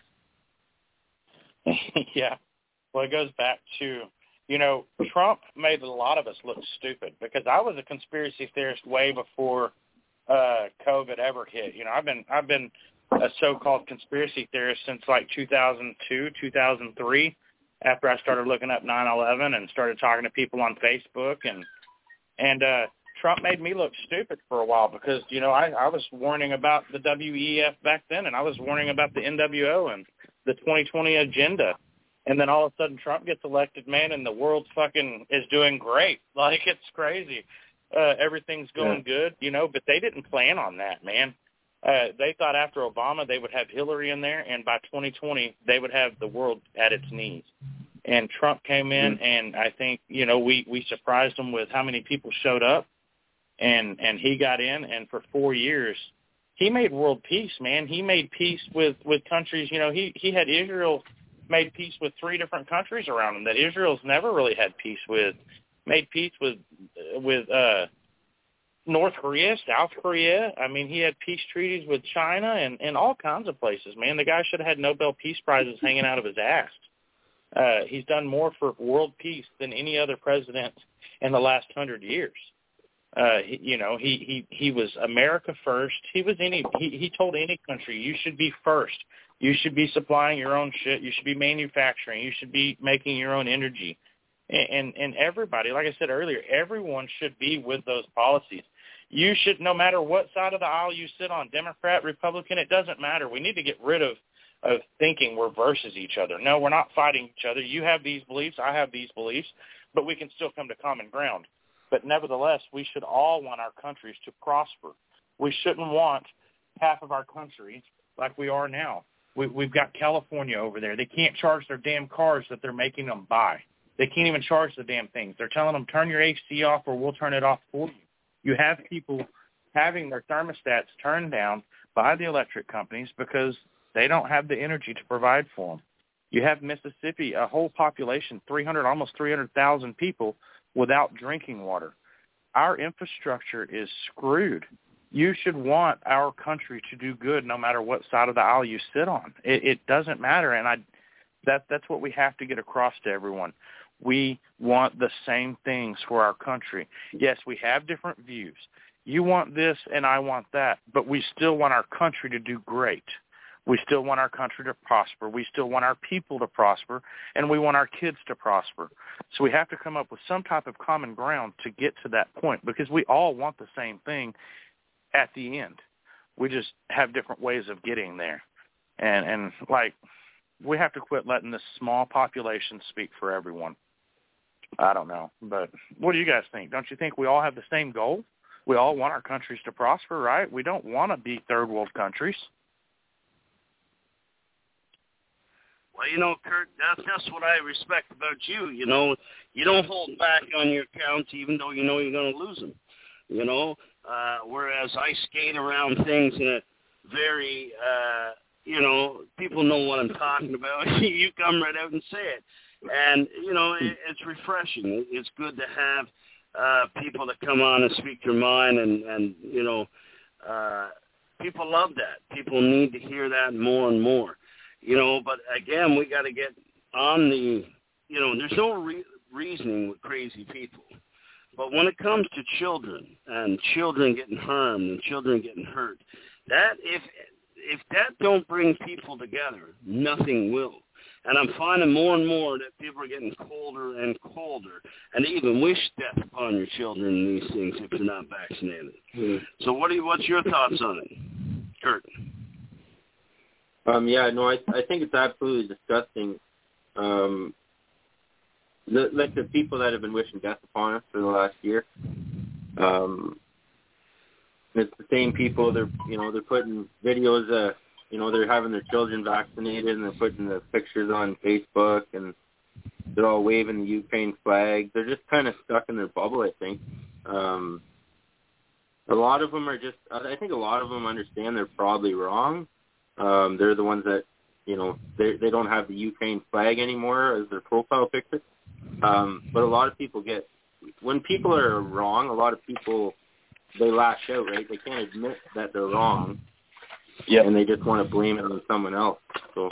Yeah. Well, it goes back to, you know, Trump made a lot of us look stupid because I was a conspiracy theorist way before uh, COVID ever hit. You know, I've been I've been a so-called conspiracy theorist since like two thousand two, two thousand three, after I started looking up nine eleven and started talking to people on Facebook. And and uh, Trump made me look stupid for a while because, you know, I, I was warning about the W E F back then, and I was warning about the N W O and the twenty twenty agenda. And then all of a sudden Trump gets elected, man, and the world fucking is doing great. Like, it's crazy. Uh, everything's going yeah. good, you know, but they didn't plan on that, man. Uh, they thought after Obama they would have Hillary in there, and by twenty twenty they would have the world at its knees. And Trump came in, mm-hmm. and I think, you know, we, we surprised them with how many people showed up, and, and he got in, and for four years he made world peace, man. He made peace with, with countries. You know, he, he had Israel made peace with three different countries around him that Israel's never really had peace with. Made peace with with uh, North Korea, South Korea. I mean, he had peace treaties with China and, and all kinds of places, man. The guy should have had Nobel Peace Prizes hanging out of his ass. Uh, he's done more for world peace than any other president in the last hundred years. Uh, he, you know, he, he, he was America first. He was any, he, he told any country, you should be first. You should be supplying your own shit. You should be manufacturing. You should be making your own energy. And, and, and everybody, like I said earlier, everyone should be with those policies. You should, no matter what side of the aisle you sit on, Democrat, Republican, it doesn't matter. We need to get rid of, of thinking we're versus each other. No, we're not fighting each other. You have these beliefs, I have these beliefs, but we can still come to common ground. But nevertheless, we should all want our countries to prosper. We shouldn't want half of our country like we are now. We, we've got California over there. They can't charge their damn cars that they're making them buy. They can't even charge the damn things. They're telling them, turn your A C off or we'll turn it off for you. You have people having their thermostats turned down by the electric companies because they don't have the energy to provide for them. You have Mississippi, a whole population, three hundred, almost three hundred thousand people without drinking water. Our infrastructure is screwed. You should want our country to do good no matter what side of the aisle you sit on. It, it doesn't matter, and I, that that's what we have to get across to everyone. We want the same things for our country. Yes, we have different views. You want this and I want that, but we still want our country to do great. We still want our country to prosper. We still want our people to prosper, and we want our kids to prosper. So we have to come up with some type of common ground to get to that point because we all want the same thing at the end. We just have different ways of getting there. And, and like, we have to quit letting this small population speak for everyone. I don't know, but what do you guys think? Don't you think we all have the same goal? We all want our countries to prosper, right? We don't want to be third world countries. Well, you know, Kurt, that's, that's what I respect about you. You know, you don't hold back on your accounts even though you know you're going to lose them, you know, uh, whereas I skate around things in a very, uh, you know, people know what I'm talking about. You come right out and say it. And, you know, it, it's refreshing. It's good to have uh, people that come on and speak their mind, and, and you know, uh, people love that. People need to hear that more and more. You know, but again, we got to get on the, you know, there's no re- reasoning with crazy people. But when it comes to children and children getting harmed and children getting hurt, that if if that don't bring people together, nothing will. And I'm finding more and more that people are getting colder and colder, and they even wish death upon your children and these things if they're not vaccinated. Mm-hmm. So what do you, what's your thoughts on it, Kurt? Um, yeah, no, I I think it's absolutely disgusting. Um, the, like the people that have been wishing death upon us for the last year. Um, it's the same people. They're you know they're putting videos. Uh, you know they're having their children vaccinated and they're putting the pictures on Facebook and they're all waving the Ukraine flag. They're just kind of stuck in their bubble, I think. Um, a lot of them are just. I think a lot of them understand they're probably wrong. Um, they're the ones that, you know, they they don't have the Ukraine flag anymore as their profile picture. Um, but a lot of people get, when people are wrong, a lot of people, they lash out, right? They can't admit that they're wrong. Yeah. And they just want to blame it on someone else. So.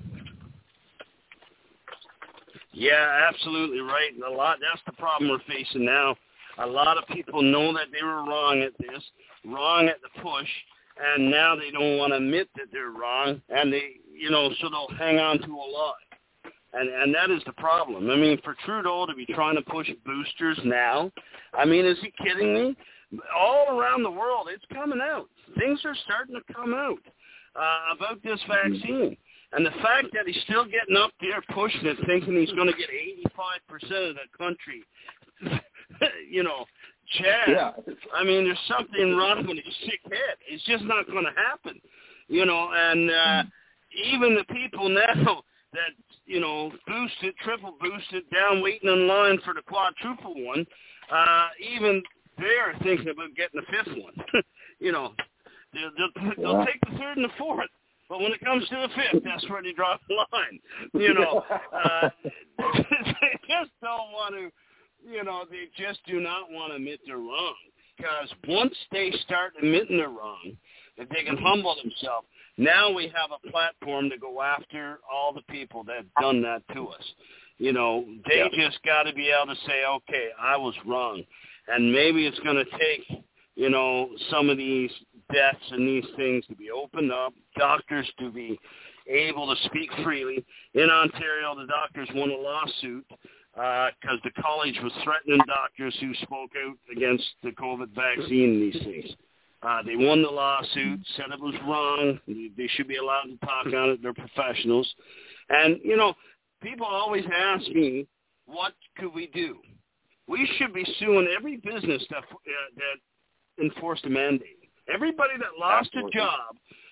Yeah, absolutely right. A lot. That's the problem we're facing now. A lot of people know that they were wrong at this, wrong at the push, and now they don't want to admit that they're wrong, and they, you know, so they'll hang on to a lie. And and that is the problem. I mean, for Trudeau to be trying to push boosters now, I mean, is he kidding me? All around the world, it's coming out. Things are starting to come out uh, about this vaccine. And the fact that he's still getting up there pushing it, thinking he's going to get eighty-five percent of the country, you know, Chad, yeah. I mean, there's something wrong with his sick head. It's just not going to happen, you know. And uh, even the people now that, you know, boosted, triple boosted, down waiting in line for the quadruple one, uh, even they're thinking about getting the fifth one. You know, they'll, they'll, they'll yeah. take the third and the fourth. But when it comes to the fifth, that's where they draw the line. You know, uh, they just don't want to, you know, they just do not want to admit they're wrong. Because once they start admitting they're wrong, if they can humble themselves, now we have a platform to go after all the people that have done that to us. You know, they yeah. just got to be able to say, okay, I was wrong. And maybe it's going to take, you know, some of these deaths and these things to be opened up, doctors to be able to speak freely. In Ontario, the doctors won a lawsuit because uh, the college was threatening doctors who spoke out against the COVID vaccine and these things. Uh, they won the lawsuit, said it was wrong. They should be allowed to talk on it. They're professionals. And, you know, people always ask me, what could we do? We should be suing every business that, uh, that enforced a mandate. Everybody that lost a job,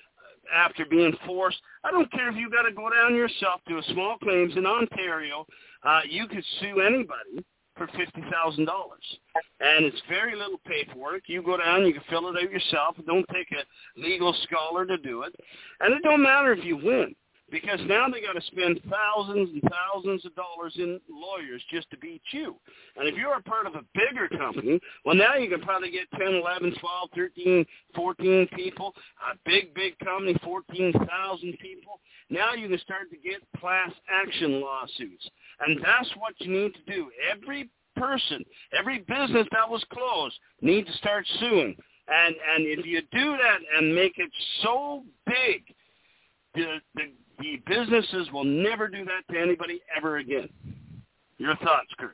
after being forced. I don't care if you got to go down yourself to a small claims in Ontario. Uh, you could sue anybody for fifty thousand dollars. And it's very little paperwork. You go down, you can fill it out yourself. It don't take a legal scholar to do it. And it don't matter if you win, because now they got to spend thousands and thousands of dollars in lawyers just to beat you. And if you're a part of a bigger company, well, now you can probably get ten, eleven, twelve, thirteen, fourteen people. A big, big company, fourteen thousand people. Now you can start to get class action lawsuits. And that's what you need to do. Every person, every business that was closed needs to start suing. And and if you do that and make it so big, the, the the businesses will never do that to anybody ever again. Your thoughts, Kurt?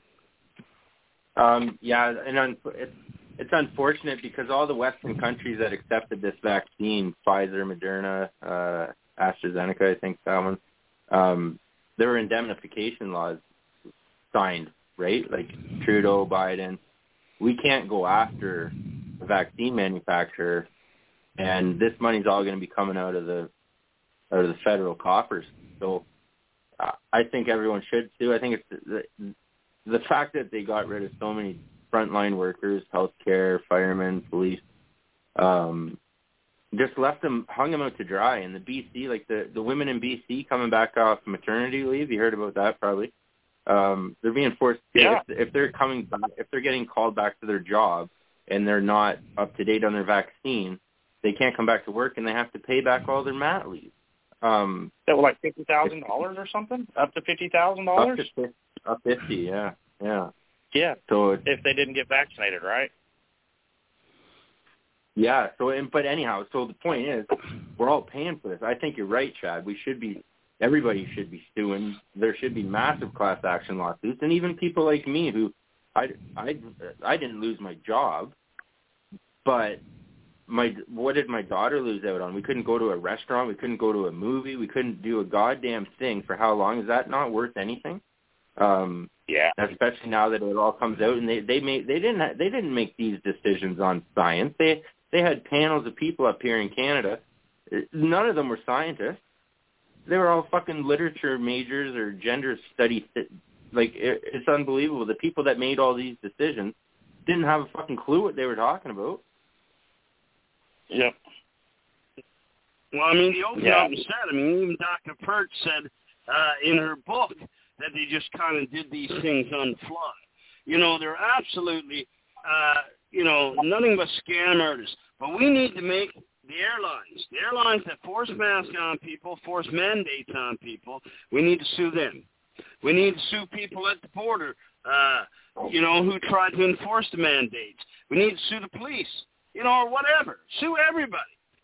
Um, yeah, and un- it's, it's unfortunate because all the Western countries that accepted this vaccine, Pfizer, Moderna, uh, AstraZeneca, I think that one, um, there were indemnification laws signed, right? Like Trudeau, Biden. We can't go after the vaccine manufacturer, and this money's all going to be coming out of the out of the federal coffers. So uh, I think everyone should sue. I think it's the, the fact that they got rid of so many frontline workers, healthcare, firemen, police, um, just left them, hung them out to dry. And the B C, like the, the women in B C coming back off maternity leave, you heard about that probably. Um, they're being forced, yeah. if, if they're coming back, if they're getting called back to their job and they're not up to date on their vaccine, they can't come back to work and they have to pay back all their mat leave. Um, that was like fifty thousand dollars or something, up to fifty thousand dollars. Up to fifty, yeah, yeah, yeah. So it, if they didn't get vaccinated, right? Yeah. So, but anyhow, so the point is, we're all paying for this. I think you're right, Chad. We should be. Everybody should be suing. There should be massive class action lawsuits, and even people like me who, I, I, I didn't lose my job, but. My what did my daughter lose out on? We couldn't go to a restaurant. We couldn't go to a movie. We couldn't do a goddamn thing for how long? Is that not worth anything? Um, yeah. Especially now that it all comes out, and they they made they didn't ha- they didn't make these decisions on science. They they had panels of people up here in Canada. None of them were scientists. They were all fucking literature majors or gender studies. Like it, it's unbelievable. The people that made all these decisions didn't have a fucking clue what they were talking about. Yep. Well, I mean, the open yeah. up and said, I mean, even Doctor Perch said uh, in her book that they just kind of did these things on the fly. You know, they're absolutely, uh, you know, nothing but scam artists. But we need to make the airlines, the airlines that force masks on people, force mandates on people, we need to sue them. We need to sue people at the border, uh, you know, who tried to enforce the mandates. We need to sue the police. You know, or whatever. Sue everybody.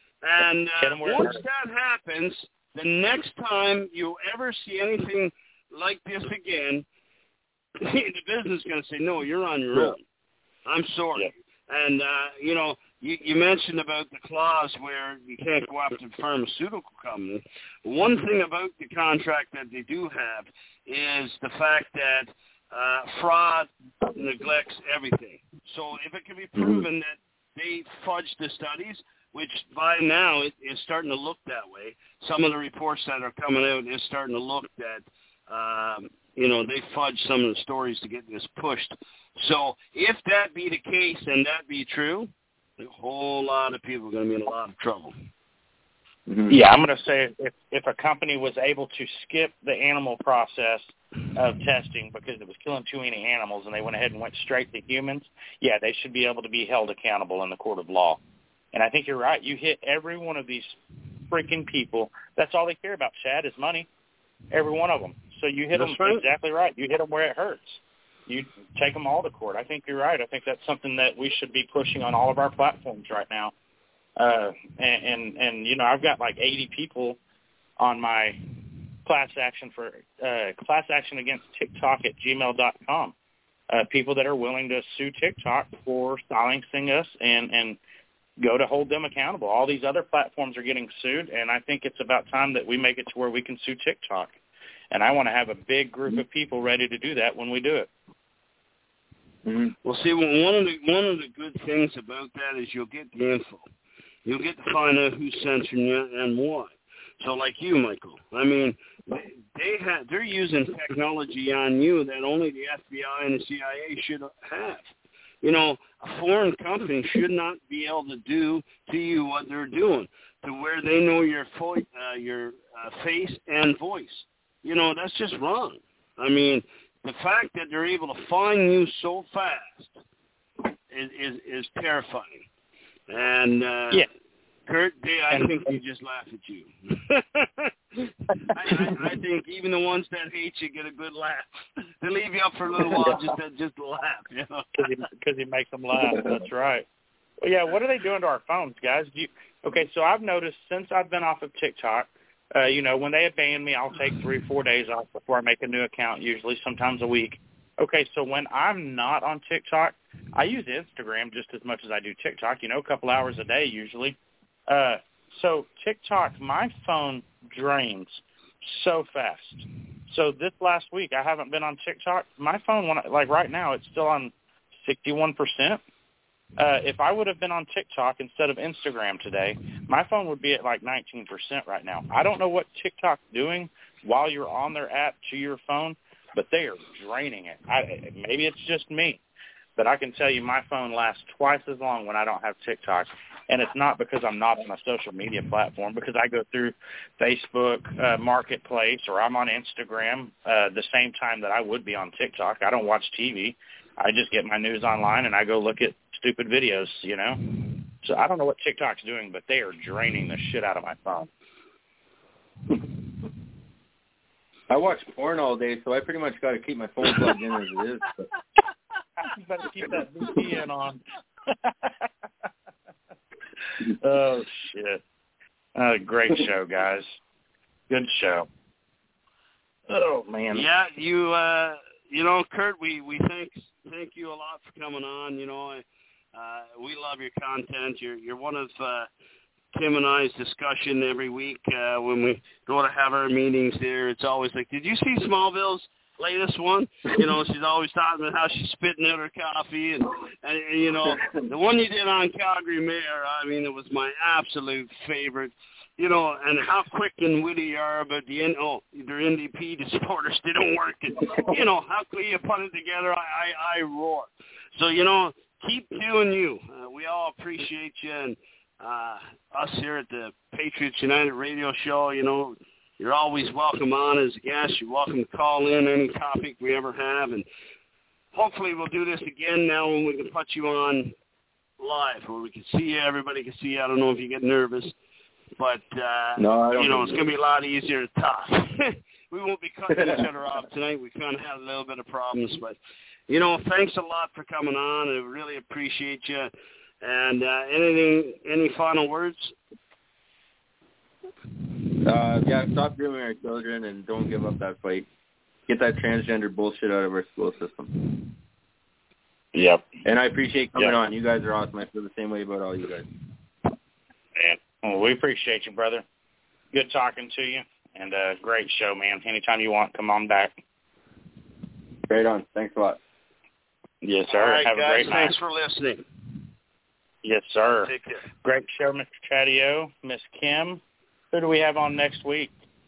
And uh, once that happens, the next time you ever see anything like this again, the business is going to say, no, you're on your own. I'm sorry. Yeah. And, uh, you know, you, you mentioned about the clause where you can't go after the pharmaceutical company. One thing about the contract that they do have is the fact that uh, fraud neglects everything. So if it can be proven mm-hmm. that they fudged the studies, which by now it is starting to look that way. Some of the reports that are coming out is starting to look that, um, you know, they fudged some of the stories to get this pushed. So if that be the case and that be true, a whole lot of people are going to be in a lot of trouble. Mm-hmm. Yeah, I'm going to say if, if a company was able to skip the animal process of testing because it was killing too many animals and they went ahead and went straight to humans, yeah, they should be able to be held accountable in the court of law. And I think you're right. You hit every one of these freaking people. That's all they care about, Chad, is money. Every one of them. So you hit that's them right. exactly right. You hit them where it hurts. You take them all to court. I think you're right. I think that's something that we should be pushing on all of our platforms right now. Uh, and, and, and, you know, I've got like eighty people on my class action for uh, class action against TikTok at gmail dot com. Uh, people that are willing to sue TikTok for silencing us and, and go to hold them accountable. All these other platforms are getting sued, and I think it's about time that we make it to where we can sue TikTok. And I want to have a big group of people ready to do that when we do it. Mm-hmm. Well, see, one of the one of the good things about that is you'll get the info. you'll get to find out who's censoring you and why. So like you, Michael, I mean, they have, they're using technology on you that only the F B I and the C I A should have. You know, a foreign company should not be able to do to you what they're doing, to where they know your fo- uh, your uh, face and voice. You know, that's just wrong. I mean, the fact that they're able to find you so fast is is, is terrifying. And uh, yeah. Kurt, they, I think they just laugh at you. I, I, I think even the ones that hate you get a good laugh. They leave you up for a little while just to, just to laugh, you know. Because he, he makes them laugh. That's right. Well, yeah, what are they doing to our phones, guys? Do you, okay, so I've noticed since I've been off of TikTok, uh, you know, when they ban me, I'll take three, four days off before I make a new account, usually sometimes a week. Okay, so when I'm not on TikTok, I use Instagram just as much as I do TikTok, you know, a couple hours a day usually. Uh, so TikTok, my phone drains so fast. So this last week, I haven't been on TikTok. My phone, when I, like right now, it's still on sixty-one percent. Uh, if I would have been on TikTok instead of Instagram today, my phone would be at like nineteen percent right now. I don't know what TikTok's doing while you're on their app to your phone, but they are draining it. I, maybe it's just me, but I can tell you my phone lasts twice as long when I don't have TikTok. And it's not because I'm not on a social media platform, because I go through Facebook uh, Marketplace or I'm on Instagram uh, the same time that I would be on TikTok. I don't watch T V. I just get my news online and I go look at stupid videos, you know. So I don't know what TikTok's doing, but they are draining the shit out of my phone. I watch porn all day, so I pretty much got to keep my phone plugged in as it is. But. You better keep that V P N on. Oh, shit. Uh, great show, guys. Good show. Oh, man. Yeah, you, uh, you know, Kurt, we, we thank thank you a lot for coming on. You know, uh, we love your content. You're you're one of uh, Kim and I's discussion every week uh, when we go to have our meetings there. It's always like, did you see Smallville's latest one? You know, she's always talking about how she's spitting out her coffee, and, and, and you know, the one you did on Calgary Mayor, I mean, it was my absolute favorite. You know, and how quick and witty you are about the N oh, their N D P supporters didn't work, and you know how quick you put it together. I, I I roar. So you know, keep doing you. Uh, we all appreciate you, and uh, us here at the Patriots United Radio Show. You know, you're always welcome on as a guest. You're welcome to call in any topic we ever have, and hopefully we'll do this again now when we can put you on live, where we can see you. Everybody can see you. I don't know if you get nervous. But, uh, no, I don't you know, it's so. going to be a lot easier to talk. We won't be cutting each other off tonight. We kind of had a little bit of problems. But, you know, thanks a lot for coming on. I really appreciate you. And uh, anything, any final words? Uh, yeah, stop grooming our children and don't give up that fight. Get that transgender bullshit out of our school system. Yep. And I appreciate coming yep. on. You guys are awesome. I feel the same way about all you guys. Man. Well, we appreciate you, brother. Good talking to you, and uh, great show, man. Anytime you want, come on back. Right on. Thanks a lot. Yes, sir. All right, Have guys, a great night. Thanks for listening. Yes, sir. Take care. Great show, Mister Chatio, Miss Kim. Who do we have on next week?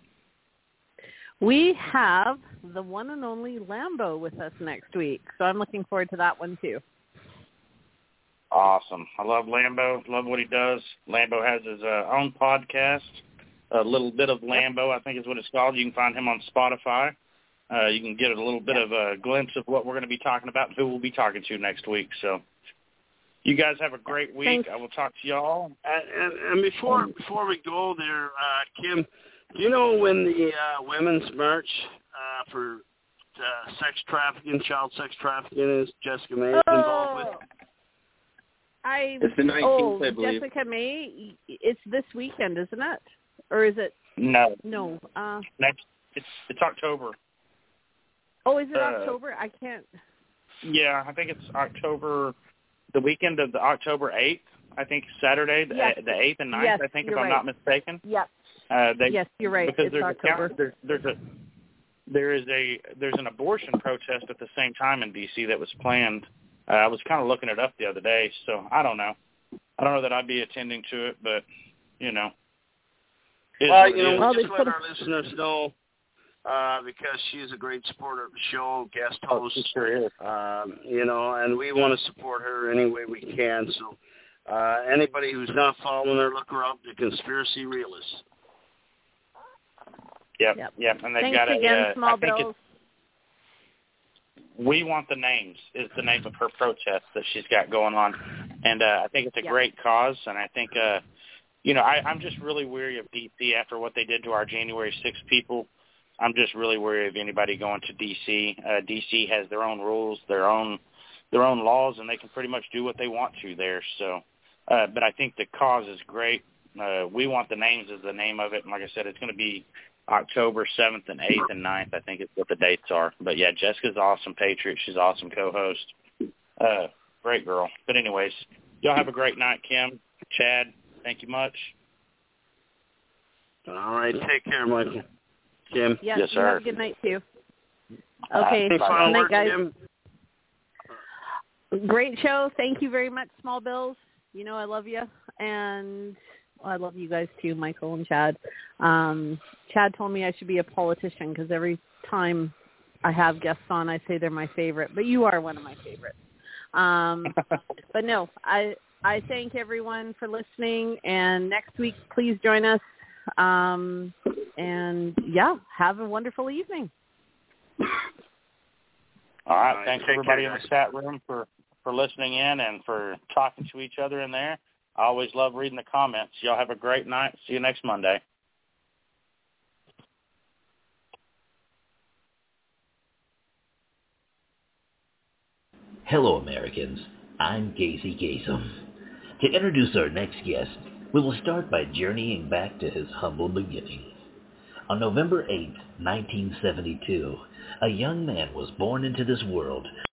We have the one and only Lambo with us next week, so I'm looking forward to that one, too. Awesome. I love Lambo. Love what he does. Lambo has his uh, own podcast, A Little Bit of Lambo, I think is what it's called. You can find him on Spotify. Uh, you can get a little bit of a glimpse of what we're going to be talking about and who we'll be talking to next week. So you guys have a great week. Thanks. I will talk to y'all. And, and, and before before we go there, uh, Kim, do you know when the uh, Women's March uh, for uh, sex trafficking, child sex trafficking is Jessica May oh. involved with? I It's the nineteenth, oh, I believe. Jessica May. It's this weekend, isn't it? Or is it? No. No. Uh, Next, it's it's October. oh, is it Uh, October? I can't. Yeah, I think it's October, the weekend of the October eighth. I think Saturday, the, Yes. the eighth and ninth, Yes, I think, if you're I'm right. not mistaken. Yep. Uh, they, yes, you're right. Because it's there's October. a there's there's a there is a there's an abortion protest at the same time in D C that was planned. Uh, I was kind of looking it up the other day, so I don't know. I don't know that I'd be attending to it, but, you know. It is Well, what it you know, is. Well, we just they let put our listeners know uh, because she's a great supporter of the show, guest Oh, host. she sure is. Um, you know, and we want to support her any way we can. So uh, anybody who's not following her, look her up, The Conspiracy Realist. Yep, Yep. yep. And they've Thanks got a, again, uh, Small I think Bills. it's We Want the Names is the name of her protest that she's got going on. And uh, I think it's a Yep. great cause. And I think, uh, you know, I, I'm just really weary of D C after what they did to our January sixth people. I'm just really worried of anybody going to D C. Uh, D C has their own rules, their own their own laws, and they can pretty much do what they want to there. So, uh, but I think the cause is great. Uh, We Want the Names is the name of it, and like I said, it's going to be October seventh and eighth and ninth, I think is what the dates are. But, yeah, Jessica's awesome patriot. She's an awesome co-host. Uh, great girl. But anyways, y'all have a great night, Kim, Chad. Thank you much. All right, take care, Michael. Kim. Yeah, Yes, you have sir. a good night, too. Uh, Okay, Any Bye, final good night, words, guys. Kim? Great show. Thank you very much, Small Bills. You know I love you. And well, I love you guys, too, Michael and Chad. Um, Chad told me I should be a politician because every time I have guests on, I say they're my favorite. But you are one of my favorites. Um, but, no, I I thank everyone for listening. And next week, please join us. Um, and, yeah, have a wonderful evening. All right. All right, Thanks, take everybody care, in the guys. chat room for, for listening in and for talking to each other in there. I always love reading the comments. Y'all have a great night. See you next Monday. Hello, Americans. I'm Casey Kasem. To introduce our next guest, we will start by journeying back to his humble beginnings. On November eighth, nineteen seventy-two, a young man was born into this world